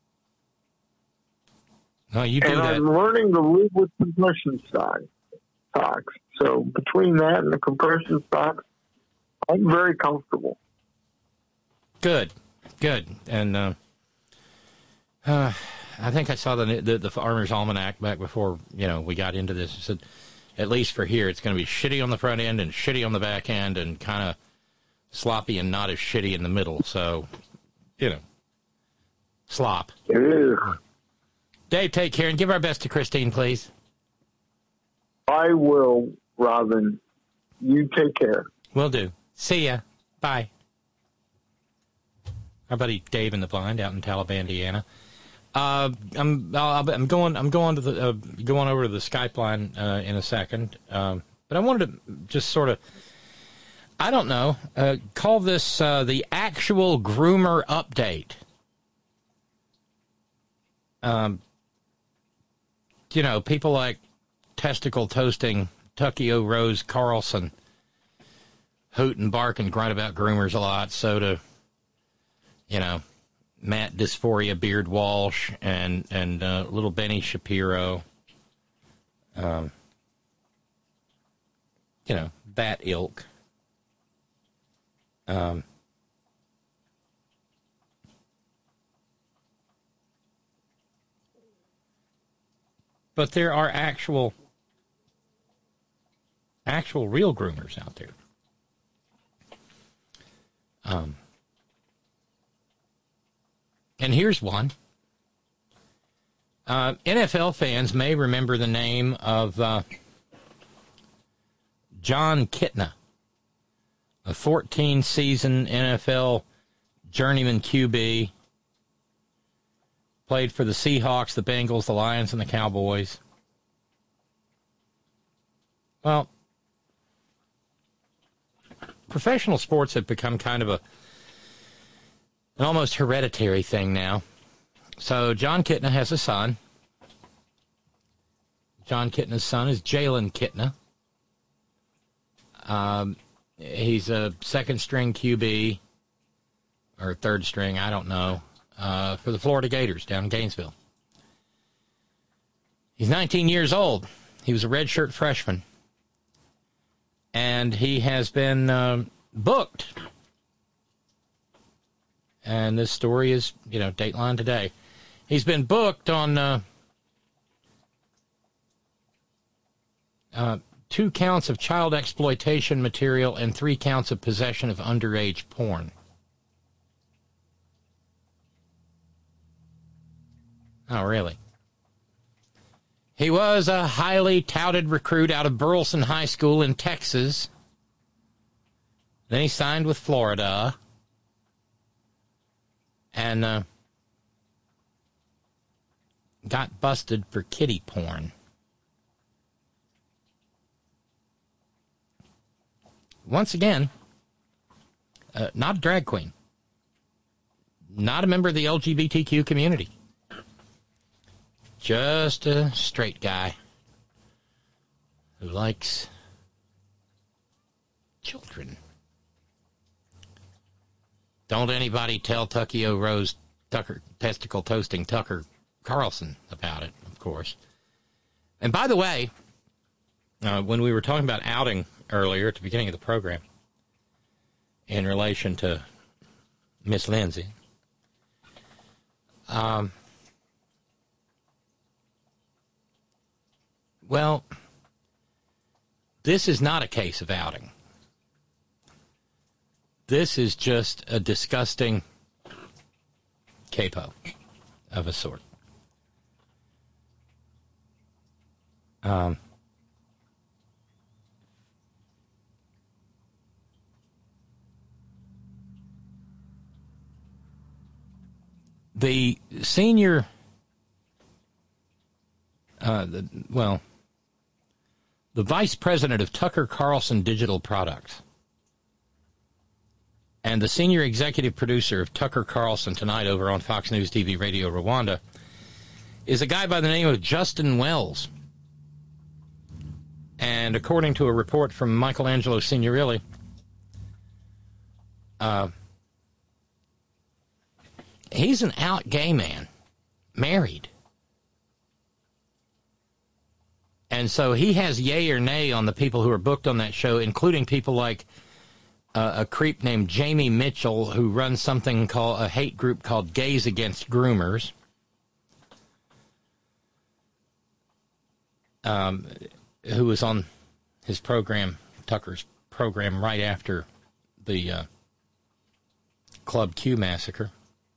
no, you do and that. I'm learning to live with compression style. socks. So between that and the compression socks, I'm very comfortable. Good. And I think I saw the Farmer's Almanac back before, we got into this. It said, at least for here, it's going to be shitty on the front end and shitty on the back end and kind of sloppy and not as shitty in the middle. So, slop. Ew. Dave, take care and give our best to Christine, please. I will, Robin. You take care. Will do. See ya. Bye. Our buddy Dave in the Blind out in Taliban, Indiana. I'm going over to the Skype line in a second. But I wanted to just sort of, I don't know, call this the actual groomer update. People like testicle toasting Tucky O. Rose Carlson hoot and bark and grunt about groomers a lot. So do, Matt Dysphoria Beard Walsh and little Benny Shapiro. That ilk. But there are actual real groomers out there. And here's one. NFL fans may remember the name of John Kitna, a 14-season NFL journeyman QB. Played for the Seahawks, the Bengals, the Lions, and the Cowboys. Well, professional sports have become kind of an almost hereditary thing now. So John Kitna has a son. John Kitna's son is Jalen Kitna. He's a second-string QB, or third string, I don't know, for the Florida Gators down in Gainesville. He's 19 years old. He was a redshirt freshman. And he has been booked. And this story is, Dateline today. He's been booked on 2 counts of child exploitation material and 3 counts of possession of underage porn. Oh, really? He was a highly touted recruit out of Burleson High School in Texas. Then he signed with Florida. And got busted for kiddie porn. Once again, not a drag queen. Not a member of the LGBTQ community. Just a straight guy who likes children. Don't anybody tell Tucky O. Rose testicle toasting Tucker Carlson about it, of course. And by the way, when we were talking about outing earlier at the beginning of the program in relation to Miss Lindsay, well, this is not a case of outing. This is just a disgusting capo of a sort. The senior, the vice president of Tucker Carlson Digital Products and the senior executive producer of Tucker Carlson Tonight over on Fox News TV Radio Rwanda is a guy by the name of Justin Wells. And according to a report from Michelangelo Signorilli, he's an out gay man, married. And so he has yay or nay on the people who are booked on that show, including people like a creep named Jamie Mitchell, who runs something called a hate group called Gays Against Groomers. Who was on his program, Tucker's program, right after the Club Q massacre.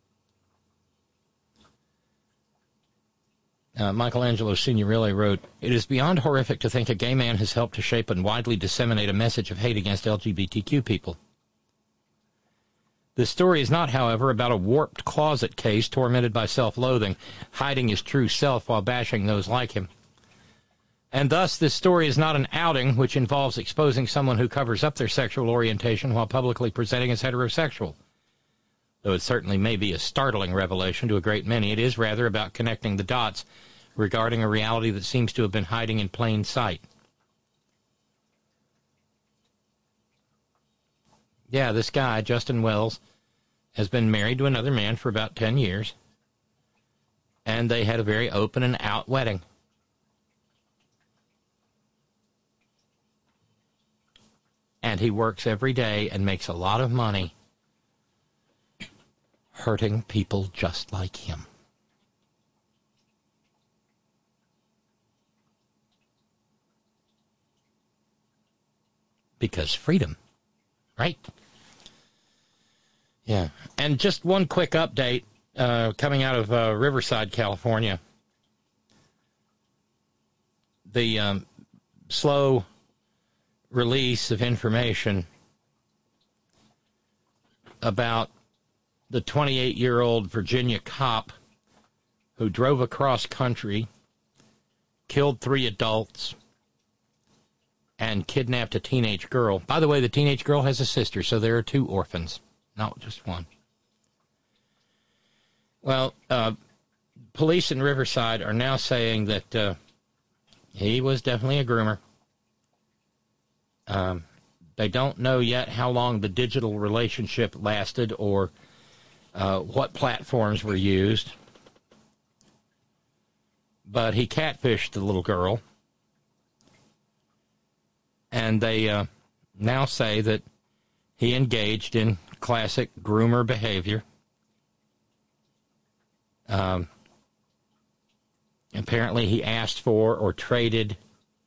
Michelangelo Signorile wrote, "It is beyond horrific to think a gay man has helped to shape and widely disseminate a message of hate against LGBTQ people. This story is not, however, about a warped closet case tormented by self-loathing, hiding his true self while bashing those like him. And thus, this story is not an outing which involves exposing someone who covers up their sexual orientation while publicly presenting as heterosexual. Though it certainly may be a startling revelation to a great many, it is rather about connecting the dots regarding a reality that seems to have been hiding in plain sight." Yeah, this guy, Justin Wells, has been married to another man for about 10 years, and they had a very open and out wedding. And he works every day and makes a lot of money hurting people just like him. Because freedom, right? Yeah. And just one quick update coming out of Riverside, California. The slow release of information about the 28-year-old Virginia cop who drove across country, killed 3 adults, and kidnapped a teenage girl. By the way, the teenage girl has a sister, so there are 2 orphans, not just one. Well, police in Riverside are now saying that he was definitely a groomer. They don't know yet how long the digital relationship lasted or what platforms were used. But he catfished the little girl. And they now say that he engaged in classic groomer behavior. Apparently he asked for or traded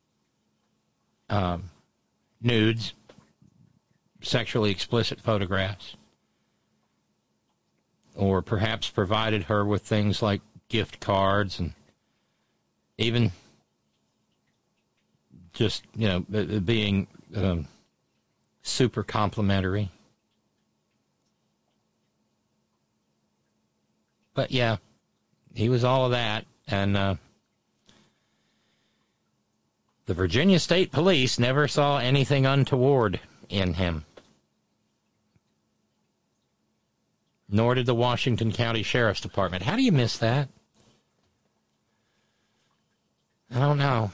nudes, sexually explicit photographs, or perhaps provided her with things like gift cards and even just, being super complimentary. But yeah, he was all of that, and the Virginia State Police never saw anything untoward in him. Nor did the Washington County Sheriff's Department. How do you miss that? I don't know.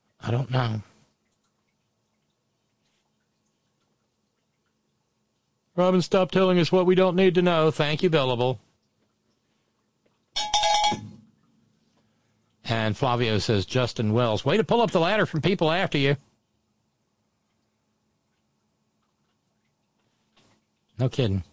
Robin, stop telling us what we don't need to know. Thank you, Billable. And Flavio says, Justin Wells, way to pull up the ladder from people after you. No kidding.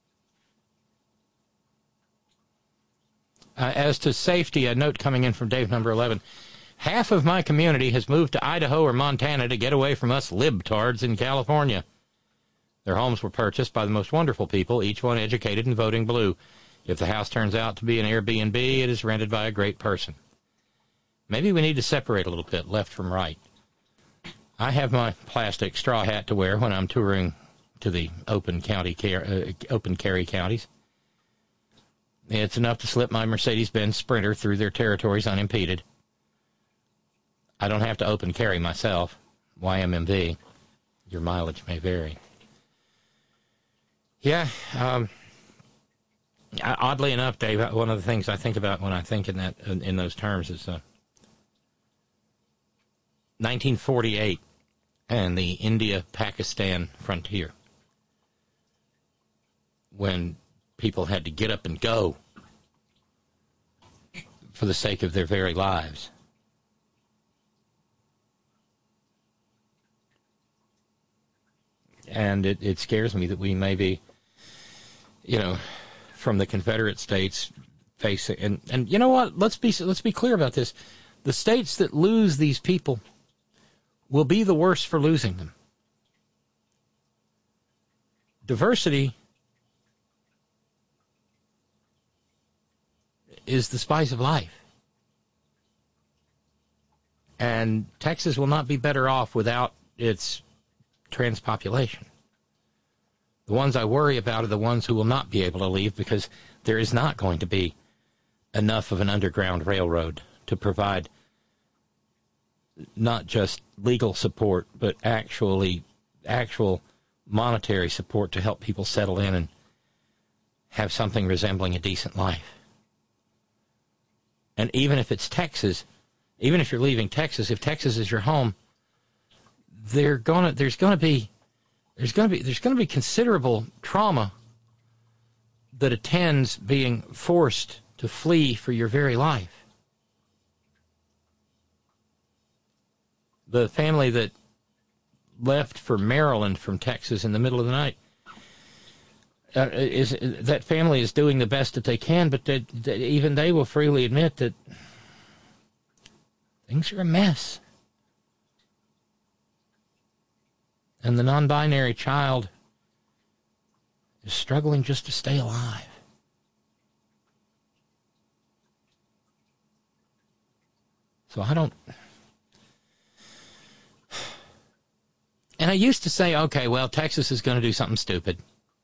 As to safety, a note coming in from Dave number 11. Half of my community has moved to Idaho or Montana to get away from us libtards in California. Their homes were purchased by the most wonderful people, each one educated and voting blue. If the house turns out to be an Airbnb, it is rented by a great person. Maybe we need to separate a little bit, left from right. I have my plastic straw hat to wear when I'm touring to the open carry counties. It's enough to slip my Mercedes-Benz Sprinter through their territories unimpeded. I don't have to open carry myself. YMMV. Your mileage may vary. Yeah, oddly enough, Dave, one of the things I think about when I think in those terms is 1948 and the India-Pakistan frontier, when people had to get up and go for the sake of their very lives. And it scares me that we may be, from the Confederate states facing, and you know what? Let's be clear about this. The states that lose these people will be the worst for losing them. Diversity is the spice of life. And Texas will not be better off without its transpopulation. The ones I worry about are the ones who will not be able to leave because there is not going to be enough of an underground railroad to provide not just legal support, but actual monetary support to help people settle in and have something resembling a decent life. And even if it's Texas, even if you're leaving Texas, if Texas is your home, there's going to be considerable trauma that attends being forced to flee for your very life. The family that left for Maryland from Texas in the middle of the night, that family is doing the best that they can, but even they will freely admit that things are a mess. And the non-binary child is struggling just to stay alive. So I don't... And I used to say, okay, well, Texas is going to do something stupid.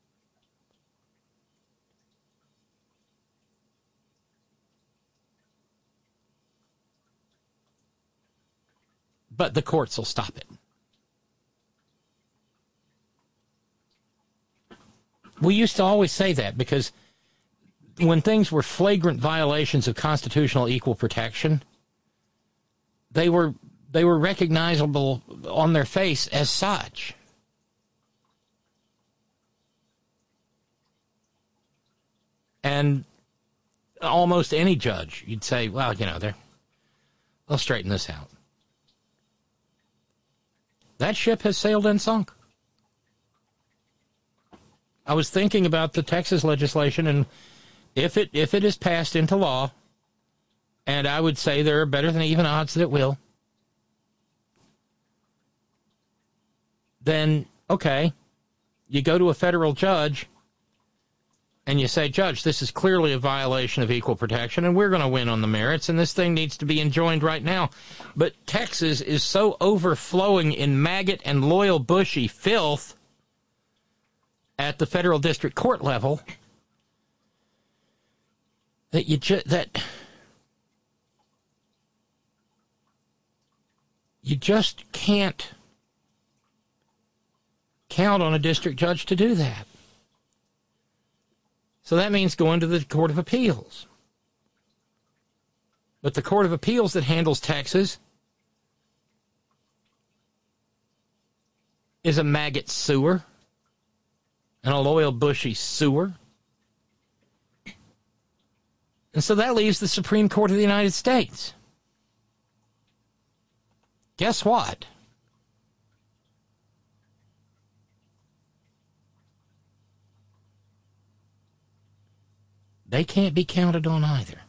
But the courts will stop it. We used to always say that because when things were flagrant violations of constitutional equal protection, they were recognizable on their face as such. And almost any judge, you'd say, well, they'll straighten this out. That ship has sailed and sunk. I was thinking about the Texas legislation, and if it is passed into law, and I would say there are better than even odds that it will, then, okay, you go to a federal judge and you say, Judge, this is clearly a violation of equal protection, and we're going to win on the merits, and this thing needs to be enjoined right now. But Texas is so overflowing in maggot and loyal bushy filth at the federal district court level that you just can't count on a district judge to do that. So that means going to the Court of Appeals. But the Court of Appeals that handles Texas is a maggot sewer and a loyal bushy sewer. And so that leaves the Supreme Court of the United States. Guess what? They can't be counted on either.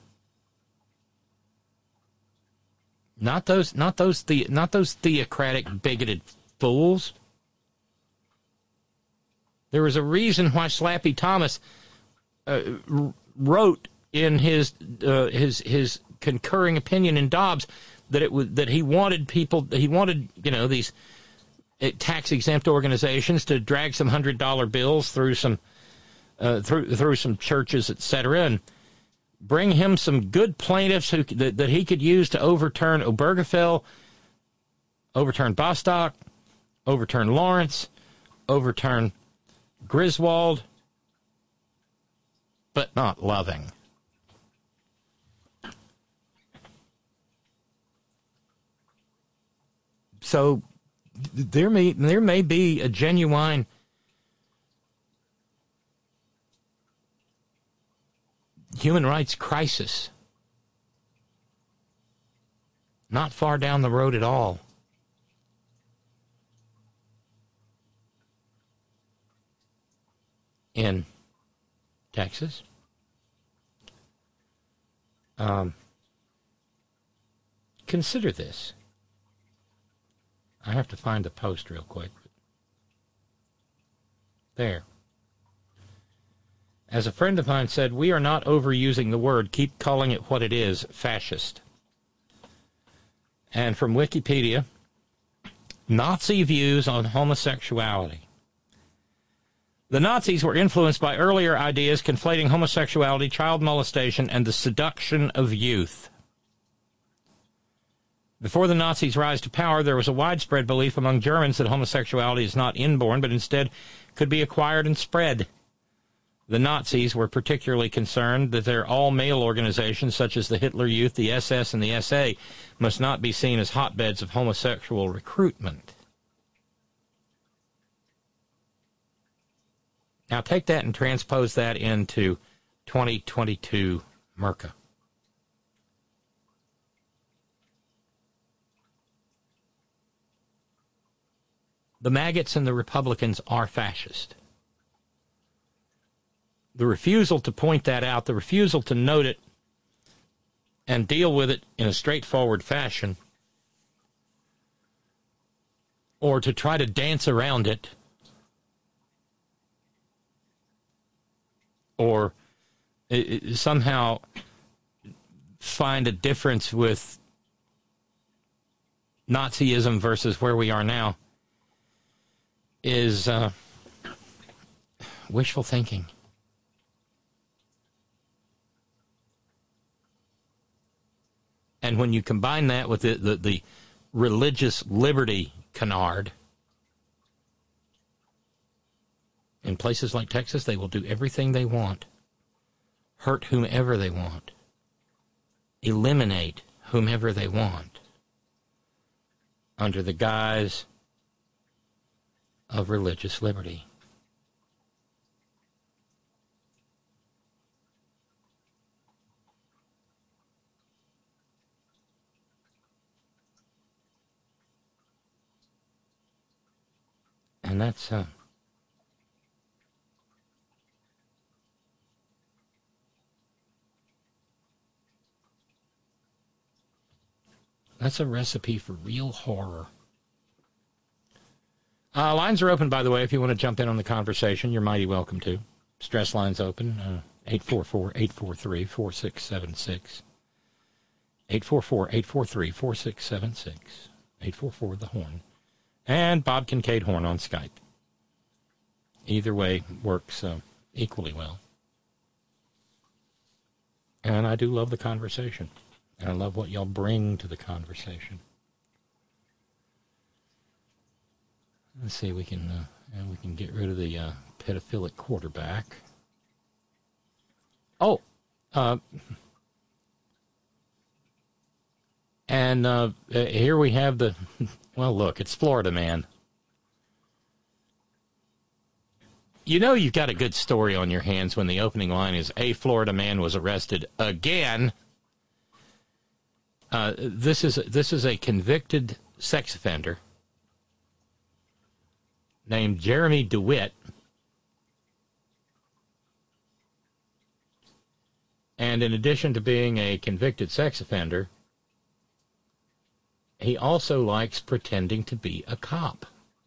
Not those theocratic, bigoted fools. There was a reason why Slappy Thomas wrote in his concurring opinion in Dobbs that he wanted these tax exempt organizations to drag some $100 bills through some churches, etc., and bring him some good plaintiffs that he could use to overturn Obergefell, overturn Bostock, overturn Lawrence, overturn Griswold, but not Loving. So there may be a genuine human rights crisis not far down the road at all. in Texas. Consider this. I have to find the post real quick. There. As a friend of mine said, we are not overusing the word. Keep calling it what it is, fascist. And from Wikipedia, Nazi views on homosexuality. The Nazis were influenced by earlier ideas conflating homosexuality, child molestation, and the seduction of youth. Before the Nazis' rise to power, there was a widespread belief among Germans that homosexuality is not inborn, but instead could be acquired and spread. The Nazis were particularly concerned that their all-male organizations, such as the Hitler Youth, the SS, and the SA, must not be seen as hotbeds of homosexual recruitment. Now take that and transpose that into 2022 Merca. The maggots and the Republicans are fascist. The refusal to point that out, the refusal to note it and deal with it in a straightforward fashion, or to try to dance around it, or somehow find a difference with Nazism versus where we are now, is wishful thinking. And when you combine that with the religious liberty canard, in places like Texas, they will do everything they want, hurt whomever they want, eliminate whomever they want, under the guise of religious liberty. And that's a recipe for real horror. Lines are open, by the way, if you want to jump in on the conversation. You're mighty welcome to. Stress lines open, 844-843-4676. 844-843-4676. 844 the horn. And Bob Kincaid Horn on Skype. Either way works equally well. And I do love the conversation. And I love what y'all bring to the conversation. Let's see, we can get rid of the pedophilic quarterback. Oh, and here we have the, well, look, it's Florida Man. You know you've got a good story on your hands when the opening line is, a Florida man was arrested again. This is a convicted sex offender named Jeremy DeWitt. And in addition to being a convicted sex offender, he also likes pretending to be a cop.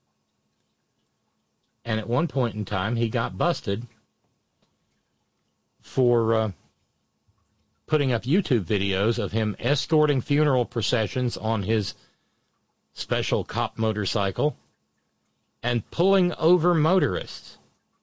And at one point in time, he got busted for putting up YouTube videos of him escorting funeral processions on his special cop motorcycle and pulling over motorists.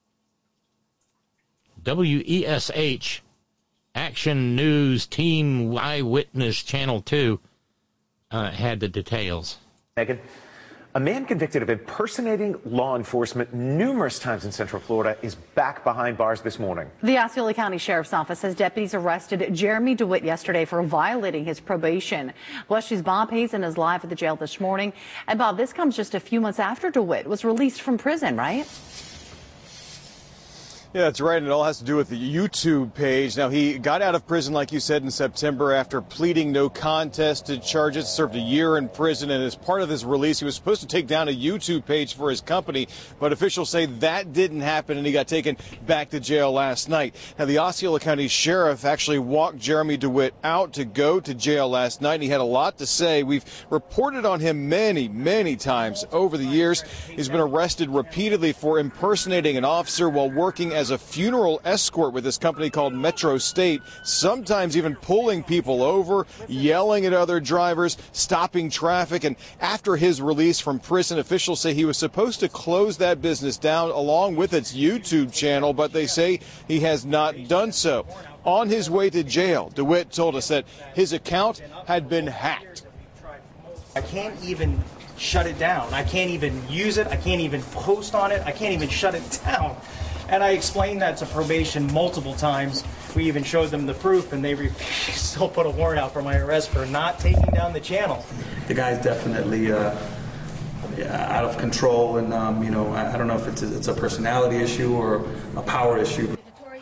WESH Action News Team Eyewitness Channel 2 had the details. Megan, a man convicted of impersonating law enforcement numerous times in Central Florida is back behind bars this morning. The Osceola County Sheriff's Office says deputies arrested Jeremy DeWitt yesterday for violating his probation. West News' Bob Hazen is live at the jail this morning. And Bob, this comes just a few months after DeWitt was released from prison, right? Yeah, that's right. And it all has to do with the YouTube page. Now, he got out of prison, like you said, in September after pleading no contest to charges, served a year in prison. And as part of his release, he was supposed to take down a YouTube page for his company. But officials say that didn't happen, and he got taken back to jail last night. Now, the Osceola County Sheriff actually walked Jeremy DeWitt out to go to jail last night. And he had a lot to say. We've reported on him many times over the years. He's been arrested repeatedly for impersonating an officer while working as a funeral escort with this company called Metro State, sometimes even pulling people over, yelling at other drivers, stopping traffic. And after his release from prison, officials say he was supposed to close that business down along with its YouTube channel, but they say he has not done so. On his way to jail, DeWitt told us that his account had been hacked. I can't even shut it down. I can't even use it. I can't even post on it. I can't even shut it down. And I explained that to probation multiple times. We even showed them the proof, and they still put a warrant out for my arrest for not taking down the channel. The guy's definitely out of control, and I don't know if it's a personality issue or a power issue.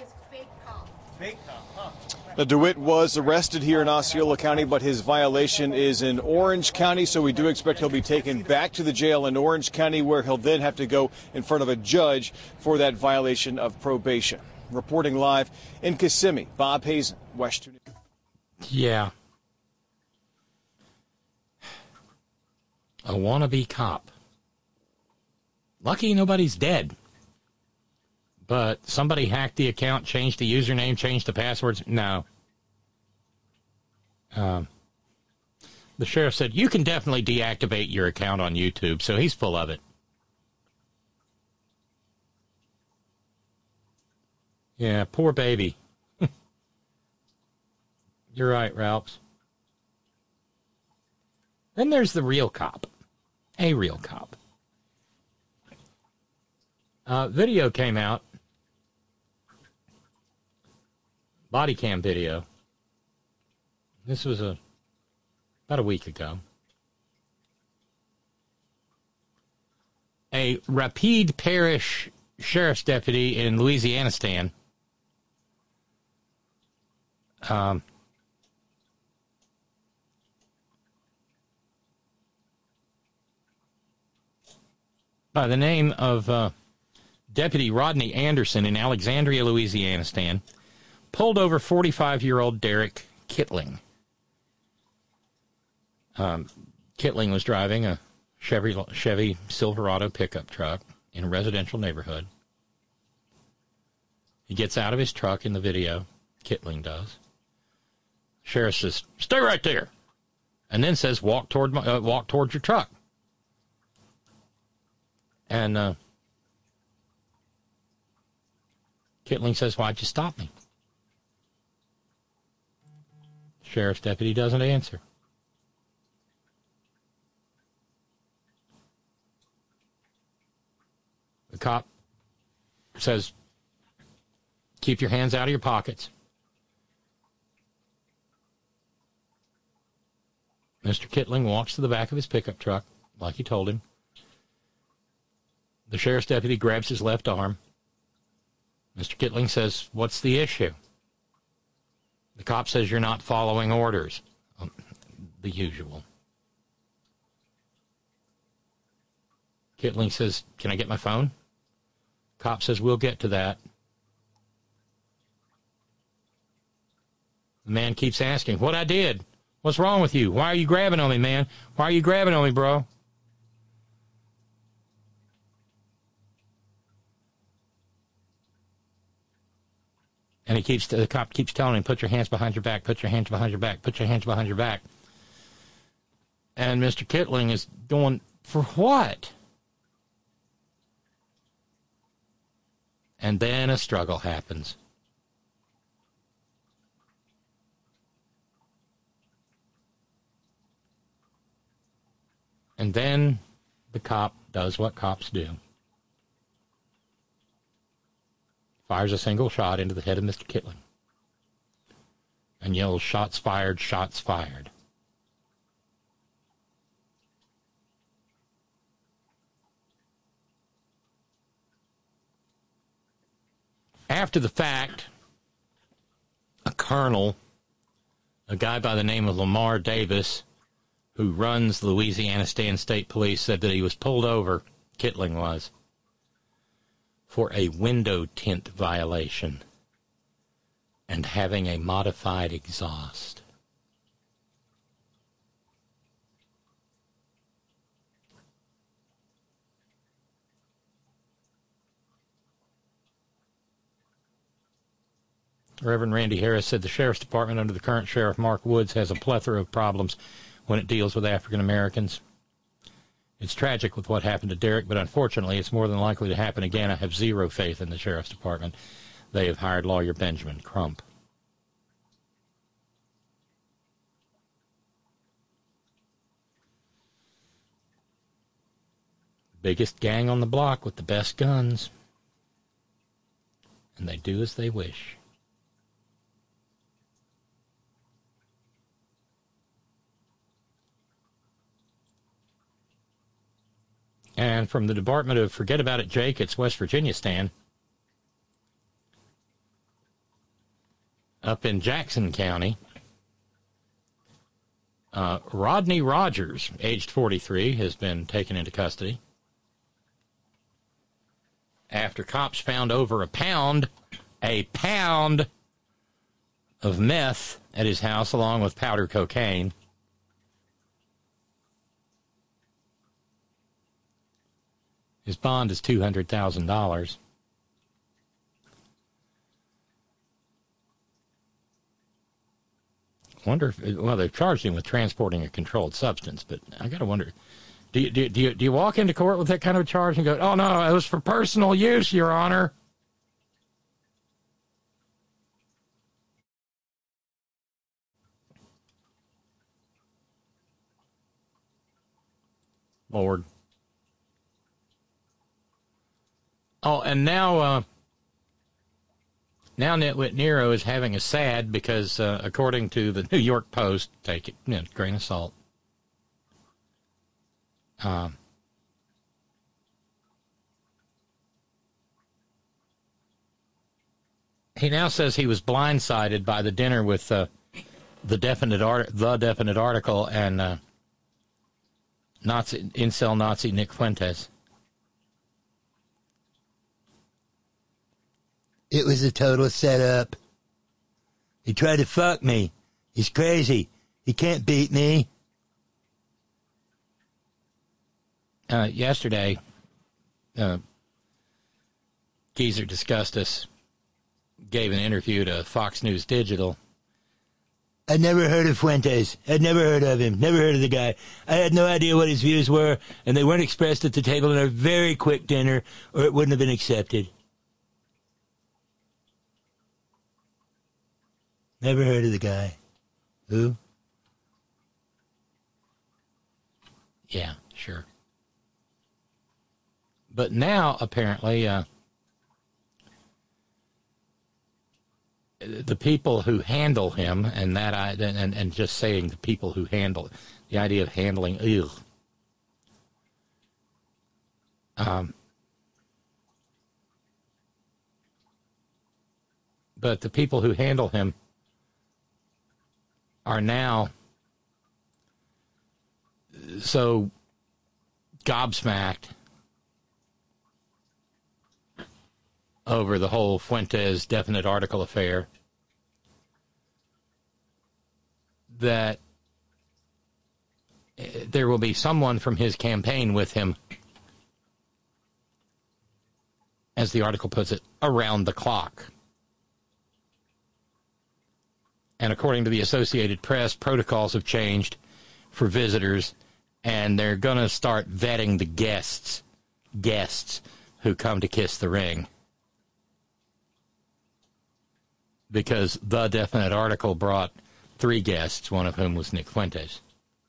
Now, DeWitt was arrested here in Osceola County, but his violation is in Orange County, so we do expect he'll be taken back to the jail in Orange County, where he'll then have to go in front of a judge for that violation of probation. Reporting live in Kissimmee, Bob Hazen, West 2 News. Yeah. A wannabe cop. Lucky nobody's dead. But somebody hacked the account, changed the username, changed the passwords. No. The sheriff said, you can definitely deactivate your account on YouTube, so he's full of it. Yeah, poor baby. You're right, Ralphs. Then there's the real cop. A real cop. Video came out. Body cam video. This was about a week ago. A Rapide Parish sheriff's deputy in Louisianistan by the name of Deputy Rodney Anderson in Alexandria, Louisianistan, pulled over 45-year-old Derek Kittling. Kittling was driving a Chevy Silverado pickup truck in a residential neighborhood. He gets out of his truck in the video. Kittling does. Sheriff says, "Stay right there," and then says, walk towards your truck." And Kittling says, "Why'd you stop me?" Sheriff's deputy doesn't answer. The cop says, "Keep your hands out of your pockets." Mr. Kittling walks to the back of his pickup truck, like he told him. The sheriff's deputy grabs his left arm. Mr. Kittling says, "What's the issue?" The cop says, "You're not following orders." The usual. Kittling says, "Can I get my phone?" Cop says, "We'll get to that." The man keeps asking, "What I did? What's wrong with you? Why are you grabbing on me, man? Why are you grabbing on me, bro?" And the cop keeps telling him, "Put your hands behind your back, put your hands behind your back, put your hands behind your back." And Mr. Kittling is going, "For what?" And then a struggle happens. And then the cop does what cops do. Fires a single shot into the head of Mr. Kittling. And yells, "Shots fired, shots fired." after the fact, a colonel, a guy by the name of Lamar Davis, who runs the Louisiana State Police, said that he was pulled over, Kittling was, for a window tint violation and having a modified exhaust. Reverend Randy Harris said the Sheriff's Department under the current Sheriff Mark Woods has a plethora of problems when it deals with African Americans. It's tragic with what happened to Derek, but unfortunately it's more than likely to happen again. I have zero faith in the Sheriff's Department. They have hired lawyer Benjamin Crump. Biggest gang on the block with the best guns. And they do as they wish. And from the Department of Forget About It, Jake, it's West Virginia stand. Up in Jackson County, Rodney Rogers, aged 43, has been taken into custody after cops found over a pound of meth at his house along with powder cocaine. His bond is $200,000. Wonder if, well, they've charged him with transporting a controlled substance, but I got to wonder, do you walk into court with that kind of charge and go, oh, no, it was for personal use, Your Honor? Lord. Oh, and now Nitwit Nero is having a sad because, according to the New York Post, take it, grain of salt. He now says he was blindsided by the dinner with the definite article and incel Nazi Nick Fuentes. It was a total setup. He tried to fuck me. He's crazy. He can't beat me. Yesterday, Geezer Disgustus gave an interview to Fox News Digital. I'd never heard of Fuentes. I'd never heard of him. Never heard of the guy. I had no idea what his views were, and they weren't expressed at the table in a very quick dinner, or it wouldn't have been accepted. Never heard of the guy. Who? Yeah, sure. But now, apparently, the people who handle him, and and just saying the people who handle, the idea of handling, but the people who handle him are now so gobsmacked over the whole Fuentes definite article affair that there will be someone from his campaign with him, as the article puts it, around the clock. And according to the Associated Press, protocols have changed for visitors, and they're going to start vetting the guests who come to kiss the ring. Because the definite article brought 3 guests, one of whom was Nick Fuentes.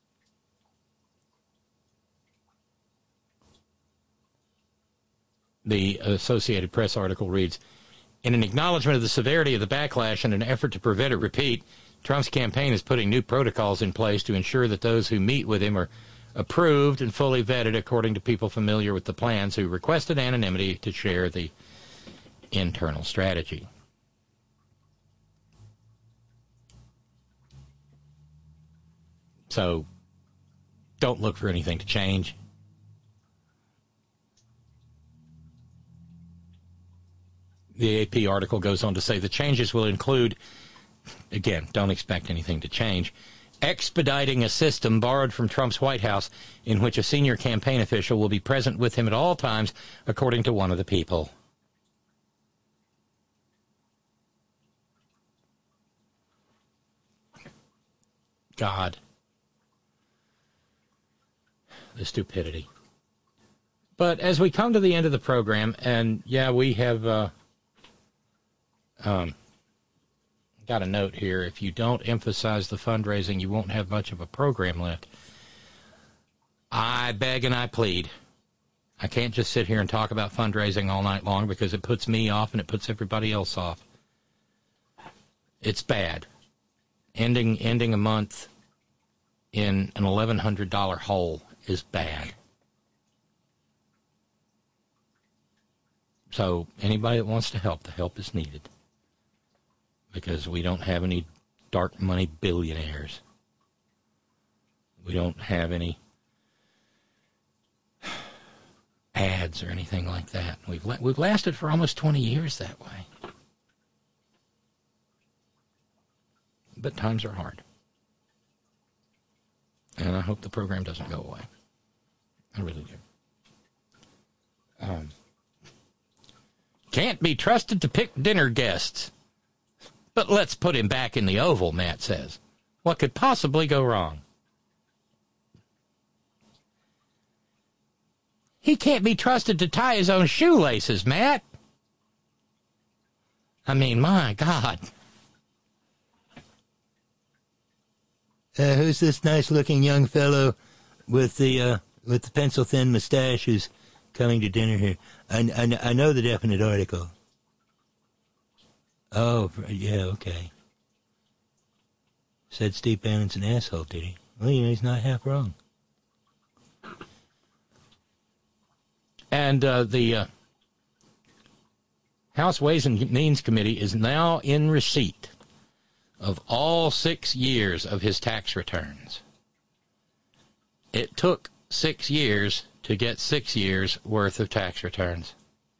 The Associated Press article reads, in an acknowledgement of the severity of the backlash and an effort to prevent a repeat, Trump's campaign is putting new protocols in place to ensure that those who meet with him are approved and fully vetted according to people familiar with the plans who requested anonymity to share the internal strategy. So don't look for anything to change. The AP article goes on to say the changes will include, again, don't expect anything to change, expediting a system borrowed from Trump's White House in which a senior campaign official will be present with him at all times, according to one of the people. God. The stupidity. But as we come to the end of the program, and yeah, we have got a note here. If you don't emphasize the fundraising, you won't have much of a program left. I beg and I plead. I can't just sit here and talk about fundraising all night long because it puts me off and it puts everybody else off. It's bad. Ending a month in an $1,100 hole is bad. So anybody that wants to help, the help is needed. Because we don't have any dark money billionaires. We don't have any ads or anything like that. We've lasted for almost 20 years that way. But times are hard. And I hope the program doesn't go away. I really do. Can't be trusted to pick dinner guests. But let's put him back in the Oval, Matt says. What could possibly go wrong? He can't be trusted to tie his own shoelaces, Matt. I mean, my God. Who's this nice-looking young fellow with the pencil-thin mustache who's coming to dinner here? I know the definite article. Oh, yeah, okay. Said Steve Bannon's an asshole, did he? Well, you know, he's not half wrong. And the House Ways and Means Committee is now in receipt of all 6 years of his tax returns. It took 6 years to get 6 years worth of tax returns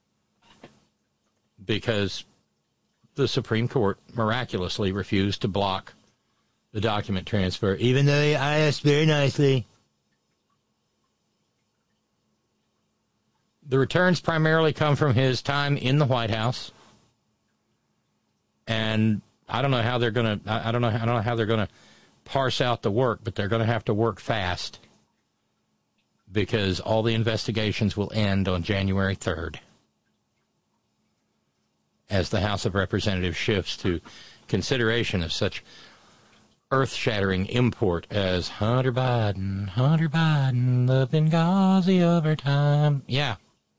because the Supreme Court miraculously refused to block the document transfer, even though I asked very nicely. The returns primarily come from his time in the White House, and I don't know how they're going to. I don't know how they're going to parse out the work, but they're going to have to work fast because all the investigations will end on January 3rd. As the House of Representatives shifts to consideration of such earth-shattering import as Hunter Biden, the Benghazi overtime. Yeah.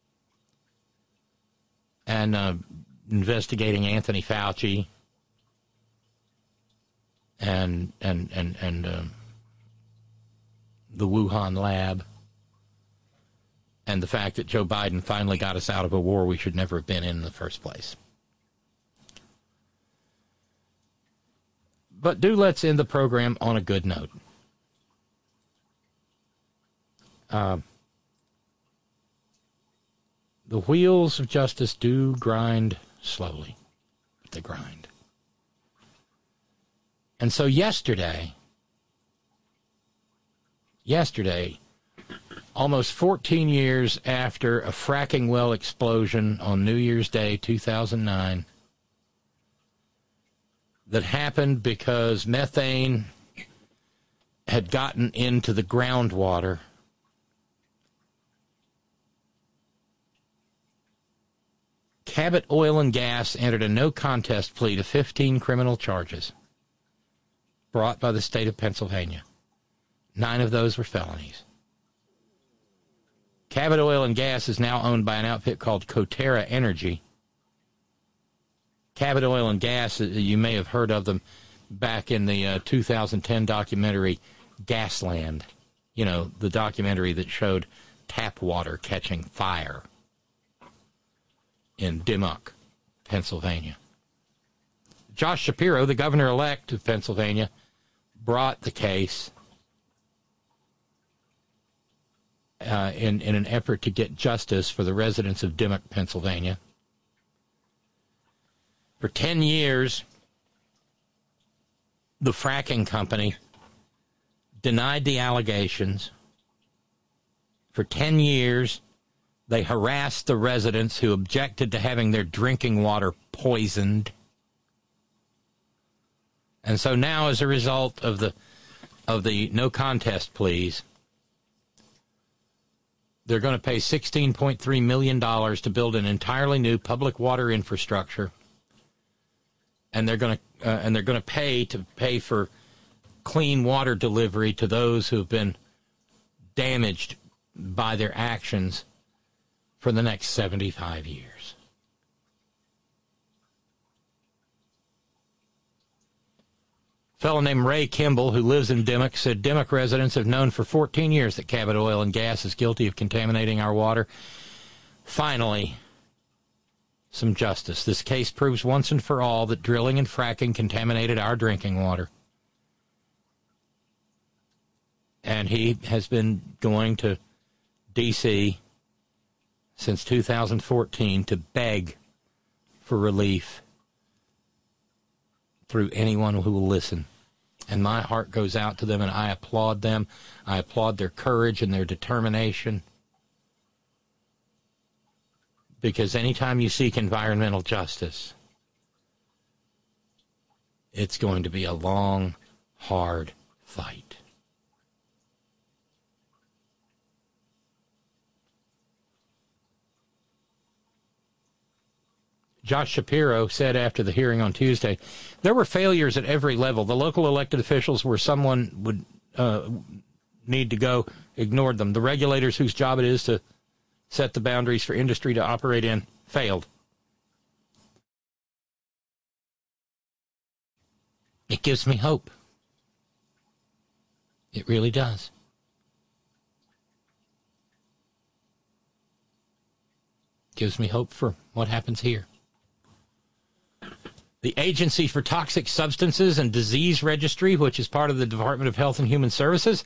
And investigating Anthony Fauci and the Wuhan lab and the fact that Joe Biden finally got us out of a war we should never have been in the first place. But let's end the program on a good note. The wheels of justice do grind slowly. They grind. And so yesterday, almost 14 years after a fracking well explosion on New Year's Day, 2009, that happened because methane had gotten into the groundwater. Cabot Oil and Gas entered a no-contest plea to 15 criminal charges brought by the state of Pennsylvania. 9 of those were felonies. Cabot Oil and Gas is now owned by an outfit called Coterra Energy. Cabot Oil and Gas, you may have heard of them back in the 2010 documentary Gasland. You know, the documentary that showed tap water catching fire in Dimmock, Pennsylvania. Josh Shapiro, the governor-elect of Pennsylvania, brought the case in an effort to get justice for the residents of Dimock, Pennsylvania. For 10 years, the fracking company denied the allegations. For 10 years, they harassed the residents who objected to having their drinking water poisoned. And so now, as a result of the no contest pleas, they're going to pay $16.3 million to build an entirely new public water infrastructure, and they're going to pay for clean water delivery to those who've been damaged by their actions for the next 75 years. A fellow named Ray Kimball, who lives in Dimock, said Dimock residents have known for 14 years that Cabot Oil and Gas is guilty of contaminating our water. Finally, some justice. This case proves once and for all that drilling and fracking contaminated our drinking water. And he has been going to D.C. since 2014 to beg for relief through anyone who will listen. And my heart goes out to them, and I applaud them. I applaud their courage and their determination. Because anytime you seek environmental justice, it's going to be a long, hard fight. Josh Shapiro said after the hearing on Tuesday, there were failures at every level. The local elected officials where someone would need to go ignored them. The regulators whose job it is to set the boundaries for industry to operate in failed. It gives me hope. It really does. Gives me hope for what happens here. The Agency for Toxic Substances and Disease Registry, which is part of the Department of Health and Human Services,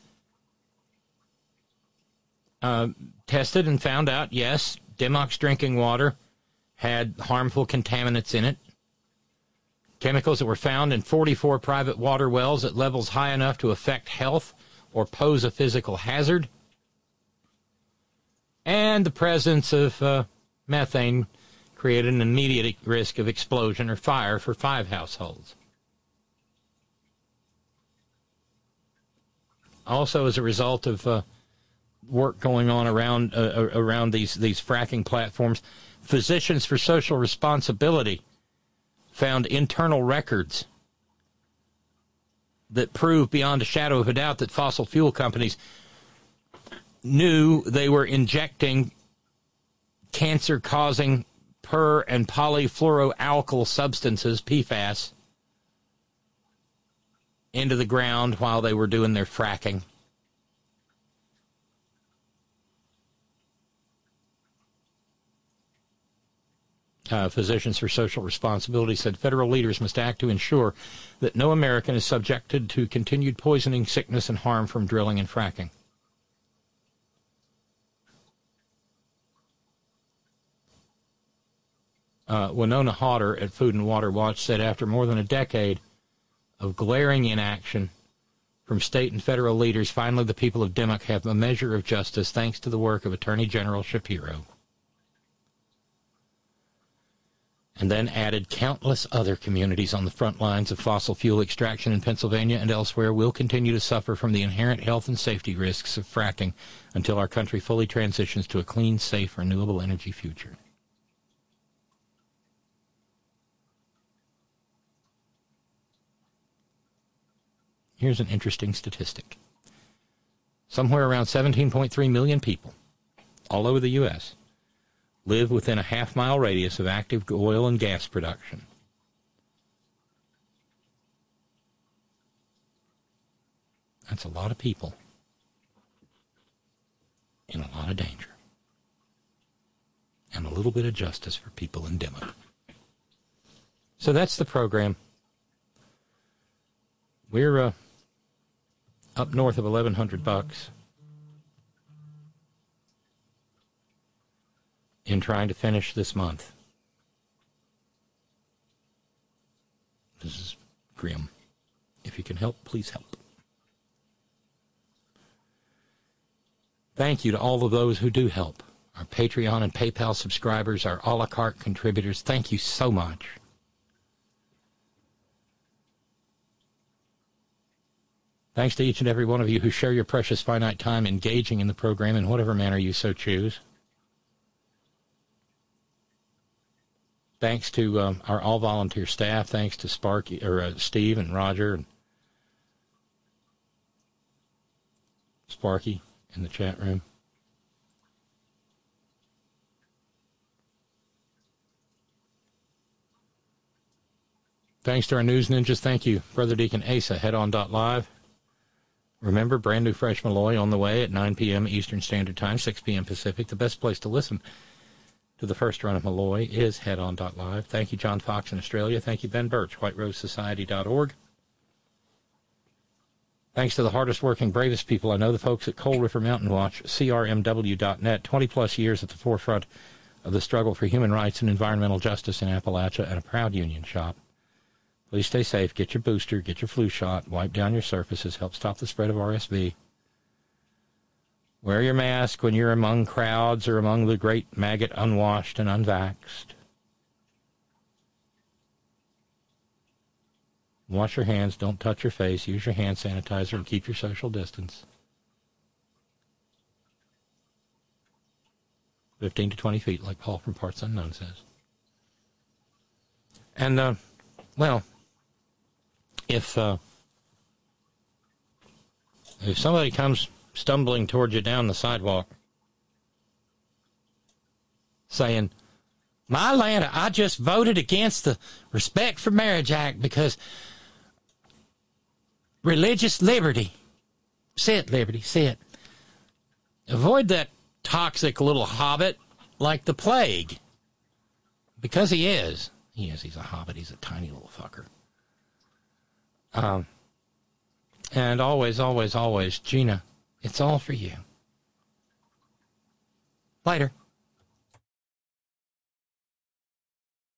tested and found out, yes, Dimock's drinking water had harmful contaminants in it. Chemicals that were found in 44 private water wells at levels high enough to affect health or pose a physical hazard. And the presence of methane created an immediate risk of explosion or fire for 5 households. Also, as a result of work going on around these fracking platforms, Physicians for Social Responsibility found internal records that prove beyond a shadow of a doubt that fossil fuel companies knew they were injecting cancer-causing per- and polyfluoroalkyl substances, PFAS, into the ground while they were doing their fracking. Physicians for Social Responsibility said federal leaders must act to ensure that no American is subjected to continued poisoning, sickness, and harm from drilling and fracking. Winona Hodder at Food and Water Watch said after more than a decade of glaring inaction from state and federal leaders, finally the people of Dimock have a measure of justice thanks to the work of Attorney General Shapiro. And then added countless other communities on the front lines of fossil fuel extraction in Pennsylvania and elsewhere will continue to suffer from the inherent health and safety risks of fracking until our country fully transitions to a clean, safe, renewable energy future. Here's an interesting statistic. Somewhere around 17.3 million people all over the U.S. live within a half-mile radius of active oil and gas production. That's a lot of people in a lot of danger. And a little bit of justice for people in Dimock. So that's the program. We're up north of $1,100 in trying to finish this month. This is grim. If you can help, please help. Thank you to all of those who do help. Our Patreon and PayPal subscribers, our a la carte contributors, thank you so much. Thanks to each and every one of you who share your precious finite time engaging in the program in whatever manner you so choose. Thanks to our all-volunteer staff. Thanks to Steve and Roger and Sparky in the chat room. Thanks to our news ninjas. Thank you, Brother Deacon Asa. Headon.live. Remember, brand new fresh Malloy on the way at 9 p.m. Eastern Standard Time, 6 p.m. Pacific. The best place to listen to the first run of Malloy is Headon.live. Thank you, John Fox in Australia. Thank you, Ben Birch, WhiteRoseSociety.org. Thanks to the hardest working, bravest people I know, the folks at Coal River Mountain Watch, CRMW.net, 20-plus years at the forefront of the struggle for human rights and environmental justice in Appalachia, and a proud union shop. Please stay safe, get your booster, get your flu shot, wipe down your surfaces, help stop the spread of RSV. Wear your mask when you're among crowds or among the great maggot unwashed and unvaxxed. Wash your hands, don't touch your face, use your hand sanitizer, and keep your social distance. 15 to 20 feet, like Paul from Parts Unknown says. And, well, if somebody comes stumbling towards you down the sidewalk saying, "My land, I just voted against the Respect for Marriage Act because religious liberty." Sit, Liberty, sit. Avoid that toxic little hobbit like the plague. Because he is. He's a hobbit. He's a tiny little fucker. And always, always, always, Gina, it's all for you. Later.